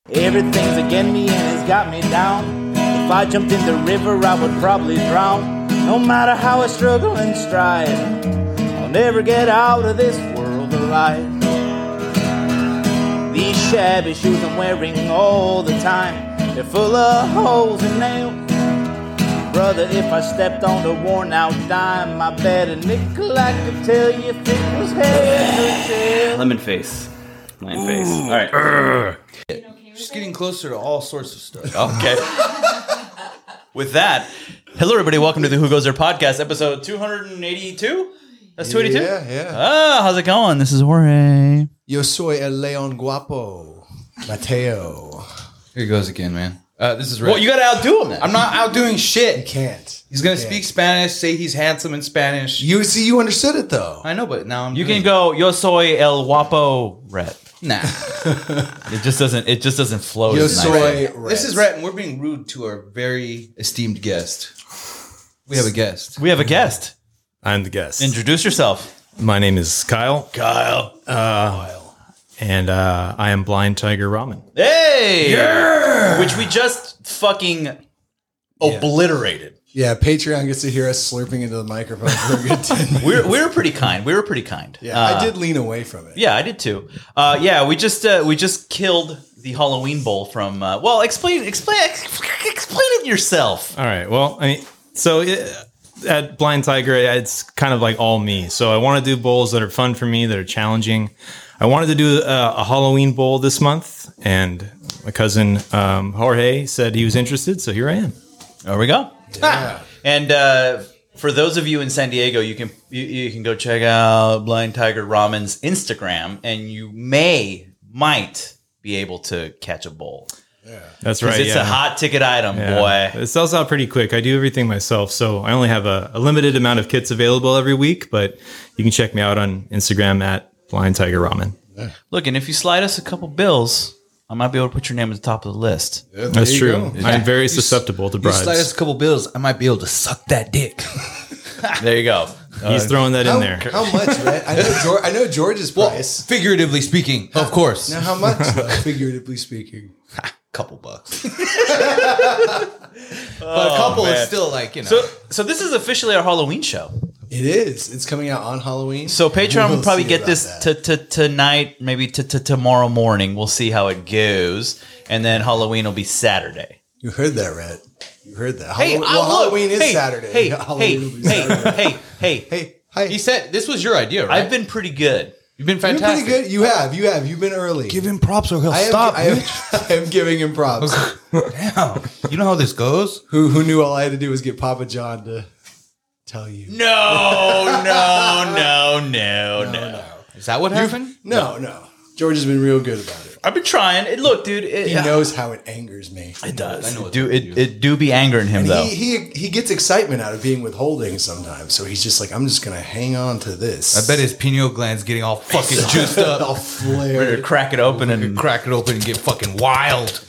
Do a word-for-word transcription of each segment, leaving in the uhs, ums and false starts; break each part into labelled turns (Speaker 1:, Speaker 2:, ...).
Speaker 1: Everything's against me and it's got me down. If I jumped in the river, I would probably drown. No matter how I struggle and strive, I'll never get out of this world alive. These shabby shoes I'm wearing all the time, they're full of holes and nails. Brother, if I stepped on a worn out dime, I bet a nickel I could tell you if it was head or tail.
Speaker 2: Lemon face. Lemon face. All right. Urgh.
Speaker 3: She's getting closer to all sorts of stuff.
Speaker 2: Okay. With that, hello everybody. Welcome to the Who Goes There podcast, episode two eighty-two. That's two eighty-two?
Speaker 3: Yeah, yeah.
Speaker 2: Ah, how's it going? This is Jorge.
Speaker 3: Yo soy el león guapo, Mateo. Here he goes again, man. Uh, this is Red.
Speaker 2: Well, you got to outdo him then.
Speaker 3: I'm not outdoing shit.
Speaker 4: You can't.
Speaker 3: He's going to
Speaker 4: You
Speaker 3: speak
Speaker 4: can't.
Speaker 3: Spanish, say he's handsome in Spanish.
Speaker 4: You see, you understood it though.
Speaker 3: I know, but now I'm
Speaker 2: You
Speaker 3: doing
Speaker 2: can go, yo soy el guapo red.
Speaker 3: it. Nah.
Speaker 2: It just doesn't, it just doesn't flow.
Speaker 4: Yo
Speaker 2: as nice.
Speaker 4: soy red.
Speaker 3: This is Red, and we're being rude to our very esteemed guest. We have a guest.
Speaker 2: We have a guest.
Speaker 5: I'm the guest.
Speaker 2: Introduce yourself.
Speaker 5: My name is Kyle.
Speaker 2: Kyle.
Speaker 5: Uh, and uh, I am Blind Tiger Ramen.
Speaker 2: Hey! Yeah! Which we just fucking obliterated.
Speaker 4: Yeah, Patreon gets to hear us slurping into the microphone for a good ten minutes.
Speaker 2: We were, we were pretty kind. We were pretty kind.
Speaker 4: yeah,
Speaker 2: Uh,
Speaker 4: I did lean away from it.
Speaker 2: Yeah, I did too. Uh, yeah, we just uh, we just killed the Halloween bowl from. Uh, well, explain explain explain it yourself.
Speaker 5: All right. Well, I mean, so uh, at Blind Tiger, it's kind of like all me. So I want to do bowls that are fun for me, that are challenging. I wanted to do a, a Halloween bowl this month, and my cousin um, Jorge said he was interested, so here I am.
Speaker 2: There we go.
Speaker 4: Yeah.
Speaker 2: And uh, for those of you in San Diego, you can you, you can go check out Blind Tiger Ramen's Instagram, and you may might be able to catch a bowl.
Speaker 5: That's
Speaker 2: Because
Speaker 5: right.
Speaker 2: it's
Speaker 5: yeah.
Speaker 2: a hot ticket item,
Speaker 5: Yeah.
Speaker 2: boy.
Speaker 5: It sells out pretty quick. I do everything myself, so I only have a, a limited amount of kits available every week, but you can check me out on Instagram at Blind Tiger Ramen.
Speaker 2: Look, and if you slide us a couple bills, I might be able to put your name at the top of the list.
Speaker 4: Yeah, there
Speaker 5: That's
Speaker 4: you
Speaker 5: true.
Speaker 4: go.
Speaker 5: I'm very susceptible to
Speaker 3: You
Speaker 5: bribes.
Speaker 3: slide us a couple bills, I might be able to suck that dick.
Speaker 2: There you go.
Speaker 5: He's throwing that
Speaker 4: How,
Speaker 5: in there.
Speaker 4: how much, Red? I know, George, I know George's
Speaker 3: Well,
Speaker 4: price.
Speaker 3: figuratively speaking, of course.
Speaker 4: Now, how much, though, figuratively speaking?
Speaker 3: Couple bucks. But a couple
Speaker 2: man.
Speaker 3: is still like, you know.
Speaker 2: So, so this is officially our Halloween show.
Speaker 4: It is. It's coming out on Halloween.
Speaker 2: So Patreon
Speaker 4: We'll
Speaker 2: will probably
Speaker 4: see
Speaker 2: get
Speaker 4: about
Speaker 2: this
Speaker 4: that.
Speaker 2: to, to tonight, maybe to, to tomorrow morning. We'll see how it goes, and then Halloween will be Saturday.
Speaker 4: You heard that, Red. You heard that.
Speaker 2: Hey,
Speaker 4: Halloween,
Speaker 2: I-
Speaker 4: well,
Speaker 2: look,
Speaker 4: Halloween is
Speaker 2: hey,
Speaker 4: Saturday.
Speaker 2: Hey,
Speaker 4: Halloween
Speaker 2: hey,
Speaker 4: will be
Speaker 2: hey,
Speaker 4: Saturday.
Speaker 2: hey, hey,
Speaker 4: Hey, hi.
Speaker 3: he said this was your idea, right?
Speaker 2: I've been pretty good.
Speaker 3: You've been
Speaker 4: You've been
Speaker 3: fantastic.
Speaker 4: pretty good. You have. You have. You've been early.
Speaker 3: Give him props or he'll
Speaker 4: I am,
Speaker 3: stop.
Speaker 4: I am, I am giving him props.
Speaker 3: Damn. You know how this goes?
Speaker 4: who who knew all I had to do was get Papa John to tell you.
Speaker 2: No, no, no, no, no.
Speaker 3: Is that what happened?
Speaker 4: No, no. George has been real good about it.
Speaker 2: I've been trying. It, look, dude, it,
Speaker 4: He knows how it angers me.
Speaker 2: it does.
Speaker 3: I know what
Speaker 2: do
Speaker 3: to
Speaker 2: it,
Speaker 3: do.
Speaker 2: it do be angering him though.
Speaker 4: He, he he gets excitement out of being withholding sometimes. So he's just like, I'm just gonna hang on to this.
Speaker 3: I bet his pineal gland's getting all fucking juiced
Speaker 4: I'll
Speaker 3: up.
Speaker 4: flare.
Speaker 2: Ready to crack it open and
Speaker 3: Crack it open and get fucking wild.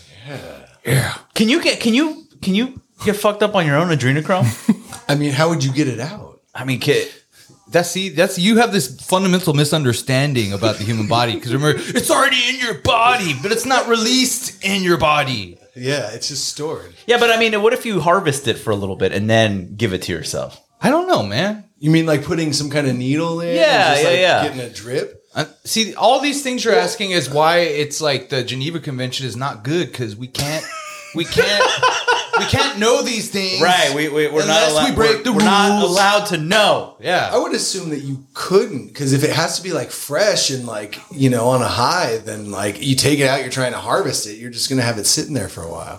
Speaker 3: Yeah.
Speaker 2: Can you get? Can you? Can you get fucked up on your own adrenochrome?
Speaker 4: I mean, how would you get it out?
Speaker 2: I mean, kid.
Speaker 3: That's see, that's you have this fundamental misunderstanding about the human body because remember, it's already in your body, but it's not released in your body.
Speaker 4: Yeah, it's just stored.
Speaker 2: Yeah, but I mean, what if you harvest it for a little bit and then give it to yourself?
Speaker 3: I don't know, man.
Speaker 4: You mean like putting some kind of needle in?
Speaker 2: Yeah,
Speaker 4: and just
Speaker 2: yeah,
Speaker 4: like
Speaker 2: yeah.
Speaker 4: Getting a drip?
Speaker 3: Uh, see, all these things you're asking is why it's like the Geneva Convention is not good because we can't, we can't, we can't know these things,
Speaker 2: Right. We, we we're not
Speaker 3: Unless
Speaker 2: allowed.
Speaker 3: we break
Speaker 2: we're,
Speaker 3: the
Speaker 2: we're not
Speaker 3: rules.
Speaker 2: allowed to know.
Speaker 3: Yeah.
Speaker 4: I would assume that you couldn't, because if it has to be like fresh and like, you know, on a high, then like you take it out, you're trying to harvest it, you're just gonna have it sitting there for a while.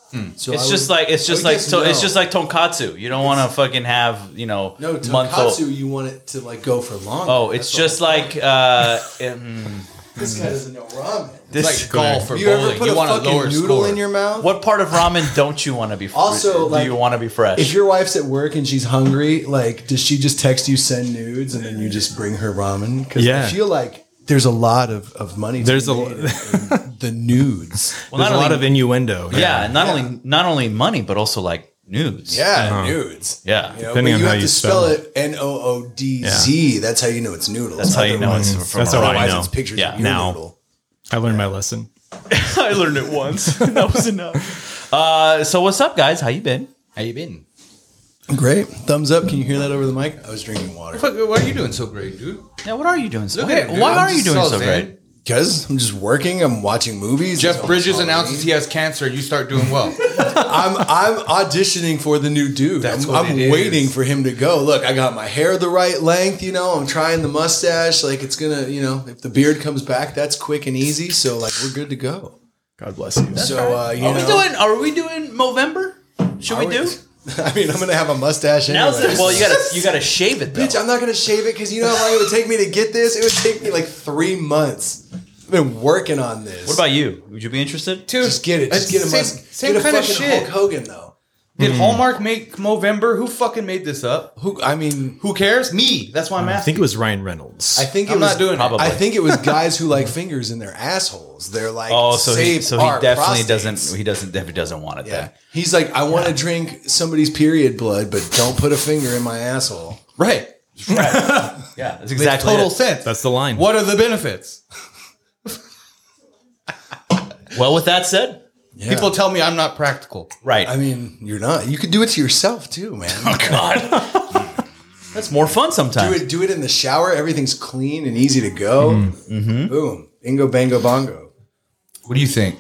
Speaker 4: So
Speaker 2: It's
Speaker 4: I
Speaker 2: just
Speaker 4: would-
Speaker 2: like it's
Speaker 4: I
Speaker 2: just
Speaker 4: would
Speaker 2: like
Speaker 4: guess
Speaker 2: to, it's
Speaker 4: no.
Speaker 2: just like tonkatsu. You don't want to fucking have you know
Speaker 4: no
Speaker 2: month old.
Speaker 4: tonkatsu. You want it to like go for longer.
Speaker 2: Oh, it's
Speaker 4: That's
Speaker 2: just
Speaker 4: all.
Speaker 2: like uh, um,
Speaker 4: This guy doesn't know ramen.
Speaker 2: this.
Speaker 3: It's like golf or
Speaker 4: You ever
Speaker 3: bowling.
Speaker 4: put
Speaker 3: You
Speaker 4: a
Speaker 3: want a
Speaker 4: fucking
Speaker 3: lower
Speaker 4: noodle
Speaker 3: score.
Speaker 4: in your mouth?
Speaker 2: What part of ramen don't you want to be? Fr-
Speaker 4: Also,
Speaker 2: do
Speaker 4: like,
Speaker 2: you want to be fresh?
Speaker 4: If your wife's at work and she's hungry, like, does she just text you, send nudes, and then you just bring her ramen? Because
Speaker 5: Yeah.
Speaker 4: I feel like there's a lot of, of money. To
Speaker 5: There's
Speaker 4: be
Speaker 5: a
Speaker 4: made
Speaker 5: lo-
Speaker 4: in, in the nudes.
Speaker 2: well,
Speaker 5: There's
Speaker 2: not
Speaker 5: a lot
Speaker 2: only,
Speaker 5: of innuendo.
Speaker 2: yeah, and not
Speaker 4: Yeah.
Speaker 2: only not only money, but also like nudes.
Speaker 4: Yeah,
Speaker 5: Uh-huh.
Speaker 4: nudes.
Speaker 2: Yeah.
Speaker 4: You know,
Speaker 5: Depending
Speaker 4: but
Speaker 5: on
Speaker 4: you
Speaker 5: how
Speaker 4: have
Speaker 5: you
Speaker 4: to spell
Speaker 5: spell
Speaker 4: it N O O D Z. That's how you know it's noodles.
Speaker 2: That's how you know it's
Speaker 4: Otherwise-
Speaker 2: from
Speaker 5: That's
Speaker 2: a
Speaker 5: how I
Speaker 4: Otherwise,
Speaker 5: know.
Speaker 4: it's pictures
Speaker 2: Yeah.
Speaker 4: of your
Speaker 5: Now.
Speaker 4: noodle.
Speaker 5: I learned my lesson.
Speaker 2: I learned it once. That was enough. Uh, so what's up, guys? How you been?
Speaker 3: How you been?
Speaker 4: Great. Thumbs up. Can you hear that over the mic? I was drinking water.
Speaker 3: Fuck, why are you doing so great, dude?
Speaker 2: Yeah, what are you doing? So
Speaker 3: Look at
Speaker 2: okay,
Speaker 3: it,
Speaker 2: why
Speaker 3: dude. I'm
Speaker 2: are you
Speaker 3: just
Speaker 2: doing
Speaker 3: so
Speaker 2: so
Speaker 3: zen.
Speaker 2: great?
Speaker 4: Because I'm just working. I'm watching movies.
Speaker 3: Jeff
Speaker 4: It's
Speaker 3: Bridges
Speaker 4: Halloween.
Speaker 3: announces he has cancer. You start doing well.
Speaker 4: I'm I'm auditioning for the new dude.
Speaker 3: That's
Speaker 4: I'm,
Speaker 3: what
Speaker 4: I'm
Speaker 3: it is.
Speaker 4: waiting for him to go. Look, I got my hair the right length. You know, I'm trying the mustache. Like it's gonna, you know, if the beard comes back, that's quick and easy. So like we're good to go.
Speaker 5: God bless you.
Speaker 4: so uh, you
Speaker 2: Are
Speaker 4: know,
Speaker 2: we doing? Are we doing Movember? Should we
Speaker 4: Are
Speaker 2: do?
Speaker 4: I mean, I'm gonna have a mustache anyway.
Speaker 2: Now's the, well, you gotta you gotta shave it though.
Speaker 4: Bitch, I'm not gonna shave it because you know how long it would take me to get this. It would take me like three months. I've been working on this.
Speaker 2: What about you? Would you be interested?
Speaker 3: Dude,
Speaker 4: Just get it. Just
Speaker 3: it's
Speaker 4: get a
Speaker 3: same,
Speaker 4: must-
Speaker 3: same
Speaker 4: Get a
Speaker 3: kind of
Speaker 4: fucking
Speaker 3: shit.
Speaker 4: Hulk Hogan though.
Speaker 3: Did Hallmark make Movember? Who fucking made this up?
Speaker 4: Who? I mean,
Speaker 3: Who cares? Me. That's why I'm
Speaker 5: I
Speaker 3: asking.
Speaker 5: think it was Ryan Reynolds.
Speaker 4: I think it
Speaker 3: I'm
Speaker 4: was
Speaker 3: not doing it.
Speaker 2: Probably.
Speaker 4: I think it was guys who like fingers in their assholes. They're like,
Speaker 2: Oh, so he
Speaker 4: save
Speaker 2: so he
Speaker 4: our
Speaker 2: definitely
Speaker 4: prostates.
Speaker 2: doesn't he doesn't definitely doesn't want it
Speaker 4: Yeah,
Speaker 2: then.
Speaker 4: he's like, I want to drink somebody's period blood, but don't put a finger in my asshole.
Speaker 3: Right.
Speaker 2: Yeah, that's
Speaker 3: Makes
Speaker 2: exactly
Speaker 3: total
Speaker 2: it.
Speaker 3: sense.
Speaker 5: That's the line.
Speaker 3: What are the benefits?
Speaker 2: Well, with that said,
Speaker 4: Yeah.
Speaker 3: People tell me I'm not practical.
Speaker 2: right.
Speaker 4: I mean, you're not. You could do it to yourself too, man.
Speaker 2: God, that's more fun
Speaker 4: do
Speaker 2: sometimes.
Speaker 4: it. Do it in the shower. Everything's clean and easy to go.
Speaker 2: Mm-hmm.
Speaker 4: Boom. Bingo, bango, bongo.
Speaker 3: What do you think?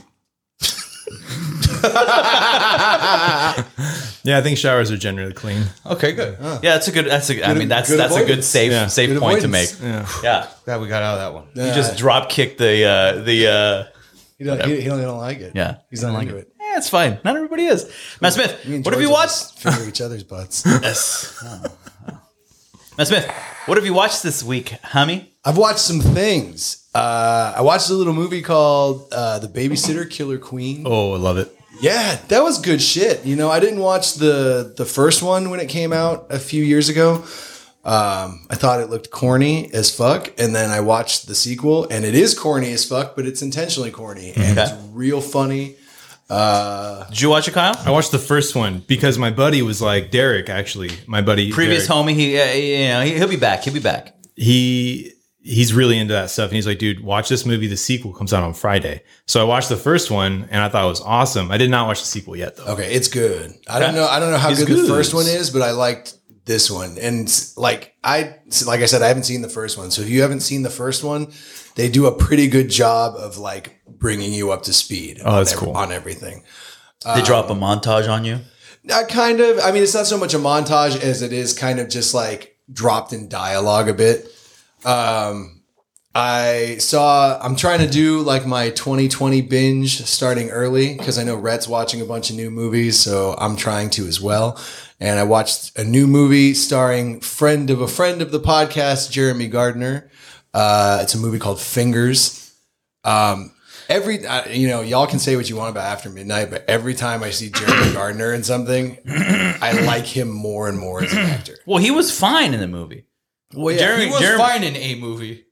Speaker 5: Yeah, I think showers are generally clean.
Speaker 3: Okay, good.
Speaker 2: Yeah, that's a good. That's a. I mean, that's
Speaker 4: good
Speaker 2: that's a good
Speaker 4: avoidance.
Speaker 2: safe
Speaker 5: Yeah.
Speaker 2: safe
Speaker 4: Good
Speaker 2: point to make.
Speaker 4: avoidance.
Speaker 5: Yeah.
Speaker 2: Yeah,
Speaker 3: Glad we got out of that one.
Speaker 2: you just drop kick the uh, the. Uh,
Speaker 4: He don't, he, he don't, he don't like it.
Speaker 2: Yeah.
Speaker 4: He's not into it.
Speaker 2: yeah, it's fine. Not everybody is. Matt Smith,
Speaker 4: Me and
Speaker 2: what have
Speaker 4: George
Speaker 2: you
Speaker 4: will
Speaker 2: watched?
Speaker 4: just Finger each other's butts.
Speaker 2: Yes. Oh, oh. Matt Smith, what have you watched this week, homie?
Speaker 4: I've watched some things. Uh, I watched a little movie called uh, The Babysitter Killer Queen.
Speaker 5: Oh, I love it.
Speaker 4: Yeah, that was good shit. You know, I didn't watch the the first one when it came out a few years ago. Um, I thought it looked corny as fuck, and then I watched the sequel, and it is corny as fuck, but it's intentionally corny and
Speaker 2: Okay.
Speaker 4: it's real funny. Uh,
Speaker 2: Did you watch it, Kyle?
Speaker 5: I watched the first one because my buddy was like, Derek, actually, my buddy.
Speaker 2: Previous
Speaker 5: Derek,
Speaker 2: homie, he, uh, you know, he, he'll be back. He'll be back.
Speaker 5: he he's really into that stuff, and he's like, dude, watch this movie. The sequel comes out on Friday. So I watched the first one, and I thought it was awesome. I did not watch the sequel yet, though.
Speaker 4: okay, it's good. I don't know. I don't know how
Speaker 2: It's
Speaker 4: good, the
Speaker 2: good.
Speaker 4: first one is, but I liked this one. And like I, like I said, I haven't seen the first one. So if you haven't seen the first one, they do a pretty good job of like bringing you up to speed.
Speaker 5: Oh, that's
Speaker 4: on ev-
Speaker 5: cool.
Speaker 4: on everything.
Speaker 2: They drop a montage on you.
Speaker 4: Uh, kind of. I mean, it's not so much a montage as it is kind of just like dropped in dialogue a bit. Um, I saw, I'm trying to do like my twenty twenty binge starting early because I know Rhett's watching a bunch of new movies. So I'm trying to as well. And I watched a new movie starring friend of a friend of the podcast, Jeremy Gardner. Uh, it's a movie called Fingers. Um, Every, uh, you know, y'all can say what you want about After Midnight, but every time I see Jeremy Gardner in something, I like him more and more as an actor.
Speaker 2: Well, he was fine in the movie.
Speaker 4: Well,
Speaker 2: Jeremy-
Speaker 3: He was
Speaker 2: Jeremy-
Speaker 3: fine in a movie.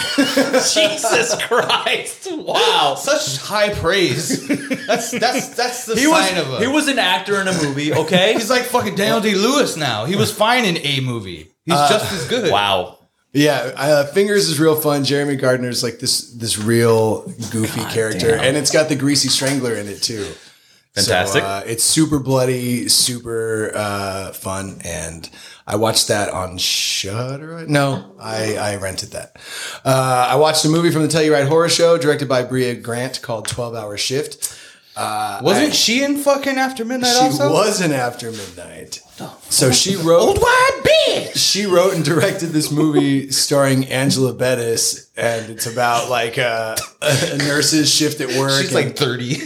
Speaker 2: Jesus Christ! Wow.
Speaker 3: Such high praise. That's that's that's the
Speaker 2: He was
Speaker 3: sign of a.
Speaker 2: he was an actor in a movie. Okay.
Speaker 3: He's like fucking Daniel Day Lewis now. He was fine in a movie. He's just as good.
Speaker 2: wow.
Speaker 4: Yeah, uh, Fingers is real fun. Jeremy Gardner's like this this real goofy character,
Speaker 2: damn.
Speaker 4: and it's got the Greasy Strangler in it too.
Speaker 2: Fantastic.
Speaker 4: So, uh, it's super bloody, super uh, fun, and I watched that on Shudder. No, I, I rented that. Uh, I watched a movie from the Telluride Horror Show, directed by Bria Grant, called twelve hour Shift. Uh,
Speaker 3: Wasn't
Speaker 4: I-
Speaker 3: she in fucking After Midnight
Speaker 4: She
Speaker 3: also?
Speaker 4: was in After Midnight. So she wrote.
Speaker 3: Wide bitch.
Speaker 4: She wrote and directed this movie starring Angela Bettis, and it's about like a, a nurse's shift at work.
Speaker 3: She's
Speaker 4: and
Speaker 3: like thirty.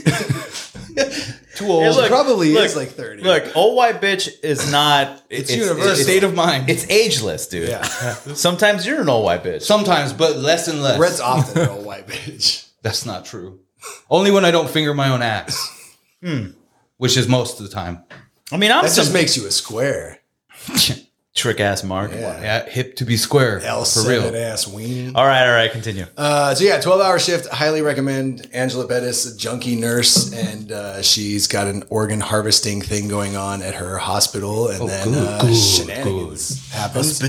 Speaker 3: Too
Speaker 2: Hey,
Speaker 3: old.
Speaker 2: look,
Speaker 4: probably
Speaker 2: look,
Speaker 4: is like thirty.
Speaker 2: Look, old white bitch is not.
Speaker 3: it's, universal. State of mind.
Speaker 2: It's ageless, dude.
Speaker 4: Yeah.
Speaker 2: Sometimes you're an old white bitch.
Speaker 3: Sometimes, but less and less.
Speaker 4: Brett's often an old white bitch.
Speaker 3: That's not true. Only when I don't finger my own ass. Which is most of the time.
Speaker 2: I mean, I'm
Speaker 4: That
Speaker 2: some
Speaker 4: just makes you a square.
Speaker 2: trick ass Mark.
Speaker 4: Yeah.
Speaker 3: Yeah, hip to be square.
Speaker 4: L
Speaker 3: for
Speaker 4: seven
Speaker 3: real.
Speaker 4: ass weenie.
Speaker 2: All right, all right, continue.
Speaker 4: Uh, so yeah, twelve hour shift. Highly recommend. Angela Bettis, a junkie nurse, and uh, she's got an organ harvesting thing going on at her hospital, and then
Speaker 3: good,
Speaker 4: uh,
Speaker 3: good,
Speaker 4: shenanigans happens.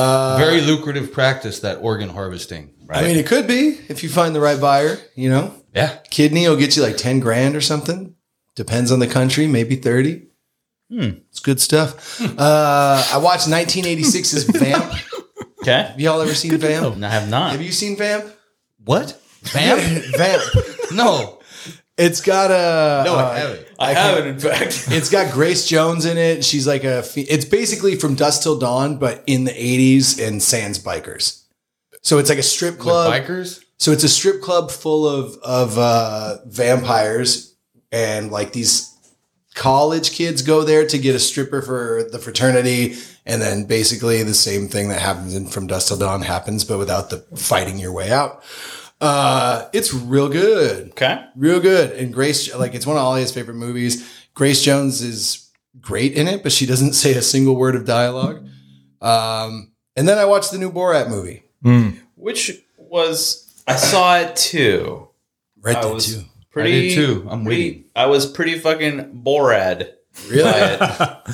Speaker 3: Very lucrative practice, that organ harvesting.
Speaker 4: I mean, it could be if you find the right buyer. You know,
Speaker 5: Yeah.
Speaker 4: Kidney will get you like ten grand or something. Depends on the country, maybe thirty.
Speaker 2: Hmm.
Speaker 4: It's good stuff. Uh, I watched nineteen eighty-six's Vamp.
Speaker 2: Okay.
Speaker 4: Have y'all ever seen Vamp?
Speaker 2: No, I have not.
Speaker 4: Have you seen Vamp?
Speaker 3: What? Vamp?
Speaker 4: Vamp.
Speaker 3: No.
Speaker 4: It's got a.
Speaker 3: No,
Speaker 4: uh,
Speaker 3: I haven't.
Speaker 2: I haven't, in fact.
Speaker 4: It's got Grace Jones in it. She's like a. fe- It's basically From Dusk Till Dawn, but in the eighties and sans bikers. So it's like a strip club.
Speaker 3: With bikers?
Speaker 4: So it's a strip club full of of uh, vampires, and like these college kids go there to get a stripper for the fraternity, and then basically the same thing that happens in From Dusk Till Dawn happens, but without the fighting your way out. Uh, it's real good.
Speaker 2: Okay.
Speaker 4: Real good. And Grace, like, it's one of Alia's favorite movies. Grace Jones is great in it, but she doesn't say a single word of dialogue. Um, and then I watched the new Borat movie.
Speaker 5: Mm.
Speaker 2: Which was, I saw it too.
Speaker 4: Right
Speaker 2: I
Speaker 4: there,
Speaker 2: was
Speaker 4: too.
Speaker 2: pretty,
Speaker 3: I did too. I'm
Speaker 2: pretty-
Speaker 3: waiting.
Speaker 2: I was pretty fucking Borad.
Speaker 4: Really?
Speaker 2: by it.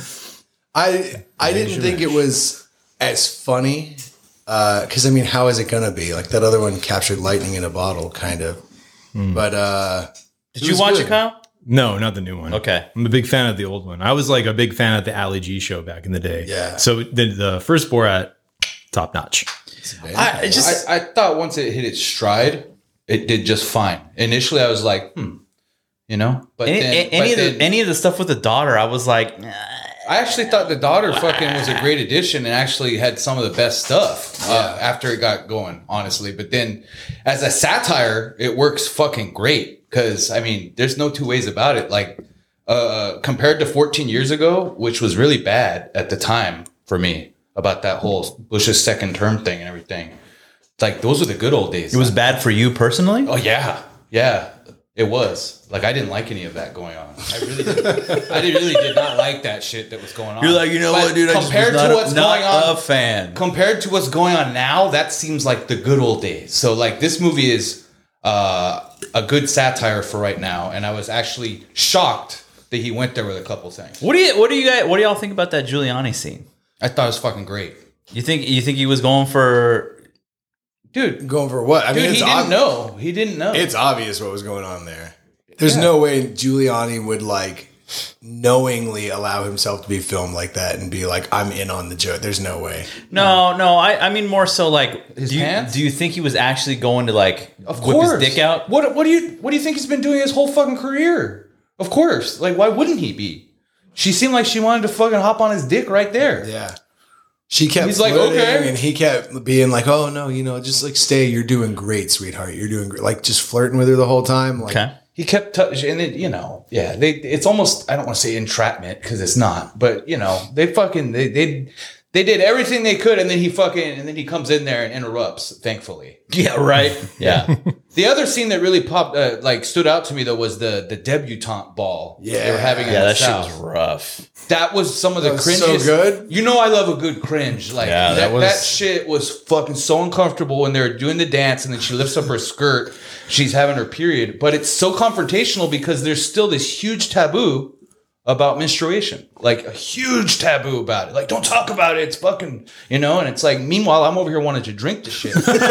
Speaker 4: I I didn't think it was as funny. Because, I mean, how is it going to be? Like, that other one captured lightning in a bottle, kind of. But, uh...
Speaker 2: Did
Speaker 4: it
Speaker 2: you
Speaker 4: was
Speaker 2: watch
Speaker 4: good.
Speaker 2: it, Kyle?
Speaker 5: No, not the new one.
Speaker 2: Okay.
Speaker 5: I'm a big fan of the old one. I was like a big fan of the Ali G show back in the day.
Speaker 4: Yeah.
Speaker 5: So the, the first Borat, top notch.
Speaker 2: I, I just,
Speaker 3: I, I thought once it hit its stride, it did just fine. Initially, I was like, hmm, you know? But
Speaker 2: any,
Speaker 3: then,
Speaker 2: any,
Speaker 3: but
Speaker 2: of the,
Speaker 3: then
Speaker 2: any of the stuff with the daughter, I was like, nah.
Speaker 3: I actually thought the daughter fucking was a great addition and actually had some of the best stuff uh, after it got going, honestly. But then as a satire, it works fucking great because, I mean, there's no two ways about it. Like, uh, compared to fourteen years ago, which was really bad at the time for me about that whole Bush's second term thing and everything. It's like, those were the good old days.
Speaker 2: It was bad for you personally?
Speaker 3: Oh, yeah. Yeah. It was. Like, I didn't like any of that going on. I really did. I did- really did not like that shit that was going on.
Speaker 2: You're like, you know
Speaker 3: But
Speaker 2: what, dude? I just
Speaker 3: compared
Speaker 2: was
Speaker 3: to
Speaker 2: not,
Speaker 3: what's
Speaker 2: not
Speaker 3: going on,
Speaker 2: a fan.
Speaker 3: compared to what's going on now, that seems like the good old days. So, like, this movie is uh, a good satire for right now, and I was actually shocked that he went there with a couple things.
Speaker 2: What do you, what do you guys, what do y'all think about that Giuliani scene?
Speaker 3: I thought it was fucking great,
Speaker 2: You think, you think he was going for,
Speaker 3: dude.
Speaker 4: Going for what? I
Speaker 3: Dude,
Speaker 4: mean,
Speaker 3: he
Speaker 4: it's
Speaker 3: didn't
Speaker 4: ob-
Speaker 3: know. He didn't know.
Speaker 4: It's obvious what was going on there. There's no way Giuliani would, like, knowingly allow himself to be filmed like that and be like, I'm in on the joke. There's no way.
Speaker 2: no, no, I, I mean more so like,
Speaker 3: His
Speaker 2: do you,
Speaker 3: pants?
Speaker 2: do you think he was actually going to like
Speaker 3: Of
Speaker 2: whip
Speaker 3: course.
Speaker 2: his dick out?
Speaker 3: What What do you What do you think he's been doing his whole fucking career? Of course. Like, why wouldn't he be? She seemed like she wanted to fucking hop on his dick right there.
Speaker 4: Yeah. She kept
Speaker 3: He's like,
Speaker 4: flirting,
Speaker 3: okay.
Speaker 4: and he kept being like, oh, no, you know, just, like, stay. You're doing great, sweetheart. You're doing great. Like, just flirting with her the whole time. Like,
Speaker 2: Okay.
Speaker 3: He kept touching, and it, you know, yeah, they. It's almost, I don't want to say entrapment because it's not, but you know, they fucking they they they did everything they could, and then he fucking and then he comes in there and interrupts. Thankfully,
Speaker 2: Yeah, right. Yeah.
Speaker 3: the other scene that really popped, uh, like, stood out to me though was the the debutante ball
Speaker 4: Yeah.
Speaker 3: they were having. in
Speaker 2: Yeah,
Speaker 3: the
Speaker 2: that shit
Speaker 3: South.
Speaker 2: was rough.
Speaker 3: That was some of the
Speaker 4: That was
Speaker 3: cringiest.
Speaker 4: so good.
Speaker 3: You know, I love a good cringe. Like
Speaker 2: Yeah,
Speaker 3: that,
Speaker 2: that was-
Speaker 3: that shit was fucking so uncomfortable when they're doing the dance and then she lifts up her skirt. She's having her period, but it's so confrontational because there's still this huge taboo about menstruation, like a huge taboo about it. Like, don't talk about it. It's fucking, you know. And it's like, meanwhile, I'm over here wanting to drink the shit. So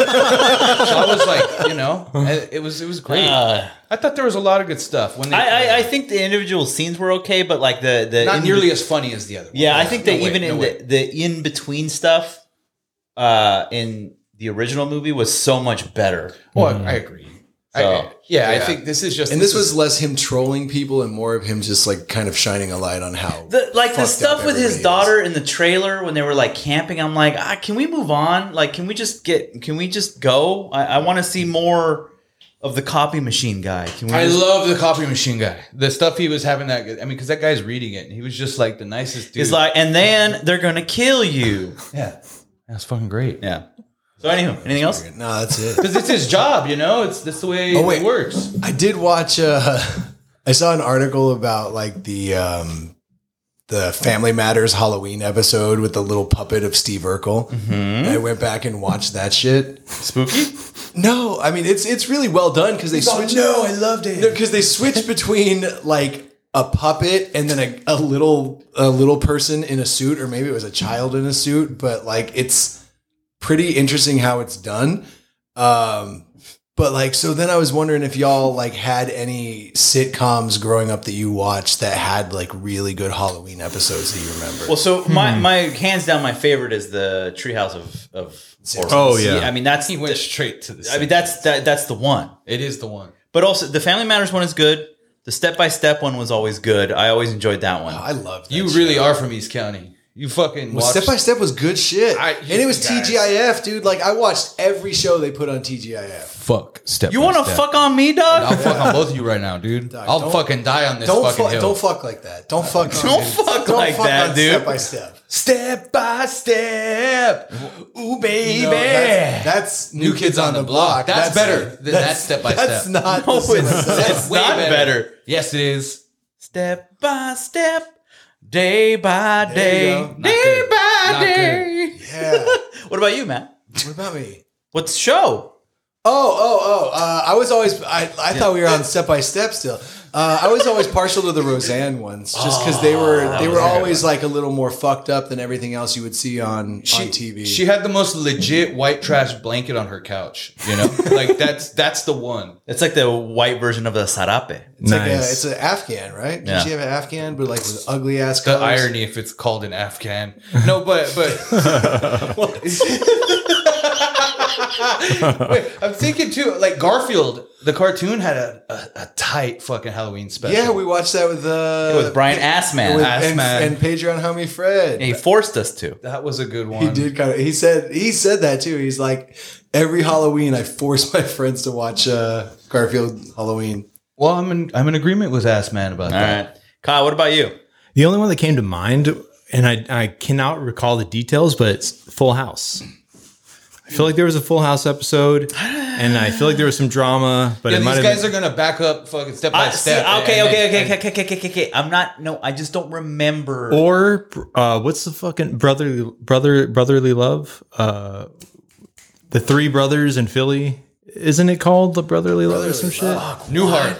Speaker 3: I was like, you know, it was it was great.
Speaker 2: Uh,
Speaker 3: I thought there was a lot of good stuff when they.
Speaker 2: I, I I think the individual scenes were okay, but like the the
Speaker 3: not
Speaker 2: in-
Speaker 3: nearly as funny as the other one.
Speaker 2: Yeah, I think that
Speaker 3: No way,
Speaker 2: even
Speaker 3: no
Speaker 2: in
Speaker 3: way.
Speaker 2: the, the in between stuff, uh, in the original movie was so much better.
Speaker 3: Well, I agree. I,
Speaker 2: So,
Speaker 3: yeah, I
Speaker 4: yeah.
Speaker 3: think this is just.
Speaker 4: and this was
Speaker 3: is-
Speaker 4: less him trolling people and more of him just, like, kind of shining a light on how.
Speaker 2: The, like the
Speaker 4: fucked
Speaker 2: stuff
Speaker 4: up
Speaker 2: with his
Speaker 4: everybody
Speaker 2: daughter in the trailer when they were like camping, I'm like, ah, can we move on? Like, can we just get? Can we just go? I, I want to see more of the copy machine guy. Can we?
Speaker 3: I
Speaker 2: just-
Speaker 3: love the copy machine guy. The stuff he was having that. I mean, because that guy's reading it, and he was just like the nicest dude.
Speaker 2: It's like, and then they're gonna kill you.
Speaker 3: yeah, that's fucking great.
Speaker 2: Yeah. So anywho, anything else?
Speaker 4: is. No, that's it.
Speaker 3: Because it's his job, you know. It's that's the way
Speaker 4: Oh, wait.
Speaker 3: it works.
Speaker 4: I did watch. Uh, I saw an article about, like, the um, the Family Matters Halloween episode with the little puppet of Steve Urkel. And I went back and watched that shit.
Speaker 2: Spooky?
Speaker 4: No, I mean it's it's really well done because they switch.
Speaker 3: no, I loved it.
Speaker 4: Because they switch between, like, a puppet and then a, a little a little person in a suit, or maybe it was a child in a suit. But, like, it's pretty interesting how it's done. Um, But like, so then I was wondering if y'all like had any sitcoms growing up that you watched that had like really good Halloween episodes that you remember.
Speaker 2: Well, so my, my hands down, my favorite is the Treehouse of of Horror.
Speaker 5: Oh, yeah.
Speaker 2: I mean that's
Speaker 3: He went
Speaker 2: the-
Speaker 3: straight to the.
Speaker 2: I mean that's that, that's the one.
Speaker 3: it is the one.
Speaker 2: But also the Family Matters one is good. The Step by Step one was always good. I always enjoyed that one.
Speaker 4: I love that
Speaker 3: You
Speaker 4: show.
Speaker 3: really are from East County. You fucking
Speaker 4: Well,
Speaker 3: watched-
Speaker 4: Step by Step was good shit.
Speaker 3: I-
Speaker 4: and it was
Speaker 3: guys.
Speaker 4: T G I F, dude. Like I watched every show they put on T G I F.
Speaker 3: fuck step.
Speaker 2: You
Speaker 3: by
Speaker 2: want to
Speaker 3: step.
Speaker 2: fuck on me, dog?
Speaker 3: I'll fuck on both of you right now, dude. I'll
Speaker 4: don't-
Speaker 3: fucking die on this
Speaker 4: Don't
Speaker 3: fucking
Speaker 4: fuck,
Speaker 3: hill.
Speaker 4: don't fuck like that. Don't fuck.
Speaker 2: Don't fuck
Speaker 4: don't
Speaker 2: like
Speaker 4: fuck
Speaker 2: that,
Speaker 4: on
Speaker 2: dude.
Speaker 4: Step by Step.
Speaker 3: Step by step, ooh baby.
Speaker 4: No, that's, that's
Speaker 3: New Kids on the Block. That's better than that Step by
Speaker 4: That's
Speaker 3: Step.
Speaker 4: not.
Speaker 2: No,
Speaker 4: the same
Speaker 2: it's-
Speaker 4: as that.
Speaker 2: it's not better.
Speaker 3: Yes, it is.
Speaker 2: Step by step, day by
Speaker 4: There
Speaker 2: day,
Speaker 4: you go.
Speaker 3: Not
Speaker 2: day
Speaker 3: good.
Speaker 2: by
Speaker 3: Not
Speaker 2: day.
Speaker 4: Yeah.
Speaker 2: What about you, Matt?
Speaker 4: What about me?
Speaker 2: What's the show?
Speaker 4: Oh, oh, oh! Uh, I was always. I, I thought we were on Step by Step still. Uh, I was always partial to the Roseanne ones, just because they were they were always like a little more fucked up than everything else you would see on
Speaker 3: She,
Speaker 4: on T V.
Speaker 3: she had the most legit white trash blanket on her couch. You know, like that's that's the one.
Speaker 2: It's like the white version of the sarape.
Speaker 4: it's like a,
Speaker 5: Nice.
Speaker 4: it's an Afghan, right? Did
Speaker 2: Yeah.
Speaker 4: she have an Afghan, but like with ugly ass
Speaker 3: The
Speaker 4: colors?
Speaker 3: irony if it's called an Afghan. No, but but Wait, I'm thinking too. Like Garfield, the cartoon had a, a, a tight fucking Halloween special.
Speaker 4: Yeah, we watched that with uh,
Speaker 2: With Brian Assman.
Speaker 4: with,
Speaker 3: Ass
Speaker 4: and,
Speaker 3: Man.
Speaker 4: and Pedro Homie Fred.
Speaker 2: Yeah, he forced us to.
Speaker 3: that was a good one.
Speaker 4: He did kind of. He said he said that too. He's like, every Halloween I force my friends to watch uh, Garfield Halloween.
Speaker 3: Well, I'm in I'm in agreement with Ass Man about
Speaker 2: All
Speaker 3: that.
Speaker 2: right. Kyle, what about you?
Speaker 5: The only one that came to mind, and I, I cannot recall the details, but it's Full House. I feel like there was a Full House episode, and I feel like there was some drama, but
Speaker 3: Yeah,
Speaker 5: it might
Speaker 3: these
Speaker 5: have
Speaker 3: guys
Speaker 5: been,
Speaker 3: are gonna back up fucking step by
Speaker 2: Uh, see,
Speaker 3: step.
Speaker 2: okay,
Speaker 3: and-
Speaker 2: okay,
Speaker 3: and-
Speaker 2: okay,
Speaker 3: and-
Speaker 2: okay, okay, okay, okay, okay. I'm not. No, I just don't remember.
Speaker 5: or uh, what's the fucking brotherly brother brotherly love? Uh, the three brothers in Philly, isn't it called the Brotherly Love or some shit?
Speaker 3: Newhart.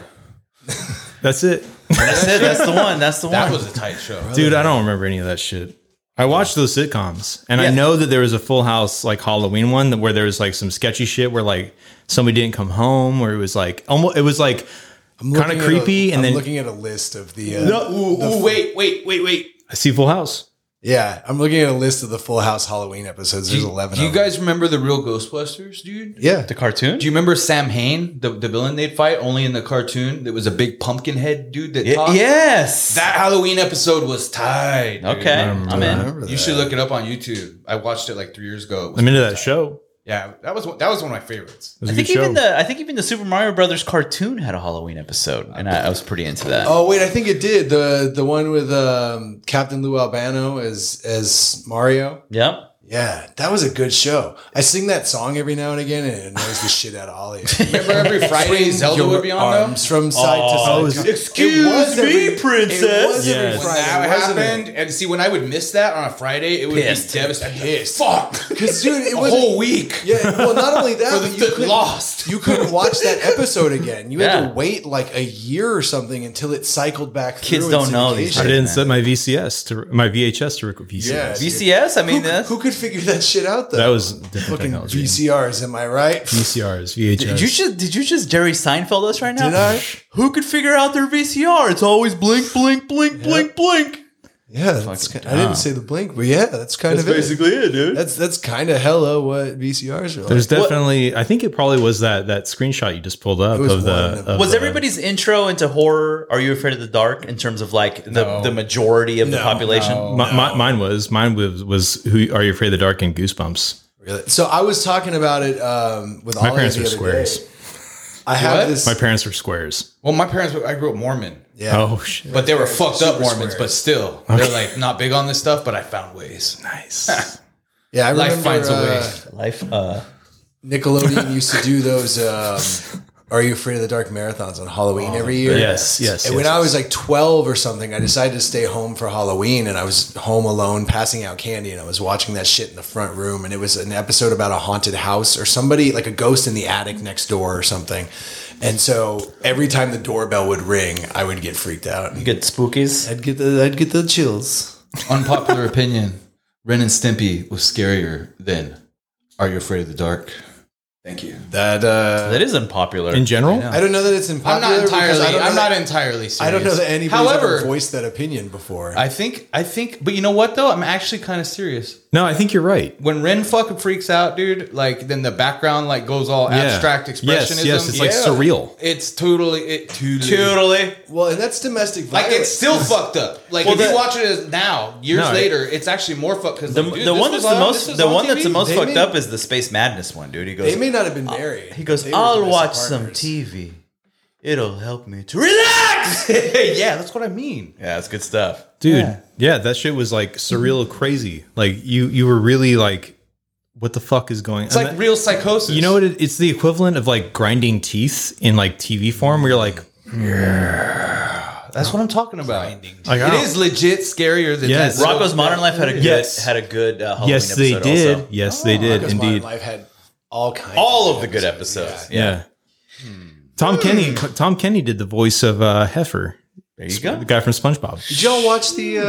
Speaker 5: That's it,
Speaker 2: That's it. That's the one. That's the
Speaker 3: That
Speaker 2: one.
Speaker 3: was a tight show.
Speaker 5: dude. I don't remember any of that shit. I watched those sitcoms, and I
Speaker 2: Yeah.
Speaker 5: know that there was a Full House like Halloween one that- where there was like some sketchy shit where like somebody didn't come home, where it was like almost it was like kind
Speaker 4: Looking
Speaker 5: of
Speaker 4: at
Speaker 5: creepy,
Speaker 4: a-
Speaker 5: and
Speaker 4: I'm
Speaker 5: then
Speaker 4: looking at a list of the. Uh,
Speaker 3: No, ooh, ooh, wait, wait, wait, wait.
Speaker 5: I see Full House.
Speaker 4: Yeah, I'm looking at a list of the Full House Halloween episodes. There's
Speaker 3: Do,
Speaker 4: eleven.
Speaker 3: do you
Speaker 4: of them.
Speaker 3: guys remember the real Ghostbusters, dude?
Speaker 4: Yeah.
Speaker 2: The cartoon.
Speaker 3: Do you remember Sam Hain, the, the villain they'd fight? Only in the cartoon, there was a big pumpkin head dude that
Speaker 2: Y-
Speaker 3: talked.
Speaker 2: yes.
Speaker 3: That Halloween episode was tight. dude.
Speaker 2: okay. I'm in.
Speaker 4: remember
Speaker 3: You should look it up on YouTube. I watched it like three years ago. It was
Speaker 5: I'm into
Speaker 3: pretty
Speaker 5: that
Speaker 3: tight.
Speaker 5: show.
Speaker 3: Yeah, that was one- that was one of my favorites.
Speaker 5: It was
Speaker 2: I
Speaker 5: a
Speaker 2: think
Speaker 5: good show.
Speaker 2: even the I think even the Super Mario Brothers cartoon had a Halloween episode, and I, I was pretty into that.
Speaker 4: Oh wait, I think it did. The the one with um, Captain Lou Albano as as Mario.
Speaker 2: Yep.
Speaker 4: Yeah, that was a good show. I sing that song every now and again, and it annoys the shit out of Ollie.
Speaker 3: Remember every Friday Zelda would be on
Speaker 4: Arms from side to side.
Speaker 2: Oh,
Speaker 5: is-
Speaker 2: excuse
Speaker 4: It was
Speaker 2: me,
Speaker 4: every-
Speaker 2: princess.
Speaker 4: It was every
Speaker 5: Yes.
Speaker 3: When
Speaker 4: Friday,
Speaker 3: that
Speaker 4: wasn't it?
Speaker 3: happened, and see when I would miss that on a Friday, it would
Speaker 2: Pissed.
Speaker 3: be devastating.
Speaker 4: Pissed.
Speaker 3: Fuck,
Speaker 4: Because dude, it
Speaker 3: a
Speaker 4: was
Speaker 3: whole week.
Speaker 4: Yeah, well, not only that,
Speaker 3: For
Speaker 4: but
Speaker 3: the
Speaker 4: you
Speaker 3: th-
Speaker 4: couldn't,
Speaker 3: lost.
Speaker 4: you couldn't watch that episode again. You had
Speaker 2: Yeah.
Speaker 4: to wait like a year or something until it cycled back.
Speaker 2: Kids
Speaker 4: through in
Speaker 2: don't know these
Speaker 4: syndication.
Speaker 5: I
Speaker 2: days.
Speaker 5: didn't
Speaker 2: man.
Speaker 5: set my V C S to my V H S to record V C S.
Speaker 4: Yeah.
Speaker 2: V C S. I mean,
Speaker 4: Who,
Speaker 2: that's,
Speaker 4: who could figure that shit out though?
Speaker 5: That was different
Speaker 4: fucking
Speaker 5: technology.
Speaker 4: V C Rs. Am I right?
Speaker 5: V C Rs, V H S.
Speaker 2: did you just did you just Jerry Seinfeld us right now?
Speaker 4: Did I?
Speaker 2: Who could figure out their V C R? It's always blink, blink, blink, blink, blink.
Speaker 4: Yeah, that's, ki- I didn't say the blink, but yeah, that's kind of it.
Speaker 2: it, dude.
Speaker 4: That's that's kind of hella what V C Rs are like.
Speaker 5: There's definitely. I think it probably was that that screenshot you just pulled up
Speaker 4: It was
Speaker 5: of the.
Speaker 4: one of them.
Speaker 5: of
Speaker 2: Was
Speaker 5: the-
Speaker 2: everybody's intro into horror? Are You Afraid of the Dark? In terms of like the,
Speaker 3: No.
Speaker 2: the majority of the
Speaker 4: No,
Speaker 2: population.
Speaker 3: no.
Speaker 5: Mi- mi- mine was mine was was Who Are You Afraid of the Dark and Goosebumps.
Speaker 4: Really? So I was talking about it um, with
Speaker 5: My
Speaker 4: Ollie
Speaker 5: parents
Speaker 4: the
Speaker 5: were
Speaker 4: other
Speaker 5: squares.
Speaker 4: day. I have
Speaker 3: What?
Speaker 4: this.
Speaker 5: My parents were squares.
Speaker 3: Well, my parents, were- I grew up Mormon,
Speaker 4: yeah.
Speaker 5: Oh shit!
Speaker 3: but they were fucked up
Speaker 4: Super
Speaker 3: Mormons.
Speaker 4: squares.
Speaker 3: But still, they're like not big on this stuff. But I found ways.
Speaker 5: Nice.
Speaker 4: Yeah, I
Speaker 3: Life
Speaker 4: remember
Speaker 3: finds a
Speaker 4: uh,
Speaker 3: way.
Speaker 2: Life. Uh,
Speaker 4: Nickelodeon used to do those um, Are You Afraid of the Dark marathons on Halloween every year.
Speaker 5: yes, yes.
Speaker 4: And
Speaker 5: yes,
Speaker 4: when I
Speaker 5: yes.
Speaker 4: was like twelve or something, I decided to stay home for Halloween, and I was home alone passing out candy, and I was watching that shit in the front room, and it was an episode about a haunted house or somebody, like a ghost in the attic next door or something. And so every time the doorbell would ring, I would get freaked out.
Speaker 2: you get spookies.
Speaker 4: I'd get the I'd get the chills.
Speaker 3: Unpopular opinion: Ren and Stimpy was scarier than Are You Afraid of the Dark? Thank you.
Speaker 4: That uh,
Speaker 2: That is unpopular.
Speaker 5: In general,
Speaker 4: I don't know that it's
Speaker 3: I'm
Speaker 4: unpopular.
Speaker 3: not entirely.
Speaker 4: because I don't know
Speaker 3: I'm
Speaker 4: that-
Speaker 3: not entirely serious.
Speaker 4: I don't know that anybody's
Speaker 3: However,
Speaker 4: ever voiced that opinion before.
Speaker 3: I think. I think. But you know what though? I'm actually kind of serious.
Speaker 5: no, I think you're right.
Speaker 3: When Ren fucking freaks out, dude, like then the background like goes all
Speaker 5: Yeah.
Speaker 3: abstract expressionism.
Speaker 5: Yes, yes, it's like
Speaker 3: Yeah.
Speaker 5: surreal.
Speaker 3: It's totally it totally.
Speaker 2: Totally.
Speaker 4: well, and that's domestic
Speaker 3: Like
Speaker 4: violence.
Speaker 3: it's still fucked up. Like
Speaker 2: Well,
Speaker 3: if
Speaker 2: the-
Speaker 3: you watch it as now, years
Speaker 5: No,
Speaker 3: later, it's actually more fucked because
Speaker 2: The,
Speaker 3: like,
Speaker 2: the one that's the most the one that's the most
Speaker 4: They
Speaker 2: fucked
Speaker 4: made-
Speaker 2: up is the Space Madness one, dude. He goes,
Speaker 4: They may not have been married.
Speaker 2: he goes,
Speaker 4: They were
Speaker 2: I'll
Speaker 4: domestic
Speaker 2: watch some
Speaker 4: partners.
Speaker 2: T V. It'll help me to relax.
Speaker 3: yeah, that's what I mean.
Speaker 2: Yeah, it's good stuff.
Speaker 5: Dude,
Speaker 3: Yeah.
Speaker 5: yeah. that shit was like surreal, crazy. Like you, you were really like, what the fuck is going?
Speaker 3: It's like real psychosis.
Speaker 5: you know what? It, it's the equivalent of like grinding teeth in like T V form, where you're like,
Speaker 3: That's what I'm talking about.
Speaker 5: like,
Speaker 3: It
Speaker 5: oh.
Speaker 3: is legit scarier than
Speaker 5: Yes.
Speaker 3: that.
Speaker 2: Rocco's Modern Life had a good
Speaker 5: Yes.
Speaker 2: had a good uh, Halloween
Speaker 5: Yes, they
Speaker 2: episode
Speaker 5: did.
Speaker 2: also.
Speaker 5: Yes, they did.
Speaker 4: Because Modern
Speaker 5: Indeed.
Speaker 4: Life had all kinds.
Speaker 2: All of the good episodes.
Speaker 5: Yeah. Tom Kenny. Tom Kenny did the voice of uh, Heifer,
Speaker 2: There you go.
Speaker 5: the guy from SpongeBob.
Speaker 4: Did y'all watch the uh,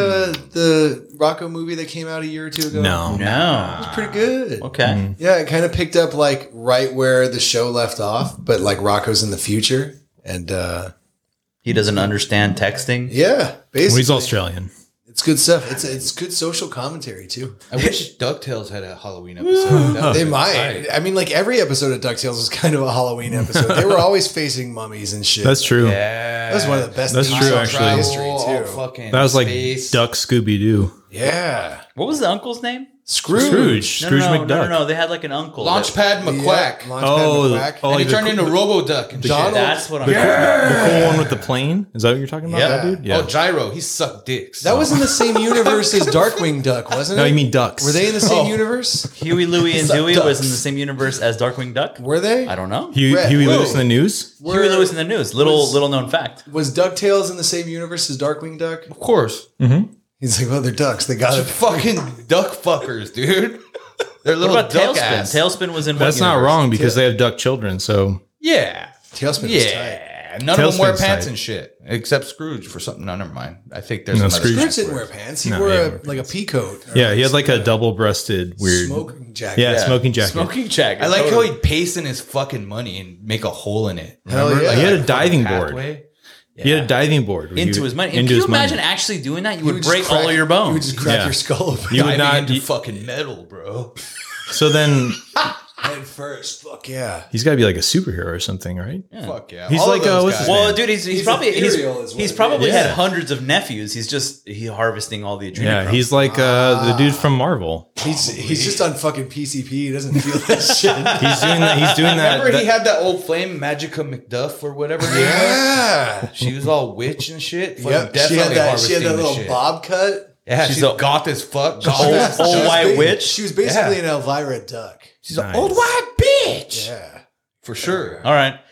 Speaker 4: the Rocco movie that came out a year or two ago?
Speaker 5: No.
Speaker 2: No.
Speaker 4: Pretty good.
Speaker 2: Okay.
Speaker 4: Yeah, it kind of picked up like right where the show left off, but like Rocco's in the future, and uh,
Speaker 2: He doesn't understand texting.
Speaker 4: yeah, basically,
Speaker 5: Well, he's Australian.
Speaker 4: it's good stuff. It's it's good social commentary too.
Speaker 3: I wish DuckTales had a Halloween episode. That
Speaker 4: They
Speaker 3: would've
Speaker 4: might.
Speaker 3: been tight.
Speaker 4: I mean, like every episode of DuckTales was kind of a Halloween episode. They were always facing mummies and shit.
Speaker 5: That's true.
Speaker 3: Yeah,
Speaker 4: That was one of the best.
Speaker 5: That's
Speaker 4: theme
Speaker 5: true,
Speaker 4: songs
Speaker 5: actually.
Speaker 4: in history
Speaker 3: all
Speaker 4: too.
Speaker 3: fucking
Speaker 5: That was like
Speaker 3: space.
Speaker 5: Duck Scooby Doo.
Speaker 4: Yeah,
Speaker 2: What was the uncle's name?
Speaker 4: Scrooge.
Speaker 5: Scrooge.
Speaker 2: No,
Speaker 5: Scrooge
Speaker 2: no, no,
Speaker 5: McDuck.
Speaker 2: no, no, no. They had like an uncle. that-
Speaker 3: Launchpad McQuack.
Speaker 4: Yeah, Launchpad
Speaker 5: Oh,
Speaker 4: McQuack.
Speaker 5: oh,
Speaker 3: and
Speaker 5: like
Speaker 3: he turned
Speaker 5: the,
Speaker 3: into RoboDuck and
Speaker 4: Donald-
Speaker 3: shit.
Speaker 2: That's what I'm.
Speaker 5: the cool one with the plane. Is that what you're talking about?
Speaker 2: Yeah.
Speaker 5: That dude?
Speaker 3: Oh, Gyro, he sucked dicks.
Speaker 4: That was in the same universe as Darkwing Duck, wasn't it?
Speaker 5: No, you mean ducks.
Speaker 4: Were they in the same
Speaker 3: Oh.
Speaker 4: universe?
Speaker 2: Huey, Louie, and
Speaker 4: Suck
Speaker 2: Dewey
Speaker 4: ducks.
Speaker 2: was in the same universe as Darkwing Duck.
Speaker 4: Were they?
Speaker 2: I don't know.
Speaker 5: Huey,
Speaker 4: Red.
Speaker 5: Huey
Speaker 4: Whoa.
Speaker 5: Lewis in the news?
Speaker 4: Were-
Speaker 2: Huey Lewis in the news. Little
Speaker 4: was-
Speaker 2: little known fact.
Speaker 4: Was DuckTales in the same universe as Darkwing Duck?
Speaker 3: Of course.
Speaker 4: He's like, well, they're ducks. They got
Speaker 3: They're
Speaker 4: it.
Speaker 3: fucking duck fuckers, dude. They're
Speaker 2: What
Speaker 3: little
Speaker 2: about
Speaker 3: duck
Speaker 2: Tailspin?
Speaker 3: ass.
Speaker 2: Tailspin was in. what
Speaker 5: That's not
Speaker 2: universe?
Speaker 5: wrong because they have duck children. So
Speaker 3: Yeah.
Speaker 4: Tailspin was tight.
Speaker 3: Yeah. None of them wear
Speaker 5: Tailspin's
Speaker 3: pants
Speaker 5: tight.
Speaker 3: and shit. Except Scrooge for something. No, never mind. I think there's
Speaker 5: No,
Speaker 3: another
Speaker 5: Scrooge-
Speaker 4: Scrooge didn't wear pants. He
Speaker 5: No,
Speaker 4: wore
Speaker 5: he
Speaker 4: a,
Speaker 5: didn't wear
Speaker 4: like a pea coat.
Speaker 5: yeah, he had like a double-breasted weird.
Speaker 4: smoking jacket.
Speaker 5: Yeah, smoking jacket.
Speaker 2: Smoking jacket.
Speaker 3: I like
Speaker 2: totally.
Speaker 3: how he'd paste in his fucking money and make a hole in it.
Speaker 4: Hell
Speaker 3: Remember?
Speaker 4: yeah.
Speaker 3: Like
Speaker 5: He had a
Speaker 3: that
Speaker 5: diving
Speaker 3: fucking
Speaker 5: board.
Speaker 3: pathway.
Speaker 5: He had a diving board where
Speaker 2: into
Speaker 5: you-
Speaker 2: his money. And
Speaker 5: Into
Speaker 2: can you
Speaker 5: his money.
Speaker 2: imagine actually doing that? You
Speaker 4: He
Speaker 2: would
Speaker 4: would just
Speaker 2: break
Speaker 4: crack-
Speaker 2: all of your
Speaker 4: You
Speaker 2: bones.
Speaker 4: would just crack
Speaker 5: Yeah.
Speaker 4: your skull open.
Speaker 5: You would
Speaker 3: Diving
Speaker 5: not.
Speaker 3: into
Speaker 5: you-
Speaker 3: fucking metal, bro.
Speaker 5: so then
Speaker 4: head first. Fuck yeah.
Speaker 5: he's got to be like a superhero or something, right?
Speaker 3: Fuck yeah.
Speaker 5: He's
Speaker 3: All
Speaker 5: like,
Speaker 3: of those
Speaker 5: uh, what's
Speaker 3: guys.
Speaker 5: his
Speaker 2: Well,
Speaker 5: name?
Speaker 2: dude, he's, he's,
Speaker 4: He's
Speaker 2: probably he's,
Speaker 4: ethereal is what
Speaker 2: he's
Speaker 4: it
Speaker 2: probably
Speaker 5: is.
Speaker 2: had
Speaker 5: Yeah.
Speaker 2: hundreds of nephews. He's just he harvesting all the adrenochrome.
Speaker 5: Yeah, he's like uh, the dude from Marvel.
Speaker 4: He's he's just on fucking P C P. He doesn't feel that shit.
Speaker 5: He's doing that. He's doing that.
Speaker 3: Remember he
Speaker 5: that-
Speaker 3: had that old flame, Magica McDuff or whatever. her name was?
Speaker 4: Yeah.
Speaker 3: She was all witch and shit. Fucking
Speaker 4: Yep. She
Speaker 3: definitely
Speaker 4: had that. She had
Speaker 3: harvesting
Speaker 4: that
Speaker 3: the
Speaker 4: little
Speaker 3: shit.
Speaker 4: bob cut.
Speaker 3: Yeah,
Speaker 2: She's
Speaker 3: she's,
Speaker 2: a-
Speaker 3: goth as fuck.
Speaker 2: old,
Speaker 3: Goth
Speaker 2: old
Speaker 3: as-
Speaker 2: white witch.
Speaker 4: She was basically
Speaker 3: Yeah.
Speaker 4: an Elvira duck.
Speaker 3: She's
Speaker 5: Nice.
Speaker 3: an old white bitch.
Speaker 4: Yeah.
Speaker 3: For sure.
Speaker 2: All right.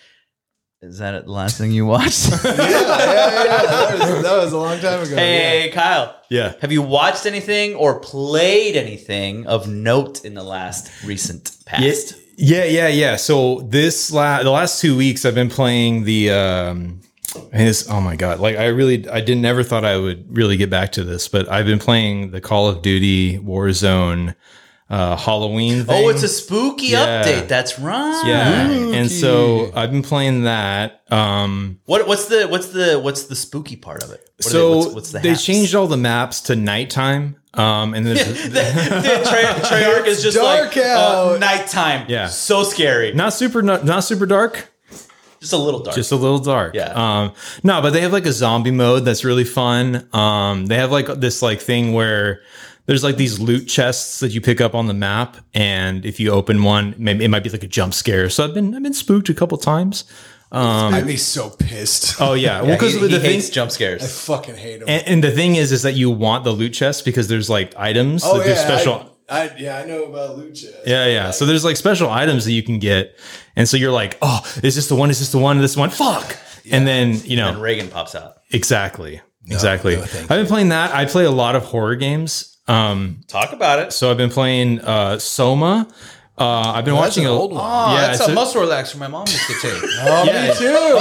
Speaker 2: Is that it, the last thing you watched?
Speaker 4: Yeah, yeah, yeah. That was, that was a long time ago.
Speaker 2: Hey, Kyle.
Speaker 5: yeah.
Speaker 2: Have you watched anything or played anything of note in the last recent past?
Speaker 5: Yeah, yeah, yeah. So this la- the last two weeks, I've been playing the. Um, and it's, oh my god! Like I really, I didn't never thought I would really get back to this, but I've been playing the Call of Duty Warzone uh, Halloween thing.
Speaker 2: Oh, it's a spooky
Speaker 5: Yeah.
Speaker 2: update. That's right.
Speaker 5: yeah, and so I've been playing that. Um,
Speaker 2: What what's the what's the what's the spooky part of it? What are
Speaker 5: so
Speaker 2: they, what's, what's the
Speaker 5: they
Speaker 2: haps?
Speaker 5: changed all the maps to nighttime. Um, and there's
Speaker 2: the, the Trey- Treyarch is just
Speaker 4: dark
Speaker 2: like uh,
Speaker 4: out.
Speaker 2: nighttime.
Speaker 5: Yeah.
Speaker 2: so scary.
Speaker 5: not super, not, not super dark.
Speaker 2: Just a little dark.
Speaker 5: Just a little dark.
Speaker 2: Yeah.
Speaker 5: Um, no, but they have like a zombie mode that's really fun. Um, they have like this like thing where there's like these loot chests that you pick up on the map, and if you open one, maybe it might be like a jump scare. So I've been I've been spooked a couple times.
Speaker 4: I'd be so pissed.
Speaker 5: Oh yeah, well
Speaker 2: yeah,
Speaker 5: because
Speaker 2: he,
Speaker 5: the
Speaker 2: he
Speaker 5: thing.
Speaker 2: hates jump
Speaker 4: I
Speaker 2: scares.
Speaker 4: fucking hate him.
Speaker 5: And, and the thing is, is that you want the loot chest because there's like items
Speaker 4: oh
Speaker 5: that
Speaker 4: yeah,
Speaker 5: do special.
Speaker 4: I, I, yeah, I know about loot chest.
Speaker 5: Yeah, yeah. So there's like special items that you can get, and so you're like, oh, is this the one? Is this the one? This one? Fuck! And then you know,
Speaker 2: And Reagan pops out.
Speaker 5: exactly, exactly.
Speaker 4: no, thank
Speaker 5: I've been playing that. I play a lot of horror games. Um,
Speaker 2: Talk about it.
Speaker 5: so I've been playing uh, Soma. Uh, I've been
Speaker 4: Oh, that's
Speaker 5: watching
Speaker 4: an
Speaker 5: a
Speaker 4: old one.
Speaker 3: Oh,
Speaker 5: Yeah,
Speaker 3: that's
Speaker 5: it's
Speaker 3: a
Speaker 5: a-
Speaker 3: muscle relaxer my mom used to take.
Speaker 4: Oh,
Speaker 5: Yeah.
Speaker 4: me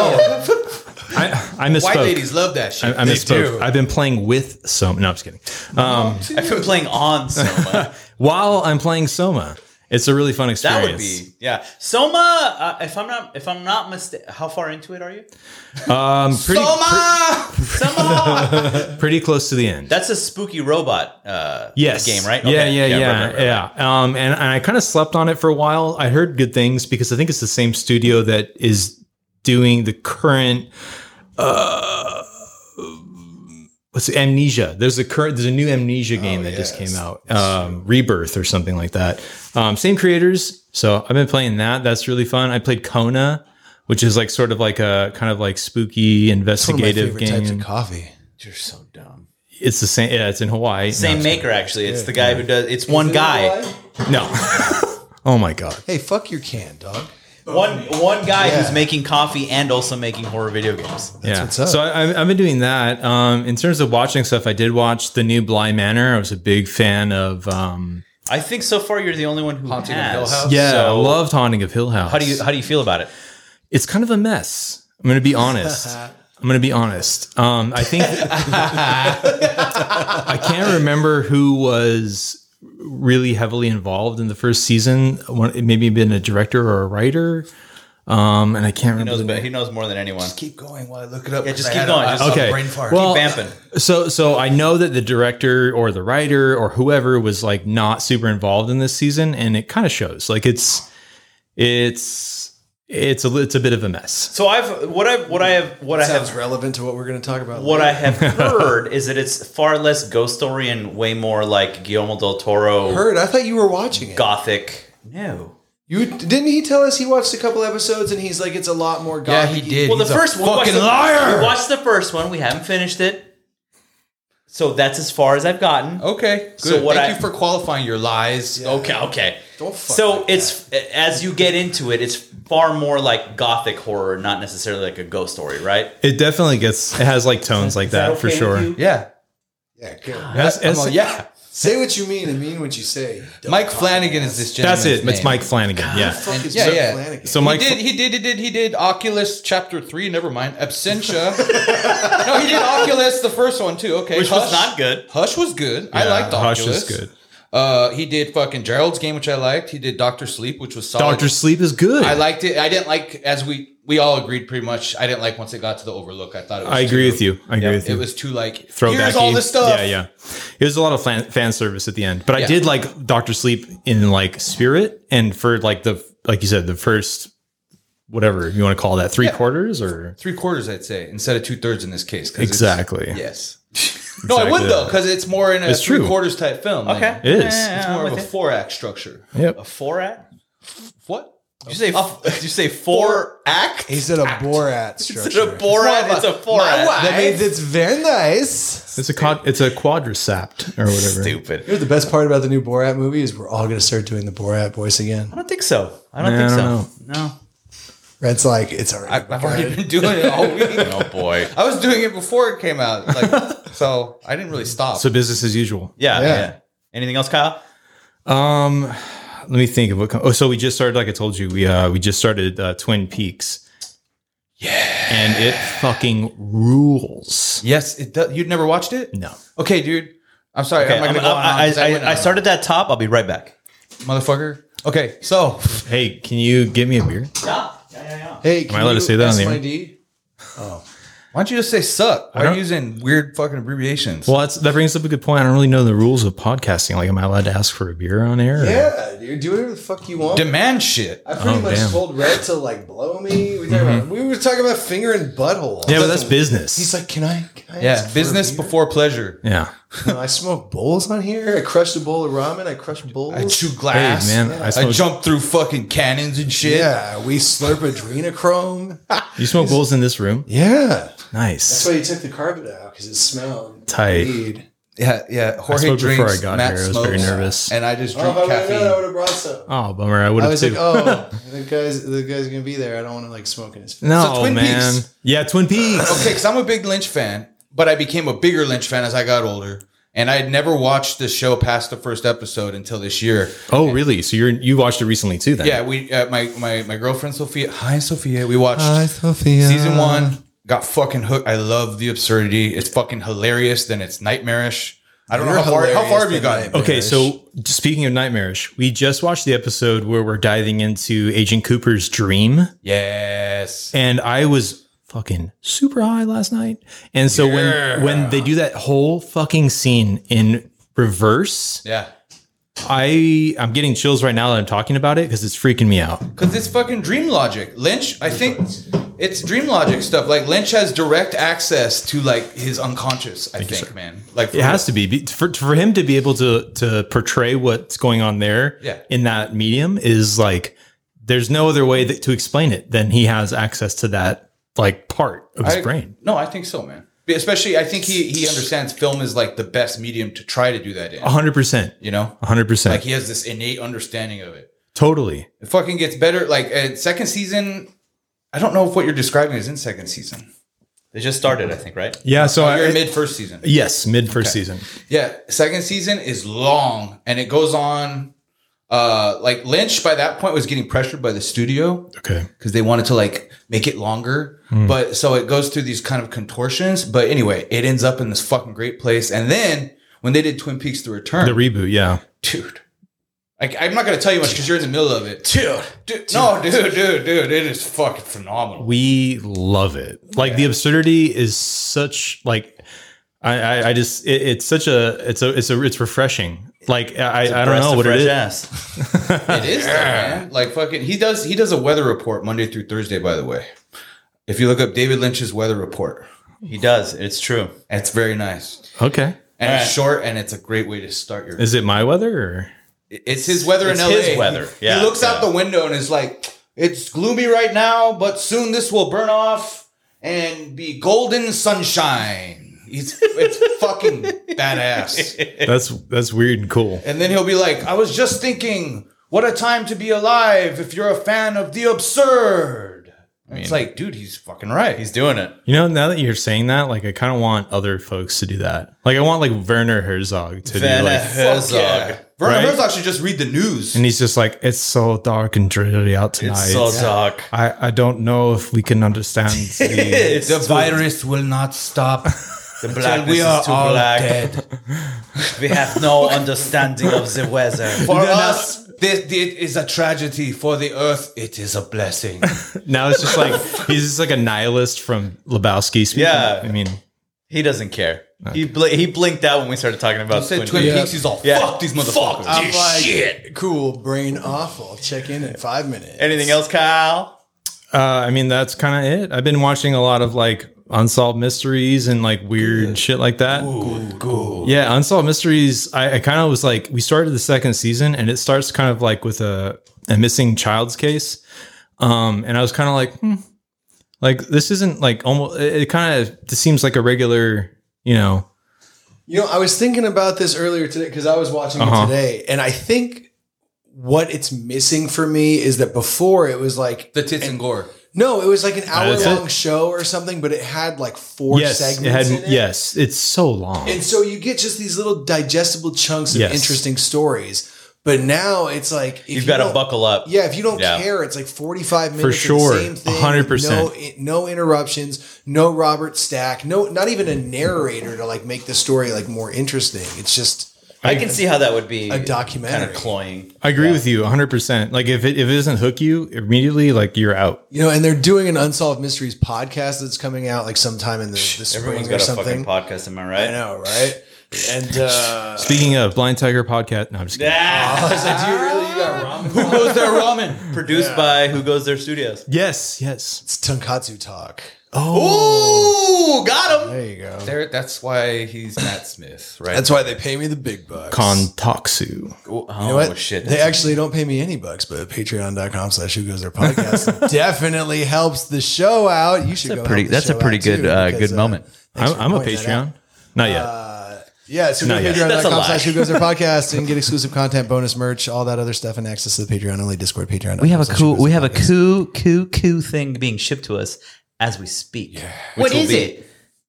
Speaker 4: too.
Speaker 5: I, I misspoke.
Speaker 3: White ladies love that shit.
Speaker 5: I, I
Speaker 3: They
Speaker 5: misspoke.
Speaker 3: do.
Speaker 5: I've been playing with Soma. No, I'm just kidding. Um,
Speaker 2: I've been playing on Soma.
Speaker 5: while I'm playing Soma. It's a really fun
Speaker 2: That would
Speaker 5: experience.
Speaker 2: be yeah. Soma, uh, if I'm not if I'm not mistaken, how far into it are you?
Speaker 5: Um, pretty,
Speaker 3: Soma!
Speaker 2: Soma.
Speaker 5: pretty close to the end.
Speaker 2: That's a spooky robot uh,
Speaker 5: Yes.
Speaker 2: game, right?
Speaker 5: Yeah,
Speaker 2: Okay.
Speaker 5: yeah, yeah,
Speaker 2: right, right, right,
Speaker 5: yeah. Um, and, and I kind of slept on it for a while. I heard good things because I think it's the same studio that is doing the current. Uh, what's it, Amnesia? There's a current. There's a new Amnesia game that just
Speaker 4: yes.
Speaker 5: came out, um, Rebirth or something like that. Um, same creators, so I've been playing that. That's really fun. I played Kona, which is like sort of like a kind of like spooky
Speaker 4: One of my
Speaker 5: investigative
Speaker 4: favorite types of
Speaker 5: game.
Speaker 4: coffee.
Speaker 2: You're so dumb.
Speaker 5: It's the same. Yeah, it's in Hawaii.
Speaker 2: Same
Speaker 5: No,
Speaker 2: maker, actually. It's the guy who does. It's one
Speaker 4: Is it
Speaker 2: guy.
Speaker 4: Hawaii?
Speaker 5: No. Oh my god.
Speaker 4: Hey, fuck your can, dog.
Speaker 2: One one guy
Speaker 4: Yeah.
Speaker 2: who's making coffee and also making horror video games.
Speaker 5: Yeah.
Speaker 4: what's up.
Speaker 5: So I, I've been doing that. Um, in terms of watching stuff, I did watch the new Bly Manor. I was a big fan of. Um,
Speaker 2: I think so far you're the only one who
Speaker 3: Haunting of
Speaker 2: has.
Speaker 3: Hill House?
Speaker 5: yeah,
Speaker 2: So
Speaker 5: I loved Haunting of Hill House.
Speaker 2: How do you how do you feel about it?
Speaker 5: It's kind of a mess. I'm going to be honest. I'm going to be honest. Um, I think I can't remember who was really heavily involved in the first season. One- It maybe been a director or a writer. Um, and I can't
Speaker 2: He
Speaker 5: remember.
Speaker 2: knows
Speaker 5: the
Speaker 2: be-
Speaker 5: name.
Speaker 2: he knows more than anyone.
Speaker 3: Keep going while I look it up.
Speaker 2: Yeah, just
Speaker 3: 'cause I
Speaker 2: keep
Speaker 3: had a-
Speaker 2: going.
Speaker 3: I
Speaker 2: Just-
Speaker 3: had a
Speaker 5: Okay.
Speaker 3: brain fart.
Speaker 5: Well,
Speaker 2: Vamping.
Speaker 5: So, so I know that the director or the writer or whoever was like not super involved in this season, and it kind of shows. Like it's, it's, it's a, it's a bit of a mess.
Speaker 2: So I've what I what I have what I
Speaker 4: Sounds
Speaker 2: have
Speaker 4: relevant to what we're going to talk about.
Speaker 2: what I
Speaker 4: later.
Speaker 2: have heard is that it's far less ghost story and way more like Guillermo del Toro
Speaker 4: heard. I thought you were watching it.
Speaker 2: gothic. No.
Speaker 4: You didn't he tell us he watched a couple episodes and he's like it's a lot more
Speaker 3: Yeah,
Speaker 4: gothic.
Speaker 3: he did.
Speaker 2: Well, the
Speaker 3: He's a
Speaker 2: first one, we watched
Speaker 3: fucking
Speaker 2: the-
Speaker 3: liar.
Speaker 2: We watched the first one. We haven't finished it, so that's as far as I've gotten.
Speaker 3: Okay, good.
Speaker 2: So what
Speaker 3: Thank
Speaker 2: I-
Speaker 3: you for qualifying your lies.
Speaker 2: Okay, okay.
Speaker 4: Don't fuck
Speaker 2: So
Speaker 4: like
Speaker 2: it's as you get into it, it's far more like gothic horror, not necessarily like a ghost story, right?
Speaker 5: It definitely gets, it has like tones like that,
Speaker 2: okay
Speaker 5: for
Speaker 2: with
Speaker 5: sure.
Speaker 2: you?
Speaker 3: Yeah.
Speaker 4: Yeah, good.
Speaker 5: As-
Speaker 3: I'm
Speaker 5: as-
Speaker 3: all, yeah.
Speaker 4: Say what you mean and mean what you say. Don't
Speaker 3: Mike
Speaker 4: fuck
Speaker 3: Flanagan
Speaker 4: like
Speaker 3: is this
Speaker 4: that.
Speaker 3: gentleman's
Speaker 5: That's it.
Speaker 3: name.
Speaker 5: It's Mike Flanagan. Yeah.
Speaker 4: Fuck is
Speaker 3: Yeah,
Speaker 4: Mike
Speaker 3: yeah.
Speaker 4: Flanagan?
Speaker 5: So
Speaker 3: He
Speaker 5: Mike,
Speaker 3: did, he did, he did, he did Oculus Chapter three. Never mind, Absentia. No, he did Oculus, the first one too. Okay,
Speaker 2: Which was not good.
Speaker 3: Hush was good. I
Speaker 5: Yeah,
Speaker 3: liked
Speaker 5: Hush
Speaker 3: Oculus.
Speaker 5: is good.
Speaker 3: Uh, he did fucking Gerald's Game, which I liked. He did Doctor Sleep, which was solid.
Speaker 5: Doctor Sleep is good.
Speaker 3: I liked it. I didn't like as we we all agreed pretty much. I didn't like once it got to the Overlook. I thought it was
Speaker 5: I agree
Speaker 3: too-
Speaker 5: with you. I agree with
Speaker 3: It
Speaker 5: you.
Speaker 3: was too like
Speaker 5: Throwbacky.
Speaker 3: here's all this stuff.
Speaker 5: Yeah, yeah. It was a lot of fan, fan service at the end, but I
Speaker 3: Yeah.
Speaker 5: did like Doctor Sleep in like spirit, and for like the like you said the first whatever you want to call that three
Speaker 3: Yeah.
Speaker 5: quarters or
Speaker 3: Three quarters, I'd say, instead of two thirds in this case. 'cause it's-
Speaker 5: exactly.
Speaker 3: Yes. No, I would
Speaker 5: Exactly
Speaker 3: though,
Speaker 5: that.
Speaker 3: because it's more in a
Speaker 5: It's
Speaker 3: three
Speaker 5: true.
Speaker 3: quarters type film. like,
Speaker 2: Okay,
Speaker 5: It is.
Speaker 2: Yeah,
Speaker 3: it's
Speaker 2: yeah,
Speaker 3: more
Speaker 2: I'm
Speaker 3: of a
Speaker 2: with you.
Speaker 3: four act structure.
Speaker 5: Yep.
Speaker 2: A four act.
Speaker 3: What?
Speaker 2: Did you say? Did you say four act?
Speaker 4: He said a Borat
Speaker 2: It's
Speaker 4: structure.
Speaker 2: a Borat. It's a four act.
Speaker 4: That means it's very nice.
Speaker 5: It's a quad, it's a quadricept or whatever.
Speaker 2: Stupid.
Speaker 4: You know what the best part about the new Borat movie is we're all going to start doing the Borat voice again.
Speaker 2: I don't think so. I don't
Speaker 5: Yeah,
Speaker 2: think
Speaker 5: I
Speaker 2: so.
Speaker 5: don't
Speaker 2: No.
Speaker 4: Red's like, it's all right.
Speaker 3: I've, I've already been doing it all week.
Speaker 2: Oh boy.
Speaker 3: I was doing it before it came out, like so. I didn't really stop.
Speaker 5: So business as usual.
Speaker 2: Yeah,
Speaker 4: Yeah.
Speaker 2: yeah. Anything else, Kyle?
Speaker 5: Um, let me think of what. com- Oh, so we just started. Like I told you, we uh we just started uh, Twin Peaks. Yeah, and it fucking rules.
Speaker 3: yes, it does. You'd never watched it?
Speaker 5: No,
Speaker 3: Okay, dude. I'm sorry.
Speaker 2: Okay,
Speaker 3: I'm not
Speaker 2: I'm-
Speaker 3: gonna go on.
Speaker 2: I,
Speaker 3: on 'cause
Speaker 2: I,
Speaker 3: went
Speaker 2: I, I
Speaker 3: on.
Speaker 2: started that top. I'll be right back.
Speaker 3: motherfucker. Okay, so
Speaker 5: hey, can you get me a beer?
Speaker 2: Yeah, yeah, yeah. yeah.
Speaker 4: Hey, can
Speaker 5: I allowed to
Speaker 4: you
Speaker 5: say that on
Speaker 4: S
Speaker 5: the
Speaker 4: my
Speaker 5: air?
Speaker 4: D?
Speaker 3: why don't you just say "suck"? Why
Speaker 5: I
Speaker 3: are you
Speaker 5: don't-
Speaker 3: using weird fucking abbreviations?
Speaker 5: Well, that's, that brings up a good point. I don't really know the rules of podcasting. Like, am I allowed to ask for a beer on air? or-
Speaker 4: Yeah, dude. Do whatever the fuck you want.
Speaker 3: Demand shit.
Speaker 4: I pretty
Speaker 5: Oh,
Speaker 4: much
Speaker 5: damn.
Speaker 4: told Red to like blow me. We, talking about, we were talking about finger and butthole.
Speaker 5: Yeah, but that's business.
Speaker 4: He's like, can I? Can I
Speaker 3: Yeah,
Speaker 4: ask for a
Speaker 3: business
Speaker 4: beer?"
Speaker 3: before pleasure.
Speaker 5: yeah.
Speaker 4: No, I smoke bowls on here. I crushed a bowl of ramen. I crushed bowls.
Speaker 3: I chew glass.
Speaker 5: Hey, man, I
Speaker 3: I,
Speaker 5: smoke-
Speaker 3: jump through fucking cannons and shit.
Speaker 4: Yeah, we slurp adrenochrome.
Speaker 5: You smoke bowls in this room?
Speaker 4: Yeah,
Speaker 5: Nice.
Speaker 4: that's why you took the carpet out because it smelled
Speaker 5: Tight.
Speaker 4: weed.
Speaker 3: Yeah, yeah. Jorge
Speaker 5: smoked
Speaker 3: drinks.
Speaker 5: before I got
Speaker 3: Matt
Speaker 5: here. I was very
Speaker 3: smokes,
Speaker 5: nervous.
Speaker 3: and I just
Speaker 4: Oh,
Speaker 3: drink
Speaker 4: if I would have
Speaker 3: caffeine.
Speaker 4: known, I would have brought some.
Speaker 5: Oh, bummer. I would
Speaker 4: I
Speaker 5: have
Speaker 4: was
Speaker 5: too.
Speaker 4: like, oh, the guy's the guy's gonna be there. I don't want to like smoke in his face.
Speaker 5: no,
Speaker 3: So Twin
Speaker 5: man.
Speaker 3: Peaks.
Speaker 5: Yeah, Twin Peaks.
Speaker 3: Okay, because I'm a big Lynch fan, but I became a bigger Lynch fan as I got older. And I had never watched the show past the first episode until this year.
Speaker 5: Oh, really? So you're you watched it recently too? Then?
Speaker 3: Yeah, we uh, my, my my girlfriend Sophia. Hi, Sophia. We watched
Speaker 4: Sophia.
Speaker 3: season one. Got fucking hooked. I love the absurdity. It's fucking hilarious. Then it's nightmarish. I don't
Speaker 4: You're
Speaker 3: know how far, how
Speaker 4: hilarious
Speaker 3: far have you
Speaker 4: than
Speaker 3: gotten?
Speaker 4: nightmare.
Speaker 5: Okay, so speaking of nightmarish, we just watched the episode where we're diving into Agent Cooper's dream,
Speaker 3: Yes.
Speaker 5: and I was fucking super high last night. And so
Speaker 3: Yeah.
Speaker 5: when when they do that whole fucking scene in reverse,
Speaker 3: Yeah.
Speaker 5: I I'm getting chills right now that I'm talking about it because it's freaking me out.
Speaker 3: Because it's fucking dream logic. Lynch, I think it's dream logic stuff. Like Lynch has direct access to like his unconscious, I think, man. Like
Speaker 5: It has to be Be- for for him to be able to to portray what's going on there
Speaker 3: Yeah.
Speaker 5: in that medium is like there's no other way that, to explain it than he has access to that like part of his
Speaker 3: I-
Speaker 5: brain.
Speaker 3: No, I think so, man. Especially, I think he he understands film is like the best medium to try to do that in.
Speaker 5: A hundred percent,
Speaker 3: You know,
Speaker 5: a hundred percent,
Speaker 3: like he has this innate understanding of it.
Speaker 5: totally.
Speaker 3: It fucking gets better. Like uh, second season, I don't know if what you're describing is in second season.
Speaker 2: They just started, I think, right?
Speaker 5: Yeah. So
Speaker 3: Oh,
Speaker 5: I,
Speaker 3: you're in mid first season.
Speaker 5: yes, mid first season.
Speaker 3: Yeah, second season is long and it goes on. Uh, like Lynch by that point was getting pressured by the studio
Speaker 5: Okay.
Speaker 3: because they wanted to like make it longer. But so it goes through these kind of contortions. But anyway, it ends up in this fucking great place. And then when they did Twin Peaks: The Return,
Speaker 5: The reboot, yeah.
Speaker 3: dude, like I'm not gonna tell you much because you're in the middle of it, dude. dude no, dude, dude, dude, it is fucking phenomenal.
Speaker 5: We love it. Like the absurdity is such like I I, I just it, it's such a it's a it's a it's refreshing. Like I I don't
Speaker 2: Breast
Speaker 5: know
Speaker 2: of
Speaker 5: what it
Speaker 2: fresh
Speaker 5: is.
Speaker 2: ass.
Speaker 3: It is, though, man. Like fucking, he does. He does a weather report Monday through Thursday. By the way, if you look up David Lynch's weather report,
Speaker 2: He does. It's true.
Speaker 3: it's very nice
Speaker 5: Okay.
Speaker 3: and
Speaker 2: All
Speaker 3: it's
Speaker 2: right.
Speaker 3: short and it's a great way to start your.
Speaker 5: Is it my weather or
Speaker 3: It's his weather
Speaker 2: It's
Speaker 3: in L A.
Speaker 2: his weather.
Speaker 3: He-
Speaker 2: Yeah,
Speaker 3: he looks out
Speaker 2: yeah.
Speaker 3: the window and is like, "It's gloomy right now, but soon this will burn off and be golden sunshine." He's it's fucking badass.
Speaker 5: that's that's weird and cool.
Speaker 3: And then he'll be like, "I was just thinking, what a time to be alive if you're a fan of the absurd." And it's like, dude, he's fucking right.
Speaker 2: He's doing it.
Speaker 5: You know, now that you're saying that, like I kind of want other folks to do that. Like I want like Werner Herzog to
Speaker 2: Werner
Speaker 5: do like,
Speaker 2: Herzog.
Speaker 3: Fuck yeah. Werner
Speaker 5: Right?
Speaker 3: Herzog should just read the news.
Speaker 5: and he's just like, it's so dark and dreary out tonight.
Speaker 2: It's so dark.
Speaker 5: I, I don't know if we can understand the
Speaker 2: It's
Speaker 3: the
Speaker 2: too-
Speaker 3: virus will not stop.
Speaker 2: The blackness
Speaker 3: we are
Speaker 2: is too
Speaker 3: all
Speaker 2: black.
Speaker 3: dead.
Speaker 2: We have no understanding of the weather.
Speaker 3: For us, this, it is a tragedy. For the earth, it is a blessing.
Speaker 5: now it's just like he's just like a nihilist from Lebowski speaking.
Speaker 2: Yeah.
Speaker 5: I mean,
Speaker 2: He doesn't care. He bl- he blinked out when we started talking about
Speaker 3: He said
Speaker 2: Twin
Speaker 3: Twin
Speaker 2: Peaks.
Speaker 3: Peaks, he's all,
Speaker 2: Yeah.
Speaker 3: fuck these motherfuckers.
Speaker 4: I'm like, cool, brain off. I'll check in in five minutes.
Speaker 2: Anything else, Kyle?
Speaker 5: uh, I mean that's kind of it. I've been watching a lot of like unsolved mysteries and like weird shit like that. Yeah, unsolved mysteries. I, I kind of was like, we started the second season and it starts kind of like with a, a missing child's case. Um, and I was kind of like, hmm, like this isn't like almost. It, it kind of this seems like a regular, you know.
Speaker 4: You know, I was thinking about this earlier today because I was watching
Speaker 5: Uh-huh.
Speaker 4: it today, and I think what it's missing for me is that before it was like
Speaker 3: The tits and gore.
Speaker 4: no, it was like an hour
Speaker 5: That's
Speaker 4: long
Speaker 5: it?
Speaker 4: show or something, but it had like four
Speaker 5: Yes,
Speaker 4: segments.
Speaker 5: it had.
Speaker 4: in it.
Speaker 5: Yes, it's so long.
Speaker 4: And so you get just these little digestible chunks of
Speaker 5: Yes.
Speaker 4: interesting stories. But now it's like if
Speaker 2: You've
Speaker 4: you
Speaker 2: got to
Speaker 4: don't-
Speaker 2: buckle up.
Speaker 4: Yeah, if you don't
Speaker 2: Yeah.
Speaker 4: care, it's like forty-five minutes
Speaker 5: For
Speaker 4: of
Speaker 5: sure,
Speaker 4: the same thing.
Speaker 5: one hundred percent.
Speaker 4: No, no interruptions, no Robert Stack, no, not even a narrator to like make the story like more interesting. It's just
Speaker 2: I can see how that would be
Speaker 4: A documentary.
Speaker 2: kind of cloying.
Speaker 5: I agree with you one hundred percent. Like if it if it doesn't hook you immediately, like you're out.
Speaker 4: you know, and they're doing an Unsolved Mysteries podcast that's coming out like sometime in the, the spring
Speaker 2: Everyone's
Speaker 4: or
Speaker 2: got a
Speaker 4: something.
Speaker 2: fucking podcast. Am I right?
Speaker 4: I know, right? And uh,
Speaker 5: Speaking of Blind Tiger podcast, no, I'm just kidding.
Speaker 4: I
Speaker 2: Ah,
Speaker 4: was like, do you really? You got ramen?
Speaker 2: Who Goes There Ramen, produced by Who Goes There Studios.
Speaker 5: Yes, yes.
Speaker 4: It's Tonkatsu Talk.
Speaker 2: Ooh, got him.
Speaker 4: There you go.
Speaker 3: There, that's why he's Matt Smith, right?
Speaker 4: That's why they pay me the big bucks.
Speaker 5: Kontaksu.
Speaker 2: Oh,
Speaker 4: You know what?
Speaker 2: oh, shit.
Speaker 4: They actually don't pay me any bucks, but patreon.com slash who goes their podcast definitely helps the show out. You should
Speaker 2: That's a
Speaker 4: go
Speaker 2: pretty-
Speaker 4: help the
Speaker 2: that's a
Speaker 4: show
Speaker 2: pretty
Speaker 4: out,
Speaker 2: good,
Speaker 4: too,
Speaker 2: uh,
Speaker 4: because,
Speaker 2: good moment.
Speaker 4: thanks
Speaker 5: I'm,
Speaker 4: for
Speaker 5: I'm a
Speaker 4: pointing that out.
Speaker 5: Patreon. Not yet.
Speaker 4: Yeah, so go
Speaker 5: Not
Speaker 4: to
Speaker 5: yet.
Speaker 2: That's a
Speaker 4: patreon.com
Speaker 2: lie.
Speaker 4: slash who goes their podcast and get exclusive content, bonus merch, all that other stuff, and access to the Patreon only Discord, Patreon.
Speaker 2: We have a cool. We have a cool, cool, cool thing being shipped to us as we speak. What is it?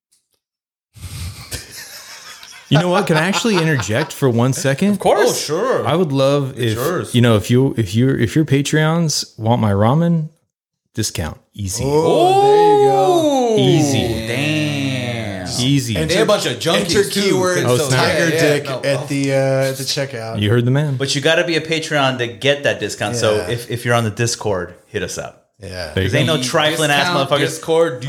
Speaker 5: You know what? Can I actually interject for one second?
Speaker 2: Of course.
Speaker 3: Oh, sure.
Speaker 5: I would love if
Speaker 3: yours.
Speaker 5: you know if you if you if your Patreons want my ramen discount, easy,
Speaker 4: Oh, there you go.
Speaker 5: easy.
Speaker 2: Damn.
Speaker 5: Easy.
Speaker 4: And-
Speaker 3: They have a bunch of junkies
Speaker 4: Enter
Speaker 3: too.
Speaker 4: keyword
Speaker 5: Oh, snap.
Speaker 4: Tiger
Speaker 3: Yeah, yeah,
Speaker 4: Dick
Speaker 3: no.
Speaker 4: at the uh, at the checkout.
Speaker 5: You heard the man.
Speaker 2: But you got to be a Patreon to get that discount. So
Speaker 4: Yeah.
Speaker 2: if, if you're on the Discord, hit us up.
Speaker 4: Yeah.
Speaker 5: There you
Speaker 2: Because ain't
Speaker 5: go.
Speaker 2: no trifling ass
Speaker 3: Discount,
Speaker 2: motherfuckers.
Speaker 3: Discord.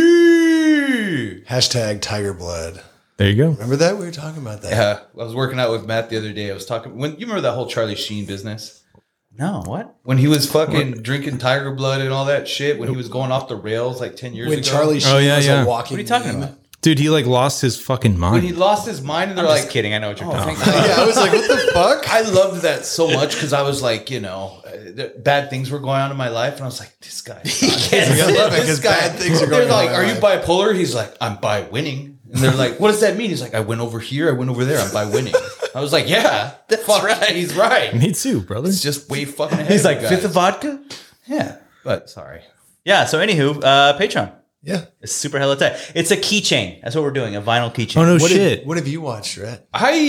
Speaker 4: Hashtag Tiger Blood.
Speaker 5: There you go.
Speaker 4: Remember that? We were talking about that.
Speaker 3: Yeah, I was working out with Matt the other day. I was talking when you remember that whole Charlie Sheen business
Speaker 2: No, what?
Speaker 3: when he was fucking drinking Tiger Blood and all that shit. When he was going off the rails like ten years
Speaker 4: When
Speaker 3: ago.
Speaker 4: Charlie Sheen
Speaker 5: Oh, yeah,
Speaker 4: was
Speaker 5: yeah.
Speaker 4: a walking.
Speaker 2: What are you talking
Speaker 4: meme.
Speaker 2: about?
Speaker 5: Dude, he like lost his fucking
Speaker 3: when he
Speaker 5: mind.
Speaker 3: lost his mind, and they're
Speaker 2: I'm
Speaker 3: like,
Speaker 2: just kidding. I know what you're
Speaker 3: "Oh,
Speaker 2: talking
Speaker 3: thank
Speaker 2: about.
Speaker 3: God."
Speaker 4: Yeah, I was like, what the fuck?
Speaker 3: I loved that so much because I was like, you know, uh, the bad things were going on in my life, and I was like, this guy.
Speaker 4: I love it because bad things are going
Speaker 3: They're
Speaker 4: on.
Speaker 3: like,
Speaker 4: in
Speaker 3: are
Speaker 4: my
Speaker 3: you
Speaker 4: life.
Speaker 3: bipolar? He's like, I'm bi winning. And they're like, what does that mean? He's like, I went over here, I went over there, I'm bi winning. I was like, yeah, that's right. He's right.
Speaker 5: Me too, brother.
Speaker 3: It's just way fucking ahead.
Speaker 2: He's
Speaker 3: of
Speaker 2: like,
Speaker 3: you
Speaker 2: fifth
Speaker 3: guys.
Speaker 2: of vodka?
Speaker 3: Yeah, but sorry.
Speaker 2: Yeah, so anyway, uh, Patreon.
Speaker 4: Yeah.
Speaker 2: It's super hella tight. It's a keychain. That's what we're doing, a vinyl keychain.
Speaker 5: Oh no
Speaker 4: What,
Speaker 5: shit.
Speaker 4: Have, what have you watched, Rhett?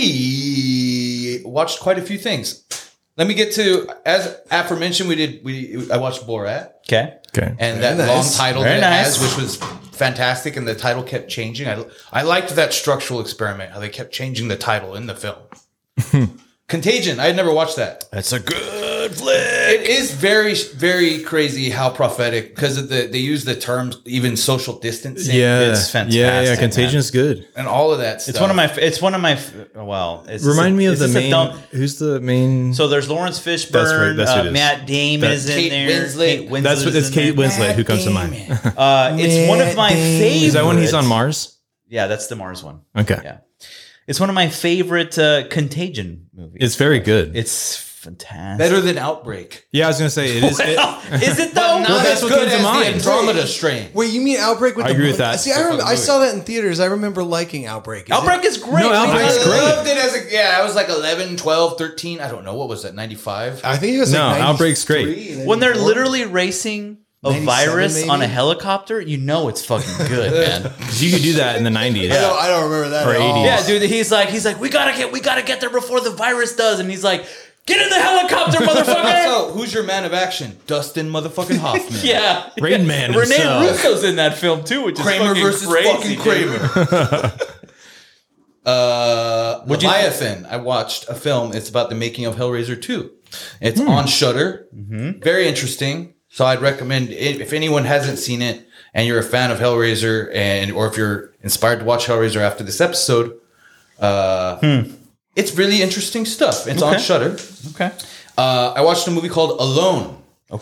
Speaker 3: I watched quite a few things. Let me get to as aforementioned. We did. We I watched Borat
Speaker 2: Okay.
Speaker 5: Okay.
Speaker 3: and
Speaker 4: Very
Speaker 3: that long
Speaker 4: nice.
Speaker 3: title
Speaker 2: Very
Speaker 3: that it
Speaker 2: nice.
Speaker 3: has, which was fantastic, and the title kept changing. I I liked that structural experiment how they kept changing the title in the film. Contagion. I had never watched that.
Speaker 2: That's a good flick.
Speaker 3: It is very very crazy how prophetic because of the they use the terms even social distancing.
Speaker 5: Yeah.
Speaker 2: It's
Speaker 5: Yeah, yeah.
Speaker 2: fantastic,
Speaker 5: Contagion's good.
Speaker 3: and all of that stuff.
Speaker 2: It's one of my. It's one of my. Well, it's
Speaker 5: Remind me of the
Speaker 2: it's just a
Speaker 5: main.
Speaker 2: dumb-
Speaker 5: Who's the main?
Speaker 2: So there's Lawrence Fishburne.
Speaker 5: That's right, that's who
Speaker 2: uh,
Speaker 5: it is.
Speaker 2: Matt Damon
Speaker 5: That-
Speaker 2: is in
Speaker 3: Kate
Speaker 2: there.
Speaker 3: Winslet.
Speaker 2: Kate Winslet
Speaker 5: That's what
Speaker 2: is
Speaker 5: it's
Speaker 2: in
Speaker 5: Kate
Speaker 2: there.
Speaker 5: Winslet who comes to mind.
Speaker 2: Uh, it's one of my favorites.
Speaker 5: Is that when he's on Mars?
Speaker 2: Yeah, that's the Mars one.
Speaker 5: Okay.
Speaker 2: Yeah, it's one of my favorite uh, Contagion movies.
Speaker 5: It's very good.
Speaker 2: It's fantastic.
Speaker 3: better than Outbreak.
Speaker 5: yeah, I was gonna say it is. It,
Speaker 2: Is it though?
Speaker 3: Not
Speaker 5: Well, that's
Speaker 3: as
Speaker 5: what
Speaker 3: good
Speaker 5: came to
Speaker 3: as
Speaker 5: mind.
Speaker 3: the Andromeda strain.
Speaker 4: Wait, you mean Outbreak with
Speaker 5: I
Speaker 4: the
Speaker 5: agree with that.
Speaker 4: See, I, remember, I saw that in theaters. I remember liking Outbreak. Is
Speaker 2: Outbreak
Speaker 4: it-
Speaker 2: is great.
Speaker 5: No,
Speaker 2: man.
Speaker 5: Outbreak's
Speaker 3: I
Speaker 5: great.
Speaker 3: loved it as a yeah. I was like eleven, twelve, thirteen. I don't know what was that. ninety-five.
Speaker 4: I think it was
Speaker 5: No,
Speaker 4: like
Speaker 5: Outbreak's great.
Speaker 4: ninety-three,
Speaker 2: When they're
Speaker 4: ninety-four.
Speaker 2: literally racing a
Speaker 4: ninety-seven
Speaker 2: virus on a
Speaker 4: maybe?
Speaker 2: helicopter, you know it's fucking good, man.
Speaker 5: you could do that in the nineties.
Speaker 4: I don't, I don't remember that
Speaker 5: Or
Speaker 4: at all.
Speaker 5: eighties.
Speaker 2: Yeah, dude. He's like, he's like, we gotta get, we gotta get there before the virus does, and he's like, get in the helicopter, motherfucker.
Speaker 3: So, who's your man of action? Dustin motherfucking Hoffman.
Speaker 2: Yeah,
Speaker 5: Rain Man
Speaker 2: Renee
Speaker 5: himself.
Speaker 2: Russo's in that film too, which is
Speaker 3: Kramer
Speaker 2: fucking
Speaker 3: versus
Speaker 2: crazy,
Speaker 3: fucking
Speaker 2: dude.
Speaker 3: Kramer. uh,
Speaker 2: What'd you
Speaker 3: Leviathan. I watched a film. It's about the making of Hellraiser two. It's on Shudder. Very interesting. So I'd recommend it, if anyone hasn't seen it and you're a fan of Hellraiser, and or if you're inspired to watch Hellraiser after this episode, uh, it's really interesting stuff. It's on
Speaker 2: Okay.
Speaker 3: Shudder.
Speaker 2: Okay.
Speaker 3: Uh, I watched a movie called Alone.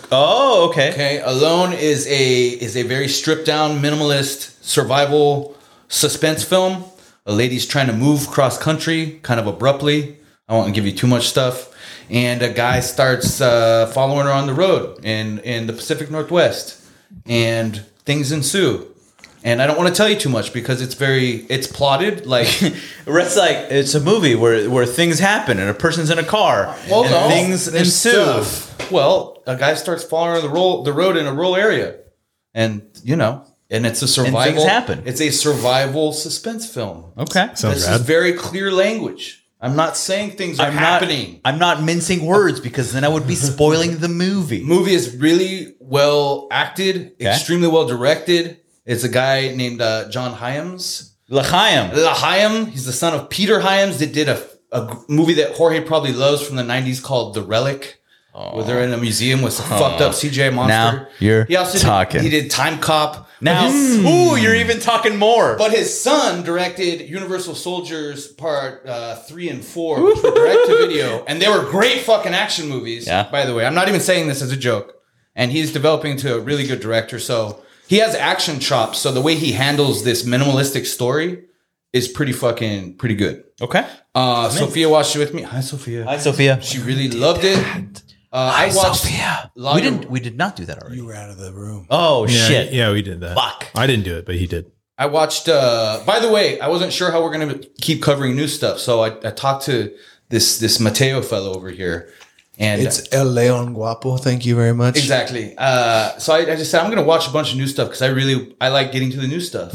Speaker 2: Oh, okay.
Speaker 3: Okay, Alone is a is a very stripped down, minimalist survival suspense film. A lady's trying to move cross country, kind of abruptly. I won't give you too much stuff. And a guy starts uh, following her on the road in in the Pacific Northwest, and things ensue. And I don't want to tell you too much because it's very it's plotted like
Speaker 2: It's like it's a movie where where things happen and a person's in a car
Speaker 3: Well,
Speaker 2: and
Speaker 3: no,
Speaker 2: things
Speaker 3: there's
Speaker 2: ensue.
Speaker 3: stuff. Well, a guy starts following on the roll, the road in a rural area, and you know, and it's a survival.
Speaker 2: things happen.
Speaker 3: It's a survival suspense film.
Speaker 2: Okay.
Speaker 5: Sounds
Speaker 3: This
Speaker 5: rad.
Speaker 3: is very clear language. I'm not saying things are
Speaker 2: I'm
Speaker 3: happening.
Speaker 2: not. I'm not mincing words because then I would be spoiling the movie.
Speaker 3: Movie is really well acted, extremely well directed. It's a guy named uh, John Hyams.
Speaker 2: L'chaim.
Speaker 3: L'chaim. He's the son of Peter Hyams that did a, a movie that Jorge probably loves from the nineties called The Relic. Where they're in a museum with some fucked up C G I monster.
Speaker 2: Now you're
Speaker 3: he also
Speaker 2: talking.
Speaker 3: Did, he did Time Cop.
Speaker 2: Now, ooh, you're even talking more.
Speaker 3: But his son directed Universal Soldiers Part uh, three and four, which were direct to video, and they were great fucking action movies.
Speaker 2: Yeah.
Speaker 3: By the way, I'm not even saying this as a joke. And he's developing into a really good director, so he has action chops. So the way he handles this minimalistic story is pretty fucking pretty good.
Speaker 2: Okay.
Speaker 3: Uh, Sophia watched it with me. Hi, Sophia.
Speaker 2: Hi, Sophia.
Speaker 3: She really loved it. Uh, I watched.
Speaker 2: Sophia.
Speaker 3: La-
Speaker 2: We didn't. We did not do that already.
Speaker 4: You were out of the room.
Speaker 2: Oh
Speaker 5: Yeah,
Speaker 2: shit.
Speaker 5: Yeah, we did that.
Speaker 2: Fuck.
Speaker 5: I didn't do it, but he did.
Speaker 3: I watched. Uh, by the way, I wasn't sure how we're gonna keep covering new stuff, so I, I talked to this this Mateo fellow over here, and
Speaker 4: It's El Leon Guapo. Thank you very much.
Speaker 3: exactly. Uh, so I, I just said I'm gonna watch a bunch of new stuff because I really I like getting to the new stuff.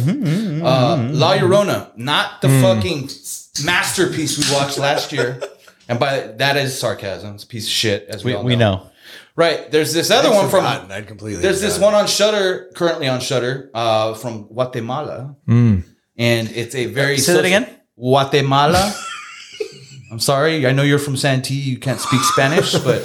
Speaker 3: Uh, La Llorona, not the fucking masterpiece we watched last year, and by that is sarcasm. It's a piece of shit, as we,
Speaker 2: We,
Speaker 3: all
Speaker 2: we know.
Speaker 3: Right. There's this other
Speaker 4: I'd
Speaker 3: one from.
Speaker 4: forgotten. I'd completely.
Speaker 3: There's this
Speaker 4: forgotten.
Speaker 3: one on Shudder, currently on Shudder, uh, from Guatemala. and it's a very
Speaker 2: Say that again?
Speaker 3: Guatemala. I'm sorry, I know you're from Santee. You can't speak Spanish, but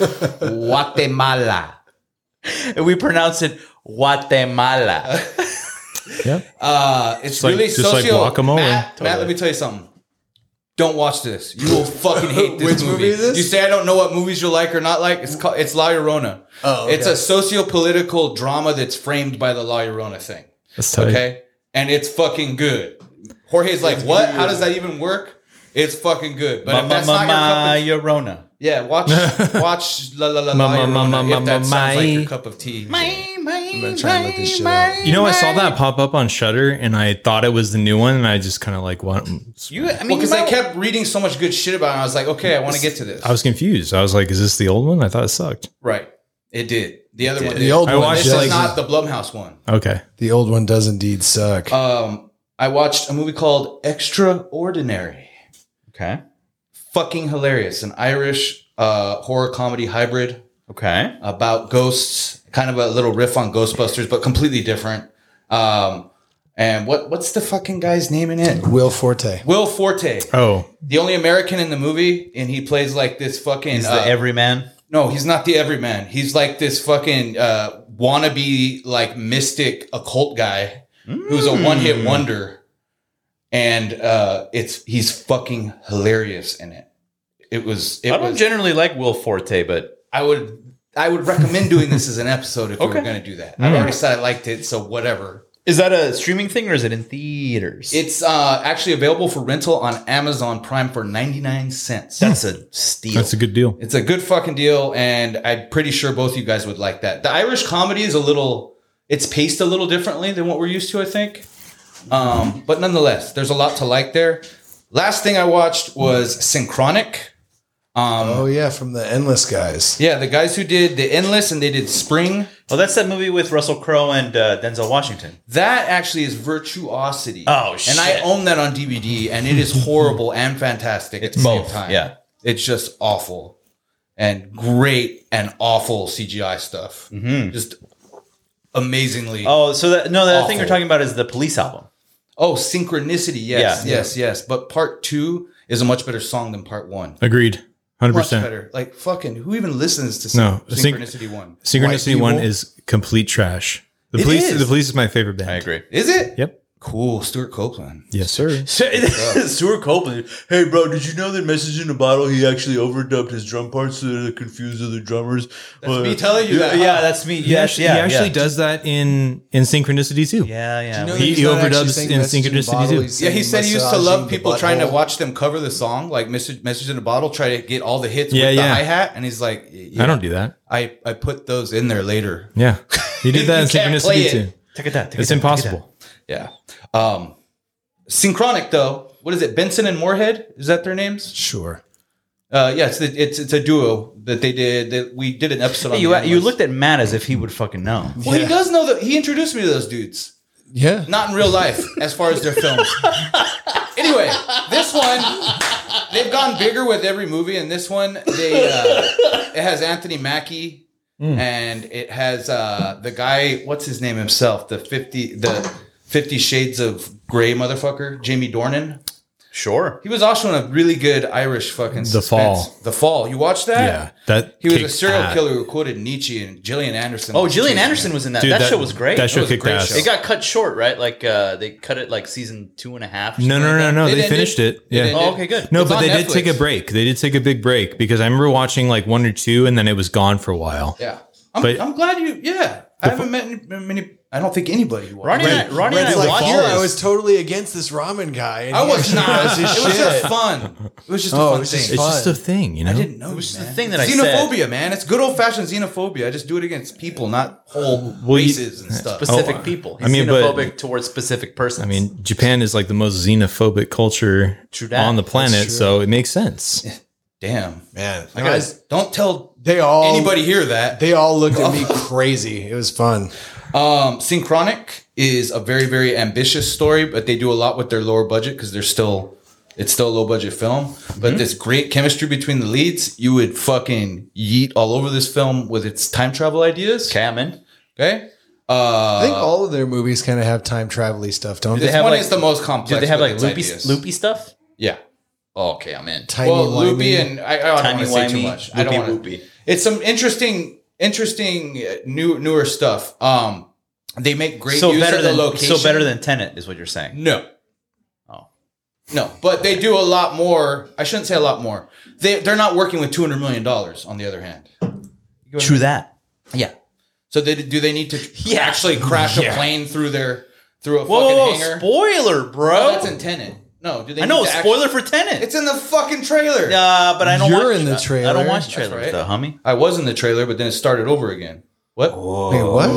Speaker 3: Guatemala.
Speaker 2: And we pronounce it Guatemala.
Speaker 5: Yep.
Speaker 3: Uh, it's
Speaker 5: like-
Speaker 3: really
Speaker 5: just like
Speaker 3: socio.
Speaker 5: guacamole.
Speaker 3: Matt, Matt, let me tell you something. Don't watch this. You will fucking hate this
Speaker 4: Which
Speaker 3: movie.
Speaker 4: movie is this?
Speaker 3: You say I don't know what movies you like or not like. It's called. It's La Llorona.
Speaker 4: Oh, okay.
Speaker 3: It's a socio-political drama that's framed by the La Llorona thing.
Speaker 5: That's tight.
Speaker 3: Okay, and it's fucking good. Jorge's like, what? How does that even work? It's fucking good. But if that's not your cup of
Speaker 2: Llorona.
Speaker 3: yeah, watch watch La La La
Speaker 5: Ma-
Speaker 3: La
Speaker 5: ma- ma-
Speaker 3: Llorona.
Speaker 5: ma-
Speaker 3: If that
Speaker 5: ma-
Speaker 3: sounds like your
Speaker 5: my-
Speaker 3: cup of tea.
Speaker 4: I'm gonna try and look this shit up.
Speaker 5: You know, I saw that pop up on Shudder, and I thought it was the new one, and I just kind of like, what?
Speaker 2: You, I
Speaker 3: Well,
Speaker 2: mean,
Speaker 3: because
Speaker 2: you
Speaker 3: I
Speaker 2: might-
Speaker 3: kept reading so much good shit about it, I was like, okay, I want to get to this.
Speaker 5: I was confused. I was like, is this the old one? I thought it sucked.
Speaker 3: Right. It did. The other one did.
Speaker 4: The old
Speaker 5: I
Speaker 4: one.
Speaker 5: watched
Speaker 3: This
Speaker 5: it
Speaker 3: is
Speaker 5: like-
Speaker 3: not the Blumhouse one.
Speaker 5: Okay.
Speaker 4: The old one does indeed suck.
Speaker 3: Um, I watched a movie called Extraordinary.
Speaker 2: Okay.
Speaker 3: Fucking hilarious. An Irish uh, horror comedy hybrid
Speaker 2: Okay.
Speaker 3: about ghosts. Kind of a little riff on Ghostbusters, but completely different. Um, and what what's the fucking guy's name in it?
Speaker 4: Will Forte.
Speaker 3: Will Forte.
Speaker 5: Oh,
Speaker 3: The only American in the movie, and he plays like this fucking...
Speaker 2: He's
Speaker 3: uh,
Speaker 2: the everyman.
Speaker 3: No, he's not the everyman. He's like this fucking uh, wannabe, like mystic occult guy who's a one hit wonder, and uh, it's he's fucking hilarious in it. It was. It
Speaker 2: I don't
Speaker 3: was.
Speaker 2: generally like Will Forte, but
Speaker 3: I would. I would recommend doing this as an episode if we
Speaker 2: Okay.
Speaker 3: were going to do that. I already said I liked it, so whatever.
Speaker 2: is that a streaming thing or is it in theaters?
Speaker 3: It's uh, actually available for rental on Amazon Prime for ninety nine cents.
Speaker 2: That's a steal.
Speaker 5: that's a good deal.
Speaker 3: It's a good fucking deal, and I'm pretty sure both of you guys would like that. The Irish comedy is a little, it's paced a little differently than what we're used to, I think. Um, but nonetheless, there's a lot to like there. Last thing I watched was Synchronic. Um,
Speaker 4: Oh yeah, from the Endless guys.
Speaker 3: yeah, the guys who did The Endless and they did Spring.
Speaker 2: Oh, that's that movie with Russell Crowe and uh, Denzel Washington.
Speaker 3: That actually is Virtuosity.
Speaker 2: Oh,
Speaker 3: And I
Speaker 2: shit.
Speaker 3: own that on D V D, and it is horrible and fantastic at the
Speaker 2: both,
Speaker 3: same time.
Speaker 2: yeah.
Speaker 3: It's just awful and great and awful C G I stuff. Mm-hmm. Just amazingly.
Speaker 2: Oh, so that no, that thing you're
Speaker 3: Awful.
Speaker 2: talking about is the Police album.
Speaker 3: Oh, Synchronicity. Yes,
Speaker 2: Yeah.
Speaker 3: yes, yes. But part two is a much better song than part one.
Speaker 5: Agreed. one hundred
Speaker 3: Much
Speaker 5: percent.
Speaker 3: better. Like, fucking, who even listens to
Speaker 5: No,
Speaker 3: Syn-
Speaker 5: Synch-
Speaker 3: Synchronicity one?
Speaker 5: Synchronicity
Speaker 3: White
Speaker 5: one
Speaker 3: people?
Speaker 5: is complete trash. The
Speaker 3: It
Speaker 5: police.
Speaker 3: is.
Speaker 5: The police is my favorite band.
Speaker 2: I agree.
Speaker 3: Is it?
Speaker 5: Yep.
Speaker 3: Cool. Stuart Copeland.
Speaker 5: Yes, sir.
Speaker 2: Stuart Copeland. Hey, bro, did you know that Message in a Bottle, he actually overdubbed his drum parts so that it confused other drummers? That's
Speaker 3: me telling you
Speaker 2: yeah,
Speaker 3: that,
Speaker 2: Yeah,
Speaker 3: huh?
Speaker 2: that's me.
Speaker 5: He
Speaker 2: Yes,
Speaker 5: actually,
Speaker 2: yeah,
Speaker 5: he actually
Speaker 2: yeah.
Speaker 5: does that in in Synchronicity too.
Speaker 2: Yeah, yeah.
Speaker 4: You know
Speaker 2: We-
Speaker 4: that
Speaker 5: He-
Speaker 4: he's
Speaker 5: he
Speaker 4: not actually
Speaker 5: overdubs
Speaker 4: saying
Speaker 5: in
Speaker 4: Message in a
Speaker 5: Synchronicity
Speaker 4: Bottle,
Speaker 5: too.
Speaker 4: he's
Speaker 3: Yeah, he
Speaker 4: saying
Speaker 3: said he used to
Speaker 4: massaging
Speaker 3: love
Speaker 4: the
Speaker 3: people trying to
Speaker 4: butthole.
Speaker 3: watch them cover the song, like Message, Message in a Bottle, try to get all the hits
Speaker 5: Yeah,
Speaker 3: with
Speaker 5: yeah.
Speaker 3: the hi-hat. And he's like, yeah,
Speaker 5: I don't do that.
Speaker 3: I, I put those in there later.
Speaker 5: Yeah, he did that in
Speaker 3: You can't play
Speaker 5: Synchronicity
Speaker 3: it.
Speaker 5: too.
Speaker 2: Take it down. Take it
Speaker 5: It's
Speaker 2: down, take it
Speaker 5: impossible.
Speaker 3: Yeah. Um, Synchronic, though. What is it? Benson and Moorhead? Is that their names?
Speaker 4: Sure.
Speaker 3: Uh, yeah, it's, it's it's a duo that they did. That we did an episode
Speaker 2: down.
Speaker 3: on.
Speaker 2: You,
Speaker 3: the
Speaker 2: you
Speaker 3: Endless.
Speaker 2: looked at Matt as if he would fucking know.
Speaker 3: Well, he does know that. He introduced me to those dudes.
Speaker 4: Yeah.
Speaker 3: Not in real life, as far as their films. Anyway, this one, they've gone bigger with every movie. And this one, they uh, it has Anthony Mackie, and it has uh, the guy. What's his name himself? The fifty the Fifty Shades of Grey motherfucker, Jamie Dornan.
Speaker 2: Sure.
Speaker 3: He was also in a really good Irish fucking
Speaker 5: The
Speaker 3: suspense.
Speaker 5: Fall.
Speaker 3: The Fall. You watched that?
Speaker 5: Yeah, that
Speaker 3: He was a
Speaker 5: kicked
Speaker 3: serial
Speaker 5: ass.
Speaker 3: killer who quoted Nietzsche, and Gillian Anderson.
Speaker 2: Oh,
Speaker 3: was
Speaker 2: Gillian
Speaker 3: chasing
Speaker 2: Anderson
Speaker 3: him.
Speaker 2: was in that.
Speaker 5: Dude,
Speaker 2: that,
Speaker 5: that-
Speaker 2: show was great.
Speaker 5: that show
Speaker 3: was a
Speaker 5: kicked
Speaker 3: great
Speaker 5: ass.
Speaker 3: show.
Speaker 2: It got cut short, right? Like uh, they cut it like season two and a half. or
Speaker 5: No,
Speaker 2: something
Speaker 5: no,
Speaker 2: like
Speaker 5: no,
Speaker 2: that.
Speaker 5: no.
Speaker 3: It
Speaker 5: They
Speaker 3: ended.
Speaker 5: finished it.
Speaker 3: It
Speaker 5: Yeah.
Speaker 3: ended.
Speaker 2: Oh, okay, good.
Speaker 5: No,
Speaker 3: It's
Speaker 5: but
Speaker 3: on
Speaker 5: they did
Speaker 3: Netflix.
Speaker 5: take a break. They did take a big break because I remember watching like one or two, and then it was gone for a while.
Speaker 3: Yeah. I'm,
Speaker 5: But-
Speaker 3: I'm glad you. Yeah. I haven't met any, many. I don't think anybody who
Speaker 2: Ronnie
Speaker 3: watched
Speaker 2: and
Speaker 3: it.
Speaker 2: I, Ronnie and
Speaker 4: Red's
Speaker 2: I
Speaker 4: like,
Speaker 2: watched
Speaker 4: here,
Speaker 2: this.
Speaker 4: I was totally against this ramen guy. And
Speaker 3: I
Speaker 4: he
Speaker 3: was
Speaker 4: actually
Speaker 3: not.
Speaker 4: does
Speaker 3: It
Speaker 4: his
Speaker 3: was
Speaker 4: shit.
Speaker 3: just fun. It was just a
Speaker 4: Oh,
Speaker 3: fun
Speaker 4: it's
Speaker 3: thing.
Speaker 4: just
Speaker 5: It's
Speaker 4: fun.
Speaker 5: just a thing, you know.
Speaker 3: I didn't know.
Speaker 2: It was
Speaker 3: man.
Speaker 2: the thing that I
Speaker 3: xenophobia,
Speaker 2: said.
Speaker 3: man. It's good old fashioned xenophobia. I just do it against people, not whole
Speaker 5: Well, you-
Speaker 3: races and stuff.
Speaker 2: specific
Speaker 5: Oh,
Speaker 2: people.
Speaker 5: I
Speaker 2: He's
Speaker 5: mean, but-
Speaker 2: xenophobic towards specific persons.
Speaker 5: I mean, Japan is like the most xenophobic culture
Speaker 2: True that.
Speaker 5: on the planet,
Speaker 4: true.
Speaker 5: so it makes sense.
Speaker 3: Damn,
Speaker 4: Man,
Speaker 3: I guys, don't tell
Speaker 4: they all
Speaker 3: anybody here that.
Speaker 4: They all looked at me crazy. It was fun.
Speaker 3: Um, Synchronic is a very, very ambitious story, but they do a lot with their lower budget because they're still, it's still a low budget film. But this great chemistry between the leads, you would fucking yeet all over this film with its time travel ideas.
Speaker 2: okay, I'm in.
Speaker 3: Okay. Uh,
Speaker 4: I think all of their movies kind of have time travel-y stuff, don't
Speaker 3: this
Speaker 4: they?
Speaker 5: have,
Speaker 3: one
Speaker 5: like-
Speaker 3: is the most complex.
Speaker 2: Do they have
Speaker 3: with
Speaker 2: like
Speaker 3: its
Speaker 2: loopy,
Speaker 3: ideas.
Speaker 2: loopy stuff?
Speaker 3: Yeah. Oh, okay, I'm in.
Speaker 4: Tiny
Speaker 3: well, loopy
Speaker 4: wimey.
Speaker 3: and I, I don't
Speaker 2: Tiny
Speaker 3: want to say too
Speaker 2: wimey,
Speaker 3: much. I don't
Speaker 2: loopy
Speaker 3: want to.
Speaker 2: whoopy.
Speaker 3: It's some interesting, interesting uh, new newer stuff. Um, they make great
Speaker 2: So
Speaker 3: use
Speaker 2: better
Speaker 3: of the
Speaker 2: than
Speaker 3: location.
Speaker 2: so better than Tenet is what you're saying.
Speaker 3: no.
Speaker 2: Oh.
Speaker 3: No, but they do a lot more. I shouldn't say a lot more. They they're not working with two hundred million dollars. On the other hand,
Speaker 2: True that.
Speaker 3: yeah. So they do they need to
Speaker 2: Yeah.
Speaker 3: actually crash
Speaker 2: Yeah.
Speaker 3: a plane through their through a
Speaker 2: Whoa,
Speaker 3: fucking
Speaker 2: whoa, whoa,
Speaker 3: hangar?
Speaker 2: spoiler, bro.
Speaker 3: No, that's in Tenet. No, do they?
Speaker 2: I know,
Speaker 3: need to
Speaker 2: spoiler
Speaker 3: actually-
Speaker 2: for Tenet.
Speaker 3: It's in the fucking trailer.
Speaker 2: uh, but I don't
Speaker 4: You're
Speaker 2: watch
Speaker 4: in the
Speaker 2: I
Speaker 4: trailer.
Speaker 2: don't watch
Speaker 3: That's
Speaker 2: trailers
Speaker 3: right.
Speaker 2: though, homie.
Speaker 3: I was in the trailer, but then it started over again. What?
Speaker 4: Wait, what?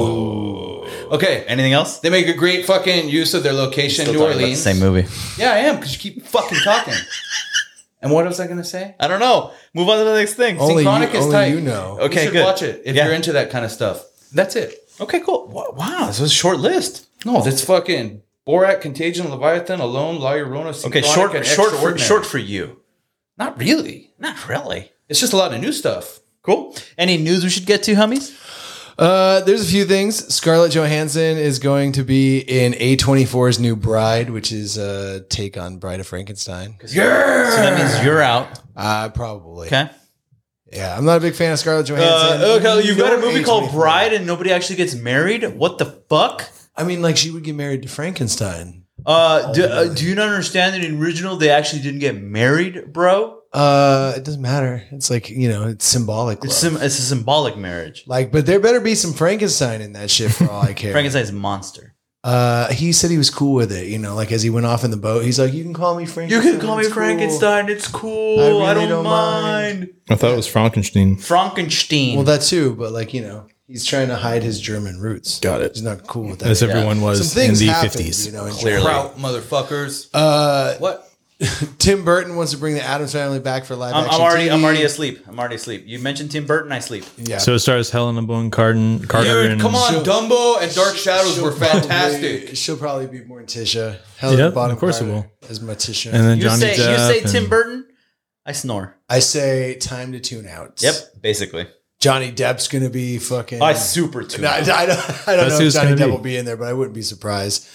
Speaker 4: Oh.
Speaker 3: Okay.
Speaker 2: Anything else?
Speaker 3: They make a great fucking use of their location,
Speaker 2: Still
Speaker 3: New
Speaker 2: talking about the
Speaker 3: Orleans.
Speaker 2: same movie.
Speaker 3: Yeah, I am, because you keep fucking talking. And what was I going to say?
Speaker 2: I don't know. Move on to the next thing.
Speaker 4: Only
Speaker 3: Synchronic
Speaker 4: you-
Speaker 3: is
Speaker 4: only
Speaker 3: tight.
Speaker 4: you know.
Speaker 2: Okay,
Speaker 3: you should
Speaker 2: good.
Speaker 3: watch it if
Speaker 2: Yeah.
Speaker 3: you're into that kind of stuff. That's it.
Speaker 2: Okay, cool. Wa- Wow, this was a short list.
Speaker 3: No, that's fucking Borat, Contagion, Leviathan, Alone, La Llorona,
Speaker 2: Okay,
Speaker 3: Synchronic,
Speaker 2: short,
Speaker 3: and
Speaker 2: short for
Speaker 3: Extraordinary.
Speaker 2: short for you.
Speaker 3: Not really.
Speaker 2: Not really.
Speaker 3: It's just a lot of new stuff.
Speaker 2: Cool. Any news we should get to, hummies?
Speaker 4: Uh, there's a few things. Scarlett Johansson is going to be in A twenty-four's new Bride, which is a take on Bride of Frankenstein.
Speaker 2: So that means you're out.
Speaker 4: Uh, probably.
Speaker 2: Okay.
Speaker 4: Yeah, I'm not a big fan of Scarlett Johansson.
Speaker 2: Uh, okay, you've got a
Speaker 4: Nor
Speaker 2: movie
Speaker 4: A
Speaker 2: called
Speaker 4: twenty-four.
Speaker 2: Bride and nobody actually gets married? What the fuck?
Speaker 4: I mean, like she would get married to Frankenstein.
Speaker 2: Uh, do, uh, do you not understand that in original they actually didn't get married, bro?
Speaker 4: Uh, it doesn't matter. It's like, you know, it's symbolic.
Speaker 2: It's,
Speaker 4: love.
Speaker 2: sim- it's a symbolic marriage.
Speaker 4: Like, but there better be some Frankenstein in that shit for all I care.
Speaker 2: Frankenstein's a monster.
Speaker 4: Uh, he said he was cool with it. You know, like as he went off in the boat, he's like, "You can call me
Speaker 2: You
Speaker 4: Frankenstein.
Speaker 2: can call me
Speaker 4: it's cool."
Speaker 2: Frankenstein. It's cool.
Speaker 4: I
Speaker 2: I,
Speaker 4: really
Speaker 2: don't,
Speaker 4: don't
Speaker 2: mind.
Speaker 4: mind.
Speaker 5: I thought it was Frankenstein.
Speaker 2: Frankenstein.
Speaker 4: Well, that too, but like you know, he's trying to hide his German roots.
Speaker 5: Got it.
Speaker 4: He's not cool with that.
Speaker 5: As everyone was
Speaker 4: Some things
Speaker 5: in the
Speaker 4: happened,
Speaker 5: fifties.
Speaker 4: you know. in
Speaker 2: Clearly.
Speaker 3: Kraut motherfuckers.
Speaker 4: Uh,
Speaker 3: What?
Speaker 4: Tim Burton wants to bring the Addams Family back for live
Speaker 2: I'm,
Speaker 4: action.
Speaker 2: I'm already.
Speaker 4: T V.
Speaker 2: I'm already asleep. I'm already asleep. You mentioned Tim Burton. I sleep.
Speaker 4: Yeah.
Speaker 5: So it stars Helena Bonham Carter, Carter
Speaker 3: Dude,
Speaker 5: and
Speaker 3: come on.
Speaker 4: She'll-
Speaker 3: Dumbo and Dark Shadows
Speaker 4: She'll
Speaker 3: were
Speaker 4: probably-
Speaker 3: fantastic.
Speaker 4: she'll probably be Morticia. Helena
Speaker 5: Yeah,
Speaker 4: Bonham
Speaker 5: of course it
Speaker 4: Carter
Speaker 5: will.
Speaker 4: As Morticia.
Speaker 5: and then
Speaker 2: You
Speaker 5: Johnny
Speaker 2: say.
Speaker 5: Depp.
Speaker 2: You say
Speaker 5: and-
Speaker 2: Tim Burton. I snore.
Speaker 4: I say time to tune out.
Speaker 2: Yep. Basically.
Speaker 4: Johnny Depp's gonna be fucking.
Speaker 2: I super too.
Speaker 4: No, I, I don't, I don't
Speaker 5: That's
Speaker 4: know
Speaker 5: who
Speaker 4: if
Speaker 5: it's
Speaker 4: Johnny
Speaker 5: gonna
Speaker 4: Depp
Speaker 5: be.
Speaker 4: will be in there, but I wouldn't be surprised.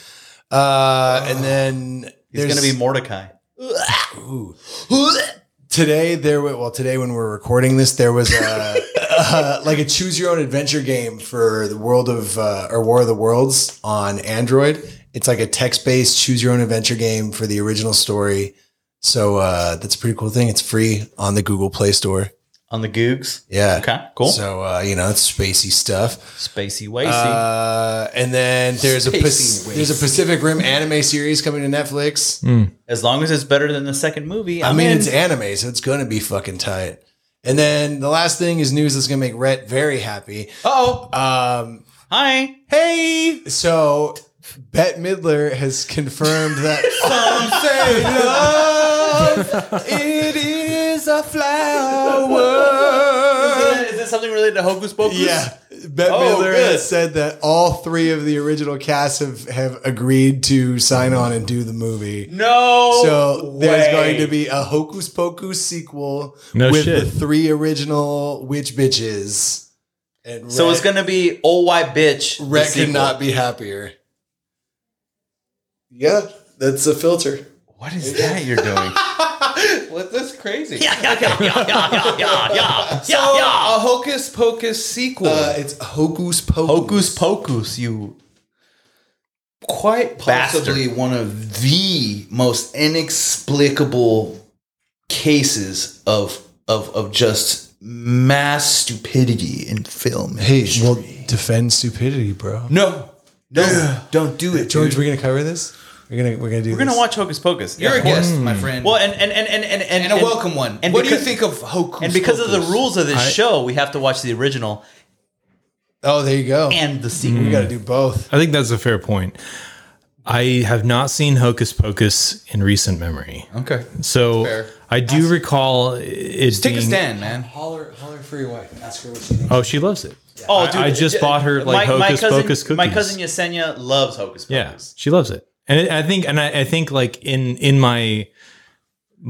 Speaker 4: Uh, and then
Speaker 2: He's
Speaker 4: there's
Speaker 2: gonna be Mordecai.
Speaker 4: today. There, wa- well, today when we're recording this, there was a uh, like a choose your own adventure game for the World of uh, or War of the Worlds on Android. It's like a text based choose your own adventure game for the original story. So uh, that's a pretty cool thing. It's free on the Google Play Store.
Speaker 2: On the Googs.
Speaker 4: Yeah.
Speaker 2: Okay. Cool.
Speaker 4: So uh, you know, it's spacey stuff.
Speaker 2: Spacey Wacy.
Speaker 4: Uh, and then there's a
Speaker 3: Spacey
Speaker 4: Pac- there's a Pacific Rim anime series coming to Netflix.
Speaker 2: as long as it's better than the second movie.
Speaker 4: I
Speaker 2: I'm
Speaker 4: mean,
Speaker 2: in.
Speaker 4: it's anime, so it's gonna be fucking tight. And then the last thing is news that's gonna make Rhett very happy.
Speaker 3: Oh,
Speaker 4: Um,
Speaker 2: Hi.
Speaker 4: hey, so Bette Midler has confirmed that some say love it is a flower.
Speaker 2: Is this something related to Hocus Pocus?
Speaker 4: Yeah, Bette
Speaker 2: Oh,
Speaker 4: Midler
Speaker 2: good.
Speaker 4: has said that all three of the original cast have, have agreed to sign on and do the movie.
Speaker 2: No.
Speaker 4: So there's
Speaker 2: way.
Speaker 4: going to be a Hocus Pocus sequel
Speaker 5: No
Speaker 4: with
Speaker 5: shit.
Speaker 4: the three original witch bitches. And
Speaker 2: So
Speaker 4: Rhett-
Speaker 2: it's gonna be old white bitch. the
Speaker 4: Rhett could
Speaker 2: sequel.
Speaker 4: not be happier. Yeah, that's a filter.
Speaker 2: What is that you're doing?
Speaker 3: what? That's crazy.
Speaker 2: yeah, yeah, yeah, yeah, yeah, yeah, yeah,
Speaker 3: So,
Speaker 2: yeah, yeah.
Speaker 3: a Hocus Pocus sequel.
Speaker 4: Uh, it's Hocus Pocus.
Speaker 2: Hocus Pocus. You.
Speaker 3: Quite possibly
Speaker 2: Bastard.
Speaker 3: one of the most inexplicable cases of of of just mass stupidity in film.
Speaker 4: Hey, well, defend stupidity, bro.
Speaker 3: No, no, don't do it,
Speaker 4: George,
Speaker 3: George.
Speaker 4: we're gonna cover this. We're gonna we're gonna do.
Speaker 2: We're gonna
Speaker 4: this.
Speaker 2: watch Hocus Pocus.
Speaker 3: You're
Speaker 2: Yeah,
Speaker 3: a
Speaker 2: of course.
Speaker 3: guest, my friend.
Speaker 2: Well, and and and and and, and,
Speaker 3: and a welcome one.
Speaker 2: and
Speaker 3: what do you
Speaker 2: because-
Speaker 3: think of Hocus?
Speaker 2: And because of the
Speaker 3: Pocus?
Speaker 2: rules of this
Speaker 5: I-
Speaker 2: show, we have to watch the original
Speaker 4: Oh, there you go.
Speaker 2: and the sequel.
Speaker 4: we got to do both.
Speaker 5: I think that's a fair point. I have not seen Hocus Pocus in recent memory.
Speaker 3: Okay,
Speaker 5: So
Speaker 3: Fair.
Speaker 5: I do recall it
Speaker 3: take
Speaker 5: being,
Speaker 3: a stand, man.
Speaker 4: Holler, holler for your wife. Ask her what she thinks.
Speaker 5: Oh, she loves it.
Speaker 2: Oh,
Speaker 5: I- I just bought her, like, Hocus Pocus
Speaker 2: My
Speaker 5: cookies.
Speaker 2: cousin Yesenia loves Hocus Pocus.
Speaker 5: Yeah, she loves it, and it, I think, and I, I think, like in in my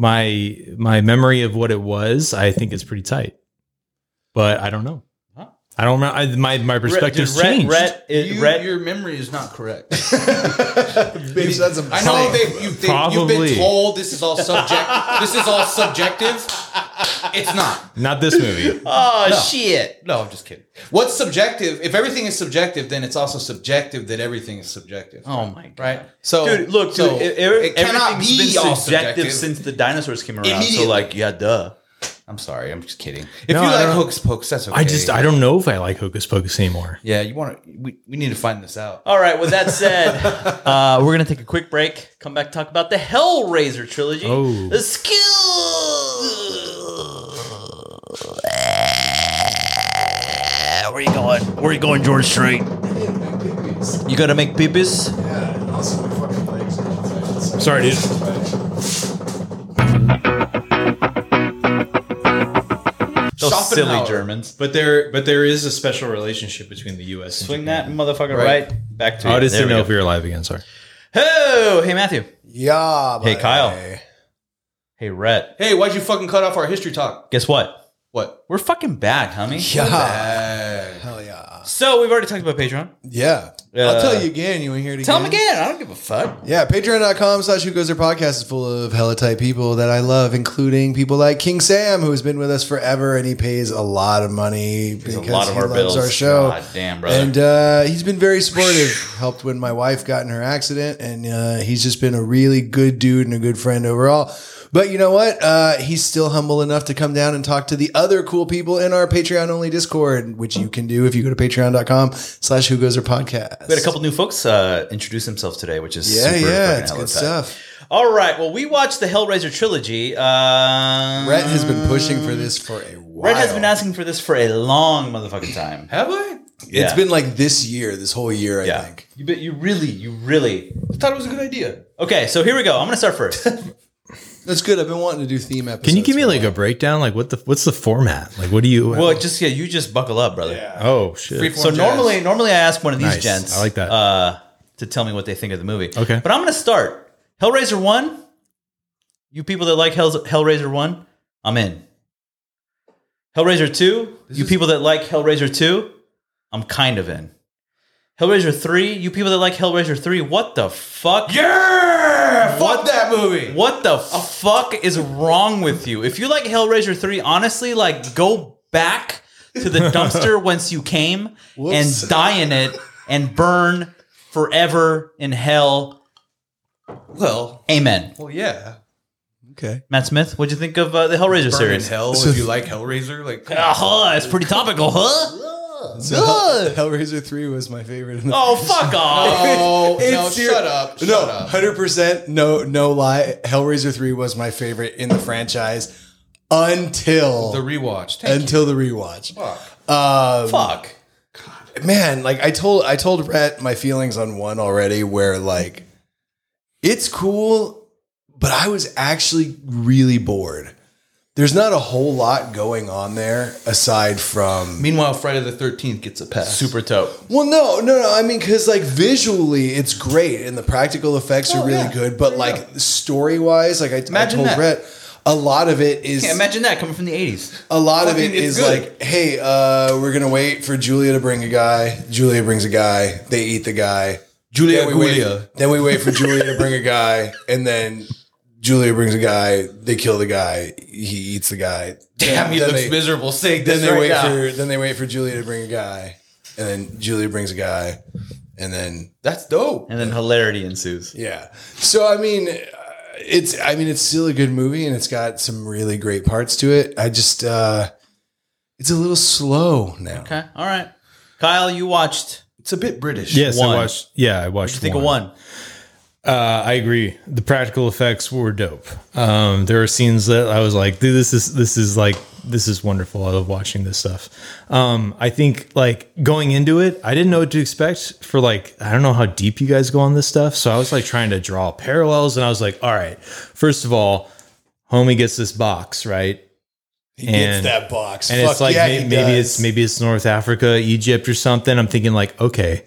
Speaker 5: my my memory of what it was, I think it's pretty tight. But I don't know. I don't remember. I, my my perspective's
Speaker 2: Red,
Speaker 5: changed.
Speaker 2: Red, it,
Speaker 3: You,
Speaker 2: Red,
Speaker 3: your memory is not correct.
Speaker 4: Bitch, that's a
Speaker 3: I know they, you, they, you've
Speaker 5: Probably.
Speaker 3: been told this is all subject. This is all subjective. It's not.
Speaker 5: Not this movie.
Speaker 2: oh
Speaker 3: No.
Speaker 2: shit!
Speaker 3: No, I'm just kidding. What's subjective? If everything is subjective, then it's also subjective that everything is subjective.
Speaker 2: Oh my god!
Speaker 3: Right. So,
Speaker 2: Dude, look, dude,
Speaker 3: so
Speaker 2: it,
Speaker 3: it cannot
Speaker 2: everything's
Speaker 3: be all
Speaker 2: been subjective
Speaker 3: subjective.
Speaker 2: since the dinosaurs came around. So,
Speaker 3: Immediately.
Speaker 2: like, yeah, duh.
Speaker 3: I'm sorry. I'm just kidding. If
Speaker 5: No,
Speaker 3: you
Speaker 5: I
Speaker 3: like
Speaker 5: don't-
Speaker 3: Hocus Pocus, that's okay.
Speaker 5: I just I don't know if I like Hocus Pocus anymore.
Speaker 3: Yeah, you want to? We, we need to find this out.
Speaker 2: All right. With that said, uh, we're gonna take a quick break. Come back, talk about the Hellraiser trilogy.
Speaker 5: Oh.
Speaker 2: The skill. Where you going? Where are you going, George Strait? You gotta make peepees?
Speaker 4: Yeah, and also my fucking legs.
Speaker 5: Sorry, dude.
Speaker 2: Those silly
Speaker 3: Schopenhauer.
Speaker 2: Germans.
Speaker 5: But there but there is a special relationship between the U S and
Speaker 2: Swing that
Speaker 5: Japan.
Speaker 2: motherfucker
Speaker 3: Right.
Speaker 2: right, back to
Speaker 5: Oh,
Speaker 2: you.
Speaker 5: I just
Speaker 2: There
Speaker 5: didn't
Speaker 2: we
Speaker 5: know
Speaker 2: go.
Speaker 5: if we were live again. Sorry.
Speaker 2: Oh, hey Matthew.
Speaker 4: Yeah.
Speaker 2: Hey, Kyle.
Speaker 4: boy.
Speaker 2: Hey Rhett.
Speaker 3: Hey, why'd you fucking cut off our history talk?
Speaker 2: Guess what?
Speaker 3: What?
Speaker 2: We're fucking back, homie.
Speaker 4: Yeah.
Speaker 3: Uh,
Speaker 4: Hell yeah.
Speaker 2: So we've already talked about Patreon.
Speaker 4: Yeah.
Speaker 2: Uh,
Speaker 4: I'll tell you again. You want to hear it again?
Speaker 2: Tell them again. I don't give a fuck.
Speaker 4: Yeah, patreon.com slash who goes there podcast is full of hella type people that I love, including people like King Sam, who has been with us forever, and he pays a lot of money because
Speaker 2: a lot of
Speaker 4: he
Speaker 2: our
Speaker 4: loves
Speaker 2: bills.
Speaker 4: our show.
Speaker 2: God damn, brother.
Speaker 4: And uh, he's been very supportive, helped when my wife got in her accident, and uh, he's just been a really good dude and a good friend overall. But you know what? Uh, he's still humble enough to come down and talk to the other cool people in our Patreon only Discord, which you can do if you go to patreon.com slash who goes there podcast.
Speaker 2: We had a couple new folks uh, introduce themselves today, which is
Speaker 4: Yeah,
Speaker 2: super
Speaker 4: yeah,
Speaker 2: fucking
Speaker 4: it's
Speaker 2: hella
Speaker 4: good
Speaker 2: tight.
Speaker 4: stuff.
Speaker 2: All right. Well, we watched the Hellraiser trilogy. Uh,
Speaker 4: Brett has been pushing for this for a while.
Speaker 2: Brett has been asking for this for a long motherfucking time.
Speaker 3: have I?
Speaker 4: It's
Speaker 2: Yeah.
Speaker 4: been like this year, this whole year, I
Speaker 2: Yeah.
Speaker 4: think.
Speaker 2: You, but you really, you really.
Speaker 3: I thought it was a good idea.
Speaker 2: Okay, so here we go. I'm going to start first.
Speaker 4: That's good. I've been wanting to do theme episodes.
Speaker 5: Can you give me
Speaker 4: for
Speaker 5: like a
Speaker 4: while.
Speaker 5: breakdown? Like what the what's the format? Like what do you
Speaker 2: well, just yeah, you just buckle up, brother.
Speaker 5: Oh shit.
Speaker 3: Freeform
Speaker 2: So
Speaker 3: jazz.
Speaker 2: normally, normally I ask one of these
Speaker 5: Nice.
Speaker 2: gents.
Speaker 5: I like that.
Speaker 2: Uh, to tell me what they think of the movie.
Speaker 5: Okay.
Speaker 2: But I'm going to start. Hellraiser one. You people that like Hell's, Hellraiser one, I'm in. Hellraiser two. You
Speaker 3: is-
Speaker 2: people that like Hellraiser two, I'm kind of in. Hellraiser three. You people that like Hellraiser three, what the fuck?
Speaker 3: Yeah,
Speaker 2: What-
Speaker 3: fuck that movie.
Speaker 2: What the fuck is wrong with you? If you like Hellraiser three, honestly, like go back to the dumpster whence you came
Speaker 4: Whoops.
Speaker 2: and die in it and burn forever in hell.
Speaker 3: Well,
Speaker 2: Amen.
Speaker 3: well, yeah.
Speaker 4: Okay.
Speaker 2: Matt Smith, what'd you think of uh, the Hellraiser
Speaker 3: Burn in
Speaker 2: series?
Speaker 3: hell if you like Hellraiser. Like,
Speaker 2: Uh, huh, it's pretty topical, huh?
Speaker 4: So Hell- Hellraiser three was my favorite. In the
Speaker 2: Oh, fuck off.
Speaker 3: oh
Speaker 4: It's
Speaker 3: no,
Speaker 4: ser-
Speaker 3: shut up, shut
Speaker 4: no,
Speaker 3: up.
Speaker 4: one hundred percent no, no lie. Hellraiser three was my favorite in the franchise until
Speaker 3: The rewatch. Thank
Speaker 4: until the rewatch.
Speaker 3: you. Fuck.
Speaker 4: Um,
Speaker 2: Fuck.
Speaker 4: man, like I told I told Rhett my feelings on one already, where like it's cool, but I was actually really bored. There's not a whole lot going on there aside from
Speaker 3: Meanwhile, Friday the thirteenth gets a pass.
Speaker 2: Super dope.
Speaker 4: well, no, no, no. I mean, because like visually, it's great and the practical effects are
Speaker 3: Oh,
Speaker 4: really
Speaker 3: yeah.
Speaker 4: good. But
Speaker 3: There you
Speaker 4: like story wise, like I, I
Speaker 2: Imagine
Speaker 4: told
Speaker 2: that.
Speaker 4: Rhett, a lot of it is
Speaker 2: Can't imagine that coming from the eighties.
Speaker 4: a lot of
Speaker 3: Fucking-
Speaker 4: it
Speaker 3: it's
Speaker 4: is
Speaker 3: good.
Speaker 4: like, hey, uh, we're gonna wait for Julia to bring a guy. Julia brings a guy. They eat the guy.
Speaker 3: Julia
Speaker 4: Then we,
Speaker 3: Julia.
Speaker 4: wait, then we wait for Julia to bring a guy, and then Julia brings a guy. They kill the guy. He eats the guy.
Speaker 3: Damn, he
Speaker 4: then
Speaker 3: looks
Speaker 4: they,
Speaker 3: miserable. Saying
Speaker 4: Then
Speaker 3: this
Speaker 4: they
Speaker 3: right
Speaker 4: wait
Speaker 3: now.
Speaker 4: for then they wait for Julia to bring a guy, and then Julia brings a guy, and then
Speaker 3: That's dope.
Speaker 2: And then hilarity ensues.
Speaker 4: yeah. So I mean, uh, it's I mean it's still a good movie, and it's got some really great parts to it. I just uh, it's a little slow now.
Speaker 2: Okay. All right. Kyle, you watched.
Speaker 3: It's a bit British.
Speaker 5: Yes,
Speaker 2: One.
Speaker 5: I watched. Yeah, I watched.
Speaker 2: What'd you think of one?
Speaker 5: Uh, I agree. The practical effects were dope. Um, there are scenes that I was like, dude, this is this is like this is wonderful. I love watching this stuff. Um, I think like going into it, I didn't know what to expect for like I don't know how deep you guys go on this stuff. So I was like trying to draw parallels, and I was like, all right, first of all, homie gets this box, right?
Speaker 4: He
Speaker 5: And-
Speaker 4: gets that box,
Speaker 5: And
Speaker 4: Fuck
Speaker 5: it's like
Speaker 4: yeah,
Speaker 5: may-
Speaker 4: he
Speaker 5: maybe
Speaker 4: does.
Speaker 5: it's maybe it's North Africa, Egypt, or something. I'm thinking like, okay,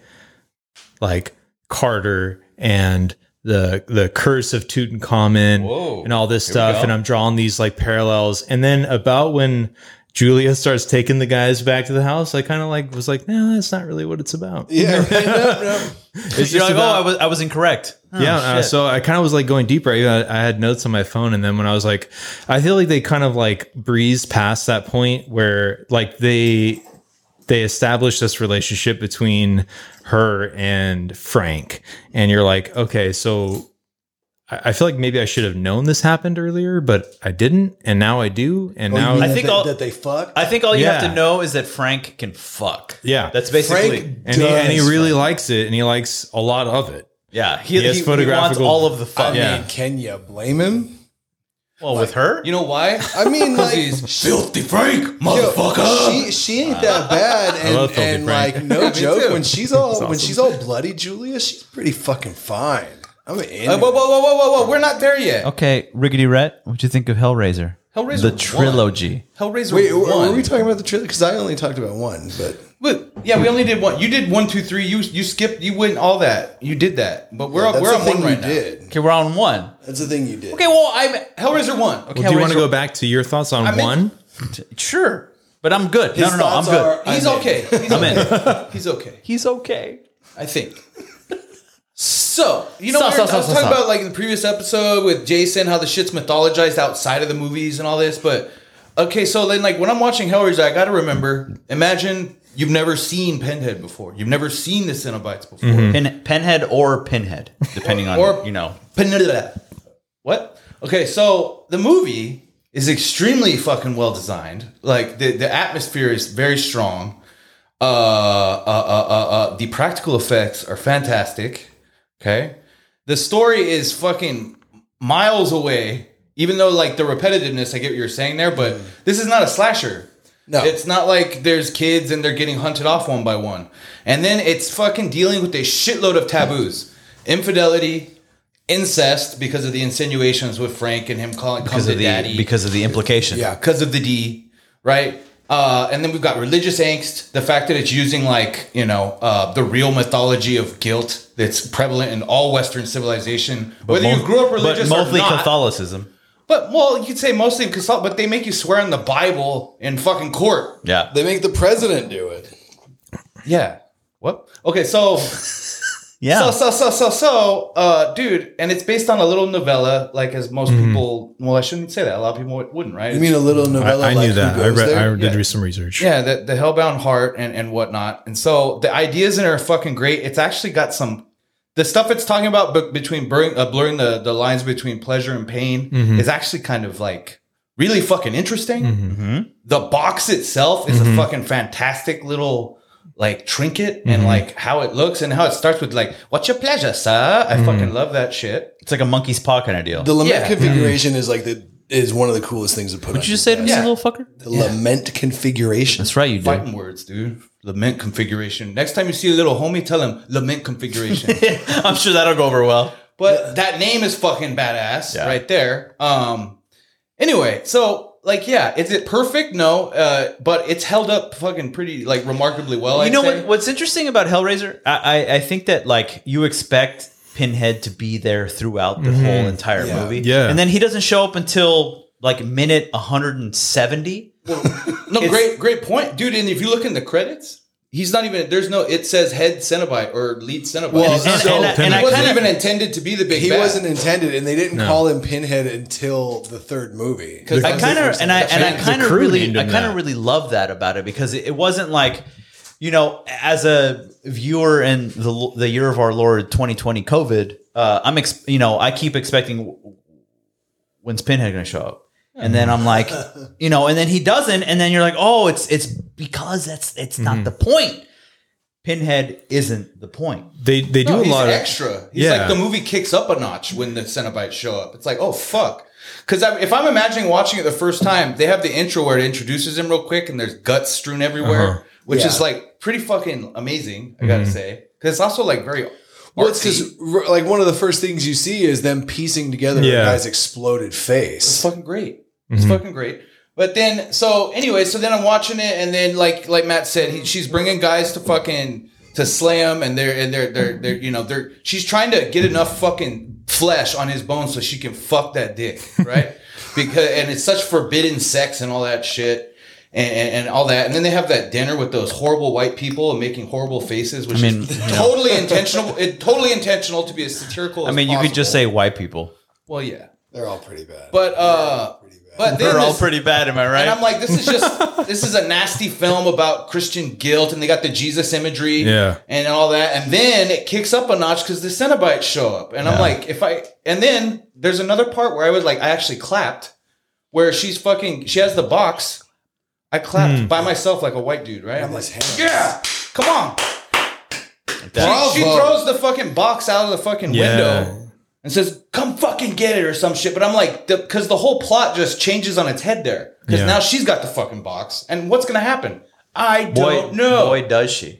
Speaker 5: like Carter and the the curse of Tutankhamun
Speaker 2: Whoa.
Speaker 5: and all this
Speaker 2: Here we
Speaker 5: stuff,
Speaker 2: go.
Speaker 5: and I'm drawing these like parallels. And then about when Julia starts taking the guys back to the house, I kind of like was like, no, that's not really what it's about.
Speaker 4: Yeah, right, no, no.
Speaker 5: It's
Speaker 2: You're
Speaker 5: just
Speaker 2: like,
Speaker 5: about-
Speaker 2: oh, I was I was incorrect. Oh,
Speaker 5: yeah, uh,
Speaker 2: shit.
Speaker 5: so I kind of was like going deeper. I, I had notes on my phone, and then when I was like, I feel like they kind of like breezed past that point where like they they established this relationship between her and Frank, and you're like, okay, so I, I feel like maybe I should have known this happened earlier, but I didn't, and now I do, and
Speaker 4: Oh, you
Speaker 5: now
Speaker 4: mean
Speaker 2: I
Speaker 4: that
Speaker 2: think
Speaker 4: they,
Speaker 2: all-
Speaker 4: that they fucked.
Speaker 2: I think all you have
Speaker 5: Yeah.
Speaker 2: to know is that Frank can fuck.
Speaker 5: yeah,
Speaker 2: That's basically.
Speaker 4: Frank
Speaker 5: and he and he
Speaker 4: does
Speaker 5: really
Speaker 4: fuck.
Speaker 5: likes it, and he likes a lot of it.
Speaker 2: yeah, he,
Speaker 5: He has
Speaker 2: he, he wants
Speaker 5: photographical-
Speaker 2: all of the
Speaker 4: I
Speaker 2: fuck.
Speaker 5: Yeah.
Speaker 4: mean, can you blame him?
Speaker 2: Well, with her,
Speaker 3: You know why?
Speaker 4: I mean, like,
Speaker 3: He's filthy Frank,
Speaker 4: yo,
Speaker 3: motherfucker.
Speaker 4: she she ain't that bad,
Speaker 5: love
Speaker 4: and,
Speaker 5: Filthy
Speaker 4: and
Speaker 5: Frank.
Speaker 4: like no
Speaker 3: Yeah, me
Speaker 4: joke,
Speaker 3: too.
Speaker 4: when she's all when
Speaker 5: awesome.
Speaker 4: she's all bloody, Julia, she's pretty fucking fine. I'm in.
Speaker 3: Uh, whoa, whoa, whoa, whoa, whoa, whoa! We're not there yet.
Speaker 2: okay, Riggedy Rhett, what'd you think of Hellraiser?
Speaker 3: Hellraiser
Speaker 2: the
Speaker 3: one.
Speaker 2: trilogy.
Speaker 3: Hellraiser
Speaker 4: Wait,
Speaker 3: one.
Speaker 4: were we talking about the trailer? Because I only talked about one, but
Speaker 3: But, yeah, we only did one. You did one, two, three. You you skipped. You went all that. You did that. But we're
Speaker 4: that's
Speaker 3: we're
Speaker 4: the
Speaker 3: on
Speaker 4: thing
Speaker 3: one right
Speaker 4: you
Speaker 3: now.
Speaker 4: did.
Speaker 2: Okay, we're on one.
Speaker 4: That's the thing you did.
Speaker 3: Okay, well, I'm Hellraiser one. Okay,
Speaker 5: Well, do you want to
Speaker 3: Hellraiser-
Speaker 5: go back to your thoughts on
Speaker 3: I mean-
Speaker 5: one?
Speaker 2: Sure, but I'm good.
Speaker 4: His
Speaker 2: no, no, no, I'm
Speaker 4: thoughts
Speaker 2: good.
Speaker 4: are,
Speaker 3: He's
Speaker 4: I'm in.
Speaker 3: okay. He's
Speaker 2: I'm in.
Speaker 3: okay. He's okay.
Speaker 2: He's okay.
Speaker 3: I think. So, you know,
Speaker 2: So,
Speaker 3: we were-
Speaker 2: so,
Speaker 3: I
Speaker 2: so,
Speaker 3: was
Speaker 2: so,
Speaker 3: talking
Speaker 2: so.
Speaker 3: about like in the previous episode with Jason, how the shit's mythologized outside of the movies and all this. But okay, so then like when I'm watching Hellraiser, I got to remember. Imagine you've never seen Pinhead before. You've never seen the Cenobites before.
Speaker 2: Pin, Pinhead or Pinhead, depending on
Speaker 3: Or-
Speaker 2: you know.
Speaker 3: Pinhead. What? Okay, so the movie is extremely fucking well designed. Like the the atmosphere is very strong. Uh, uh, uh, uh, uh, the practical effects are fantastic. Okay, the story is fucking miles away. Even though like the repetitiveness, I get what you're saying there, but this is not a slasher.
Speaker 4: No.
Speaker 3: It's not like there's kids and they're getting hunted off one by one. And then it's fucking dealing with a shitload of taboos. Infidelity, incest, because of the insinuations with Frank and him calling
Speaker 2: Because
Speaker 3: come
Speaker 2: of
Speaker 3: to
Speaker 2: the
Speaker 3: daddy.
Speaker 2: because of the implication.
Speaker 4: Yeah.
Speaker 3: Because of the D, right? Uh, and then we've got religious angst. The fact that it's using like, you know, uh, the real mythology of guilt that's prevalent in all Western civilization. Whether
Speaker 2: Mo-
Speaker 3: you grew up religious
Speaker 2: but mostly
Speaker 3: or not.
Speaker 2: Catholicism.
Speaker 3: But, well, you could say mostly Catholic, but they make you swear on the Bible in fucking court.
Speaker 2: Yeah.
Speaker 4: They make the president do it.
Speaker 3: Yeah. What? Okay, so
Speaker 2: Yeah.
Speaker 3: so so so so so uh dude, and it's based on a little novella, like as most people well, I shouldn't say that. A lot of people wouldn't, right?
Speaker 4: You mean a little
Speaker 5: I,
Speaker 4: novella?
Speaker 5: I
Speaker 4: like
Speaker 5: knew that.
Speaker 4: Who
Speaker 5: I
Speaker 4: Goes
Speaker 5: read.
Speaker 4: There?
Speaker 5: I did
Speaker 3: Yeah.
Speaker 5: do some research.
Speaker 3: yeah, the the Hellbound Heart and and whatnot. And so the ideas in it are fucking great. It's actually got some the stuff it's talking about be- between blurring, uh, blurring the, the lines between pleasure and pain is actually kind of like really fucking interesting. The box itself is a fucking fantastic little like trinket and like how it looks and how it starts with like, what's your pleasure, sir? I fucking love that shit.
Speaker 2: It's like a monkey's paw kind of deal.
Speaker 4: The lament
Speaker 3: Yeah.
Speaker 4: configuration is like the is one of the coolest things to put.
Speaker 2: Would you just say to me,
Speaker 3: Yeah.
Speaker 2: you little fucker?
Speaker 4: the lament configuration?
Speaker 2: That's right, you did.
Speaker 3: Fighting words, dude. Lament configuration. Next time you see a little homie, tell him lament configuration.
Speaker 2: I'm sure that'll go over well.
Speaker 3: But that name is fucking badass
Speaker 2: Yeah.
Speaker 3: right there. Um. Anyway, so like, yeah, is it perfect? No, uh, but it's held up fucking pretty like remarkably well.
Speaker 2: You
Speaker 3: I'd
Speaker 2: know
Speaker 3: say.
Speaker 2: what? What's interesting about Hellraiser? I, I I think that like you expect Pinhead to be there throughout the whole entire
Speaker 4: Yeah.
Speaker 2: movie,
Speaker 5: Yeah.
Speaker 2: and then he doesn't show up until like minute one hundred seventy.
Speaker 3: No,
Speaker 2: It's-
Speaker 3: great, great point, dude. And if you look in the credits, he's not even. There's no. It says head Cenobite or lead Cenobite.
Speaker 4: Well,
Speaker 3: He's
Speaker 2: and-
Speaker 3: not-
Speaker 2: and I-
Speaker 3: he
Speaker 2: and I
Speaker 3: wasn't
Speaker 2: kinda-
Speaker 3: even intended to be the big.
Speaker 4: He
Speaker 3: bad.
Speaker 4: wasn't intended, and they didn't
Speaker 5: No.
Speaker 4: call him Pinhead until the third movie.
Speaker 3: Because
Speaker 2: I kind of and I and I
Speaker 5: The
Speaker 2: kind of
Speaker 5: crew
Speaker 2: really
Speaker 5: named
Speaker 2: I
Speaker 5: him
Speaker 2: kind of
Speaker 5: that.
Speaker 2: really love that about it because it, it wasn't like, you know, as a viewer in the the year of our Lord twenty twenty COVID, uh, I'm ex- you know I keep expecting when's Pinhead going to show up, and then I'm like, you know, and then he doesn't, and then you're like, oh, it's it's because that's it's not the point. Pinhead isn't the point.
Speaker 5: They they do
Speaker 3: No,
Speaker 5: a
Speaker 3: he's
Speaker 5: lot of
Speaker 3: extra. He's
Speaker 5: Yeah.
Speaker 3: like the movie kicks up a notch when the Cenobites show up. It's like, oh fuck. Because if I'm imagining watching it the first time, they have the intro where it introduces him real quick, and there's guts strewn everywhere,
Speaker 5: Uh-huh.
Speaker 3: which
Speaker 4: Yeah.
Speaker 3: is like pretty fucking amazing. I gotta say, because it's also like very.
Speaker 4: Well, it's
Speaker 3: artsy.
Speaker 4: because like one of the first things you see is them piecing together
Speaker 5: Yeah.
Speaker 4: a guy's exploded
Speaker 3: It's
Speaker 4: face.
Speaker 3: fucking great. It's fucking great. But then, so anyway, so then I'm watching it, and then like like Matt said, he, she's bringing guys to fucking to slay him, and they're and they're they're they're you know they're she's trying to get enough fucking flesh on his bones so she can fuck that dick, right? Because and it's such forbidden sex and all that shit. And, and, and all that, and then they have that dinner with those horrible white people and making horrible faces, which
Speaker 2: I mean,
Speaker 3: is
Speaker 2: you know.
Speaker 3: totally intentional. It totally intentional to be as satirical.
Speaker 2: I
Speaker 3: as
Speaker 2: mean, you could just say
Speaker 3: possible.
Speaker 2: white people.
Speaker 3: well, yeah,
Speaker 4: They're all pretty bad.
Speaker 3: but uh,
Speaker 4: pretty bad.
Speaker 3: but then
Speaker 2: They're all
Speaker 3: this-
Speaker 2: pretty bad, am I right?
Speaker 3: And I'm like, this is just this is a nasty film about Christian guilt, and they got the Jesus imagery,
Speaker 5: Yeah.
Speaker 3: and all that, and then it kicks up a notch because the Cenobites show up, and I'm
Speaker 2: Yeah.
Speaker 3: like, if I, and then there's another part where I was like, I actually clapped, where she's fucking, she has the box. I clapped
Speaker 5: Hmm.
Speaker 3: by myself like a white dude, right? I'm like,
Speaker 4: his hands.
Speaker 3: yeah, come on.
Speaker 2: That-
Speaker 3: She, she throws the fucking box out of the fucking
Speaker 5: Yeah.
Speaker 3: window and says, come fucking get it or some shit. But I'm like, because the, the whole plot just changes on its head there. Because
Speaker 5: Yeah.
Speaker 3: now she's got the fucking box. And what's going to happen? I
Speaker 2: boy,
Speaker 3: don't know.
Speaker 2: boy, does she.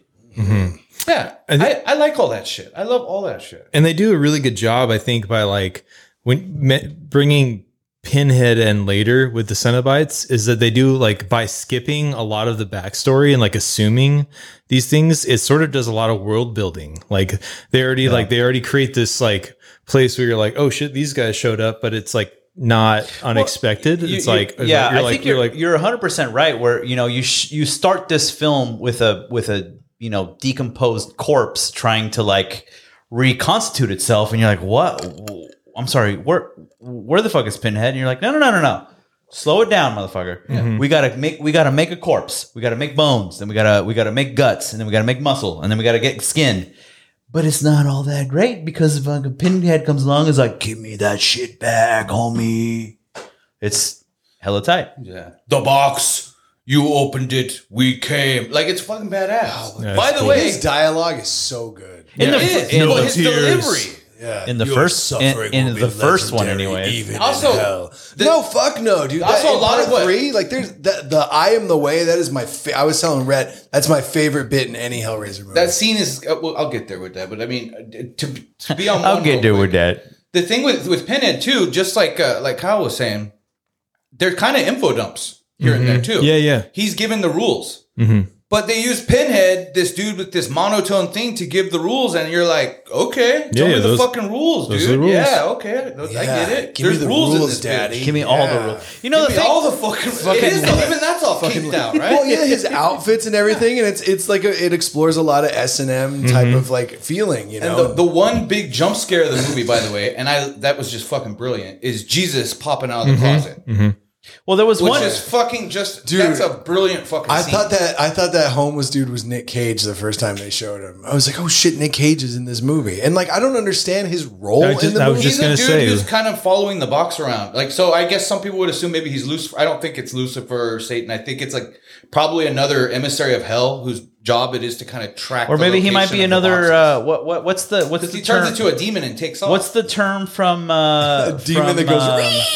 Speaker 3: Yeah.
Speaker 5: I thi-
Speaker 3: I, I like all that shit. I love all that shit.
Speaker 5: And they do a really good job, I think, by like when me, bringing Pinhead and later with the Cenobites is that they do like by skipping a lot of the backstory and like assuming these things, it sort of does a lot of world building. Like they already like they already create this like place where you're like, oh shit, these guys showed up, but it's like not unexpected.
Speaker 2: You-
Speaker 5: it's
Speaker 2: you-
Speaker 5: like
Speaker 2: yeah,
Speaker 5: you're
Speaker 2: I
Speaker 5: like,
Speaker 2: think you're
Speaker 5: like
Speaker 2: you're one hundred percent right. Where you know you sh- you start this film with a with a you know decomposed corpse trying to like reconstitute itself, and you're like, what? I'm sorry, where where the fuck is Pinhead? And you're like, no, no, no, no, no. Slow it down, motherfucker. We gotta make we gotta make a corpse. We gotta make bones. Then we gotta we gotta make guts, and then we gotta make muscle, and then we gotta get skin. But it's not all that great because if a Pinhead comes along and is like, give me that shit back, homie. It's hella tight.
Speaker 3: Yeah. The box. You opened it. We came. Like, it's fucking badass.
Speaker 5: Yeah,
Speaker 3: By
Speaker 5: it's
Speaker 3: the
Speaker 5: cool.
Speaker 3: way,
Speaker 4: His dialogue is so good.
Speaker 2: In the
Speaker 3: it is.
Speaker 2: in,
Speaker 3: But
Speaker 2: the-
Speaker 3: his
Speaker 5: tears.
Speaker 3: delivery.
Speaker 4: Yeah.
Speaker 2: in the
Speaker 4: Your
Speaker 2: first in,
Speaker 4: suffering
Speaker 2: in
Speaker 4: will be
Speaker 2: the first one
Speaker 4: legendary
Speaker 2: anyway.
Speaker 4: even in
Speaker 3: Also,
Speaker 4: hell.
Speaker 3: the-
Speaker 4: no, fuck no, dude.
Speaker 3: Also,
Speaker 4: That- in
Speaker 3: a lot
Speaker 4: part
Speaker 3: of what-
Speaker 4: three, like there's the, the I am the way. That is my. Fa- I was telling Rhett that's my favorite bit in any Hellraiser movie.
Speaker 3: That scene is, uh, well, I'll get there with that. But I mean, uh, to, to be on
Speaker 2: I'll
Speaker 3: one
Speaker 2: get
Speaker 3: real
Speaker 2: there
Speaker 3: quick,
Speaker 2: with that.
Speaker 3: The thing with, with Pinhead, too, just like uh, like Kyle was saying, they're kind of info dumps here and there, too.
Speaker 5: yeah, yeah.
Speaker 3: He's given the rules.
Speaker 5: Mhm.
Speaker 3: But they use Pinhead, this dude with this monotone thing, to give the rules, and you're like, okay, tell
Speaker 5: Yeah,
Speaker 3: me the
Speaker 5: those-
Speaker 3: fucking rules,
Speaker 5: those
Speaker 3: dude.
Speaker 5: are the rules.
Speaker 3: Yeah, okay, I
Speaker 4: Yeah,
Speaker 3: get it.
Speaker 4: give me
Speaker 3: There's
Speaker 4: the
Speaker 3: rules, in
Speaker 4: rules,
Speaker 3: this
Speaker 4: Daddy.
Speaker 3: bitch.
Speaker 2: Give me all the
Speaker 4: Yeah.
Speaker 2: rules. You know
Speaker 3: Give
Speaker 2: the
Speaker 3: me
Speaker 2: thing.
Speaker 3: all the fucking,
Speaker 4: Fucking-
Speaker 3: it is, even that's all kicked out, right?
Speaker 4: Well, yeah, his outfits and everything, and it's it's like a, it explores a lot of S and M type of like feeling, you know.
Speaker 3: And the, the one big jump scare of the movie, by the way, and I that was just fucking brilliant, is Jesus popping out of the closet.
Speaker 2: Well, there was
Speaker 3: Which
Speaker 2: one.
Speaker 3: is fucking just,
Speaker 4: Dude,
Speaker 3: that's a brilliant fucking
Speaker 4: I
Speaker 3: scene.
Speaker 4: thought that I thought that homeless dude was Nick Cage the first time they showed him. I was like, oh shit, Nick Cage is in this movie, and like I don't understand his role
Speaker 5: I just-
Speaker 4: in the
Speaker 5: I was
Speaker 4: movie.
Speaker 5: just
Speaker 3: He's a
Speaker 5: gonna
Speaker 3: dude
Speaker 5: say-
Speaker 3: who's kind of following the box around. Like, so I guess some people would assume maybe he's Lucifer. I don't think it's Lucifer or Satan. I think it's like probably another emissary of hell whose job it is to kind of track.
Speaker 2: or
Speaker 3: the
Speaker 2: maybe he might
Speaker 3: location
Speaker 2: be
Speaker 3: of the
Speaker 2: another.
Speaker 3: boxes.
Speaker 2: Uh, what what what's the what's
Speaker 3: 'Cause
Speaker 2: the
Speaker 3: he turns
Speaker 2: term?
Speaker 3: into a demon and takes off.
Speaker 2: What's the term from uh,
Speaker 4: A demon
Speaker 2: from,
Speaker 4: that goes,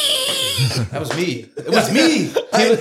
Speaker 2: um,
Speaker 3: that was me. It was me.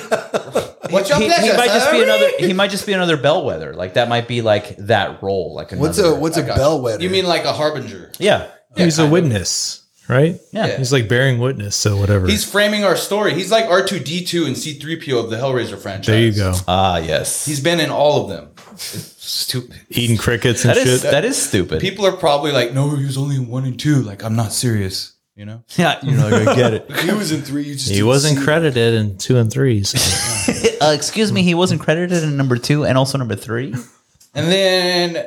Speaker 3: What's your
Speaker 2: he,
Speaker 3: pleasure,
Speaker 2: he might just be
Speaker 3: sir?
Speaker 2: another. He might just be another bellwether. Like that might be like that role. Like another,
Speaker 4: What's a what's a
Speaker 3: I got you.
Speaker 4: bellwether?
Speaker 3: You mean like a harbinger?
Speaker 2: yeah
Speaker 5: He's
Speaker 3: kind
Speaker 5: a
Speaker 3: of.
Speaker 5: witness, right?
Speaker 2: yeah.
Speaker 5: He's like bearing witness, so whatever.
Speaker 3: He's framing our story. He's like R two D two and C three P O of the Hellraiser franchise.
Speaker 5: there you go.
Speaker 2: Ah yes.
Speaker 3: He's been in all of them. It's stupid.
Speaker 5: Eating crickets and
Speaker 2: that is
Speaker 5: shit.
Speaker 2: that is stupid.
Speaker 3: People are probably like, no, he was only in one and two. Like, I'm not serious. You know?
Speaker 2: yeah, you're not gonna get it.
Speaker 4: he was in three. You just
Speaker 5: He
Speaker 4: didn't
Speaker 5: wasn't
Speaker 4: see
Speaker 5: credited in two and threes.
Speaker 2: uh, excuse me, he wasn't credited in number two and also number three.
Speaker 3: And then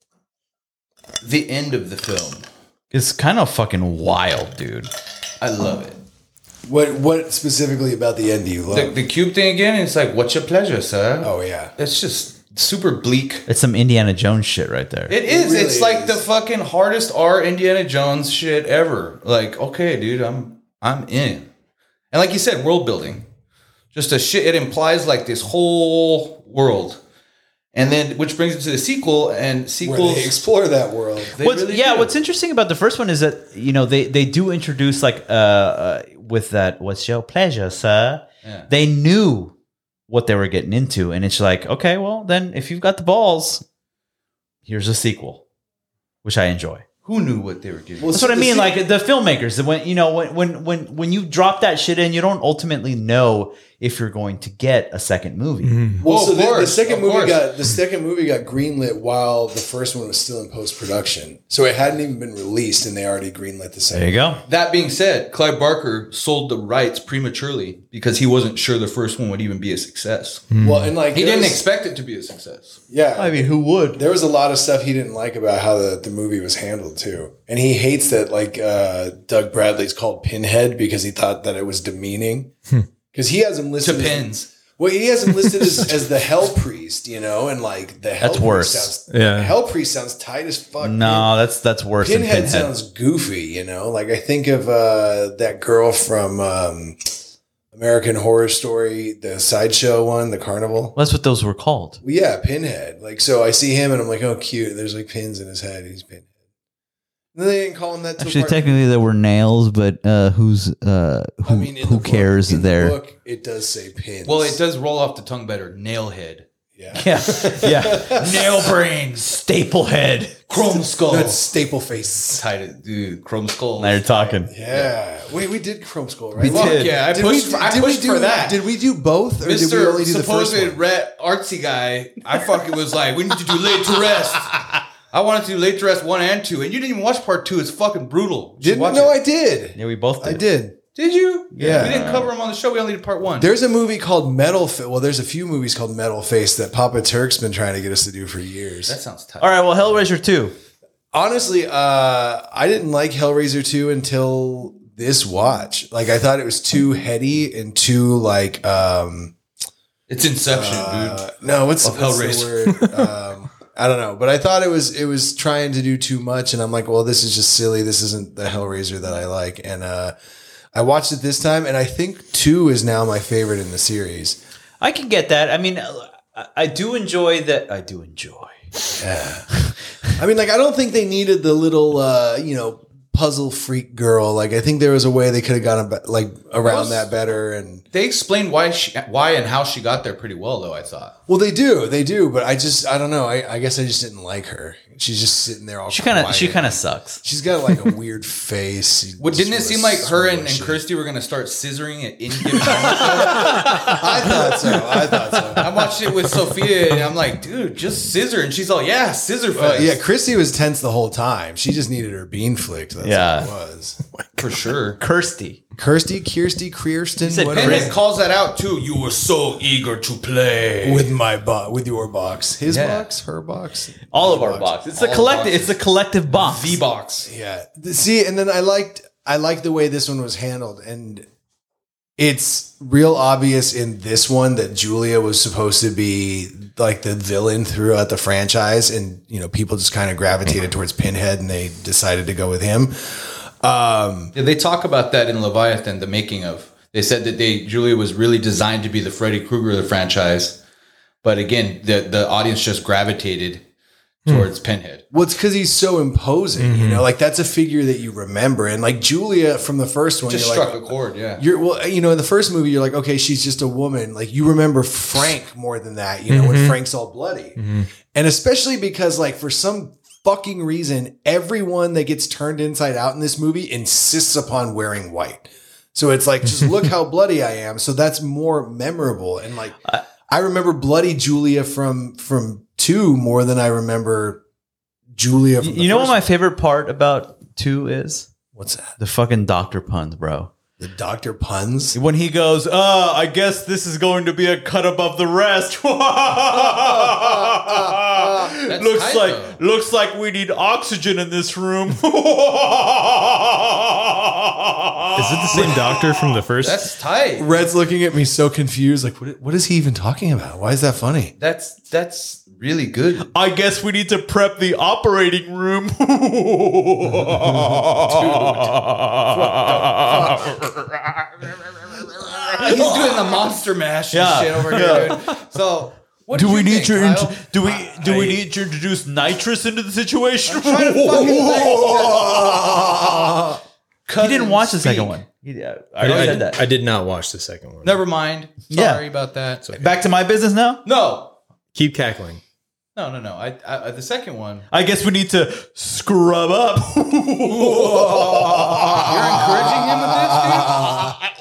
Speaker 3: the end of the film.
Speaker 2: It's kind of fucking wild, dude.
Speaker 3: I love it.
Speaker 4: it. What what specifically about the end do you love?
Speaker 3: The, the cube thing again, it's like, what's your pleasure, sir?
Speaker 4: oh yeah,
Speaker 3: It's just super bleak.
Speaker 2: It's some Indiana Jones shit right there.
Speaker 3: It is.
Speaker 4: really
Speaker 3: it's like
Speaker 4: is.
Speaker 3: the fucking hardest R Indiana Jones shit ever. Like, okay, dude, I'm I'm in. And like you said, world building. Just a shit. It implies like this whole world. And then, which brings it to the sequel, and
Speaker 4: where
Speaker 3: sequels.
Speaker 4: they explore that world.
Speaker 3: they
Speaker 2: What's,
Speaker 3: really
Speaker 2: yeah,
Speaker 3: do.
Speaker 2: what's interesting about the first one is that you know they they do introduce like uh, uh with that what's your pleasure, sir?
Speaker 3: Yeah.
Speaker 2: They knew what they were getting into, and it's like okay, well then if you've got the balls, here's a sequel, which I enjoy.
Speaker 3: Who knew what they were getting?
Speaker 4: Well,
Speaker 2: That's
Speaker 4: so
Speaker 2: what I
Speaker 4: the
Speaker 2: mean.
Speaker 4: se-
Speaker 2: Like the filmmakers, when you know when when when when you drop that shit in, you don't ultimately know if you're going to get a second movie.
Speaker 4: Well,
Speaker 3: Oh,
Speaker 4: so
Speaker 3: of
Speaker 4: the, the
Speaker 3: course,
Speaker 4: second
Speaker 3: of
Speaker 4: movie
Speaker 3: course.
Speaker 4: got the second movie got greenlit while the first one was still in post production. So it hadn't even been released, and they already greenlit the second.
Speaker 2: There you go.
Speaker 3: That being said, Clive Barker sold the rights prematurely because he wasn't sure the first one would even be a success.
Speaker 4: Well, and like
Speaker 3: He
Speaker 4: there
Speaker 3: didn't
Speaker 4: was-
Speaker 3: expect it to be a success.
Speaker 4: Yeah,
Speaker 2: I mean, who would?
Speaker 4: there was a lot of stuff he didn't like about how the, the movie was handled too, and he hates that like uh, Doug Bradley's called Pinhead because he thought that it was demeaning. Because he has him listed
Speaker 3: To
Speaker 4: as-
Speaker 3: pins.
Speaker 4: Well, he has him listed as, as the Hell Priest, you know, and like the Hell
Speaker 2: That's
Speaker 4: Priest
Speaker 2: worse.
Speaker 4: sounds.
Speaker 5: Yeah.
Speaker 4: Hell Priest sounds tight as fuck.
Speaker 2: No, that's that's worse
Speaker 4: Pinhead,
Speaker 2: than Pinhead.
Speaker 4: sounds goofy, you know. Like I think of uh, that girl from um, American Horror Story, the sideshow one, the carnival.
Speaker 2: Well, that's what those were called.
Speaker 4: Well, yeah, Pinhead. Like so, I see him and I'm like, oh, cute. There's like pins in his head. He's Pinhead. And they didn't call him that. till
Speaker 2: Actually,
Speaker 4: part-
Speaker 2: technically, there were nails, but uh, who's uh, who,
Speaker 4: I mean, in
Speaker 2: who
Speaker 4: the book-
Speaker 2: cares
Speaker 4: in the
Speaker 2: there?
Speaker 4: book, it does say pins.
Speaker 3: Well, it does roll off the tongue better. Nailhead.
Speaker 4: Yeah.
Speaker 2: Yeah, yeah.
Speaker 3: Nail brains.
Speaker 2: Staple head.
Speaker 3: Chrome skull.
Speaker 4: That's staple face.
Speaker 3: tight, it, dude. Chrome skull.
Speaker 2: Now you're talking.
Speaker 4: Yeah. Wait, we did Chrome Skull, right?
Speaker 3: Fuck
Speaker 2: did.
Speaker 3: yeah, I
Speaker 4: Did
Speaker 3: pushed,
Speaker 4: we,
Speaker 3: for, I
Speaker 4: did we
Speaker 3: pushed
Speaker 4: do
Speaker 3: for that.
Speaker 4: Did we do both, or did we
Speaker 3: Mister
Speaker 4: only do the first
Speaker 3: supposed
Speaker 4: one?
Speaker 3: ret artsy guy, I fucking was like, we need to do Laid to Rest. I wanted to do Laid to Rest one and two, and you didn't even watch part two. It's fucking brutal. You should
Speaker 4: Didn't?
Speaker 3: watch
Speaker 4: No,
Speaker 3: it.
Speaker 4: I did.
Speaker 2: Yeah, we both did.
Speaker 4: I did.
Speaker 3: Did you?
Speaker 4: Yeah.
Speaker 3: We didn't cover them on the show. We only did part one.
Speaker 4: There's a movie called Metal Face. Well, there's a few movies called Metal Face that Papa Turk's been trying to get us to do for years.
Speaker 3: that sounds tight.
Speaker 2: All right, well, Hellraiser two.
Speaker 4: Honestly, uh, I didn't like Hellraiser two until this watch. Like, I thought it was too heady and too like. Um,
Speaker 3: It's Inception,
Speaker 4: uh,
Speaker 3: dude.
Speaker 4: no, what's,
Speaker 3: Of
Speaker 4: what's the
Speaker 3: Hellraiser.
Speaker 4: word? um, I don't know, but I thought it was it was trying to do too much, and I'm like, well, this is just silly. This isn't the Hellraiser that I like, and uh, I watched it this time, and I think two is now my favorite in the series.
Speaker 2: I can get that. I mean, I, I do enjoy that. I do enjoy.
Speaker 4: I mean, like, I don't think they needed the little, uh, you know, puzzle freak girl. Like, I think there was a way they could have gone about, like around
Speaker 3: Was-
Speaker 4: that better. And
Speaker 3: They explained why she, why and how she got there pretty well, though. I thought.
Speaker 4: well, they do, they do. But I just, I don't know. I, I guess I just didn't like her. She's just sitting there all.
Speaker 2: She kind of
Speaker 4: quiet.
Speaker 2: she kind of sucks.
Speaker 4: She's got like a weird face.
Speaker 3: What, didn't it
Speaker 4: Just
Speaker 3: seem like her and, and
Speaker 4: smushy.
Speaker 3: Kirsty were going to start scissoring at any given moment?
Speaker 4: I thought so. I thought so.
Speaker 3: I watched it with Sophia, and I'm like, dude, just scissor. And she's all, yeah, scissor
Speaker 4: Uh,
Speaker 3: fest.
Speaker 4: yeah, Christy was tense the whole time. She just needed her bean flicked. That's
Speaker 2: Yeah.
Speaker 4: what it was.
Speaker 3: for sure.
Speaker 2: Kirsty.
Speaker 4: Kirsty, Kirsty, Kriersten,
Speaker 2: said
Speaker 4: whatever.
Speaker 3: And it calls that out, too. You were so eager to play.
Speaker 4: With my box, with your box, his
Speaker 3: Yeah.
Speaker 4: box, her box,
Speaker 2: All of
Speaker 4: my
Speaker 2: our box. It's a
Speaker 3: All
Speaker 2: collective.
Speaker 3: boxes.
Speaker 2: It's a collective box.
Speaker 3: the box.
Speaker 4: Yeah. See, and then I liked I liked the way this one was handled, and it's real obvious in this one that Julia was supposed to be like the villain throughout the franchise, and you know people just kind of gravitated towards Pinhead, and they decided to go with him. Um,
Speaker 3: Yeah, they talk about that in Leviathan, the making of. They said that they Julia was really designed to be the Freddy Krueger of the franchise, but again, the the audience just gravitated towards Pinhead.
Speaker 4: well, it's because he's so imposing, you know, like that's a figure that you remember, and like Julia from the first one,
Speaker 3: Just
Speaker 4: you're
Speaker 3: struck
Speaker 4: like,
Speaker 3: a chord, yeah.
Speaker 4: You're well, you know, in the first movie, you're like, okay, she's just a woman. Like you remember Frank more than that, you know, when Frank's all bloody, and especially because, like, for some fucking reason, everyone that gets turned inside out in this movie insists upon wearing white. So it's like, just look how bloody I am. So that's more memorable. And like, I, I remember bloody Julia from from two more than I remember Julia. From the
Speaker 2: You know what
Speaker 4: first
Speaker 2: my
Speaker 4: one.
Speaker 2: favorite part about two is?
Speaker 4: What's that?
Speaker 2: The fucking doctor puns, bro.
Speaker 4: The Doctor Puns.
Speaker 2: When he goes, uh, I guess this is going to be a cut above the rest.
Speaker 3: That's
Speaker 2: looks
Speaker 3: tight,
Speaker 2: like
Speaker 3: though.
Speaker 2: looks like we need oxygen in this room.
Speaker 5: Is it the same doctor from the first?
Speaker 3: That's tight.
Speaker 4: Red's looking at me so confused. Like, what, what is he even talking about? Why is that funny?
Speaker 3: That's that's really good.
Speaker 2: I guess we need to prep the operating room.
Speaker 3: He's doing the monster mash and
Speaker 2: Yeah.
Speaker 3: shit over here. Dude. So what
Speaker 2: Do
Speaker 3: did
Speaker 2: we
Speaker 3: you
Speaker 2: need
Speaker 3: think,
Speaker 2: to int-
Speaker 3: Kyle?
Speaker 2: do we do we need to introduce nitrous into the situation?
Speaker 3: Trying to fucking
Speaker 2: He didn't watch the
Speaker 3: Speak.
Speaker 2: second one. He, uh, I
Speaker 5: I,
Speaker 2: already
Speaker 5: I-
Speaker 2: said that.
Speaker 5: I did not watch the second one.
Speaker 3: Never mind.
Speaker 2: Yeah.
Speaker 3: Sorry about that.
Speaker 2: Back to my business now.
Speaker 3: No.
Speaker 5: Keep cackling.
Speaker 3: No, no, no. I, I the second one.
Speaker 2: I guess we need to scrub up.
Speaker 3: You're encouraging him with this, dude?
Speaker 4: I can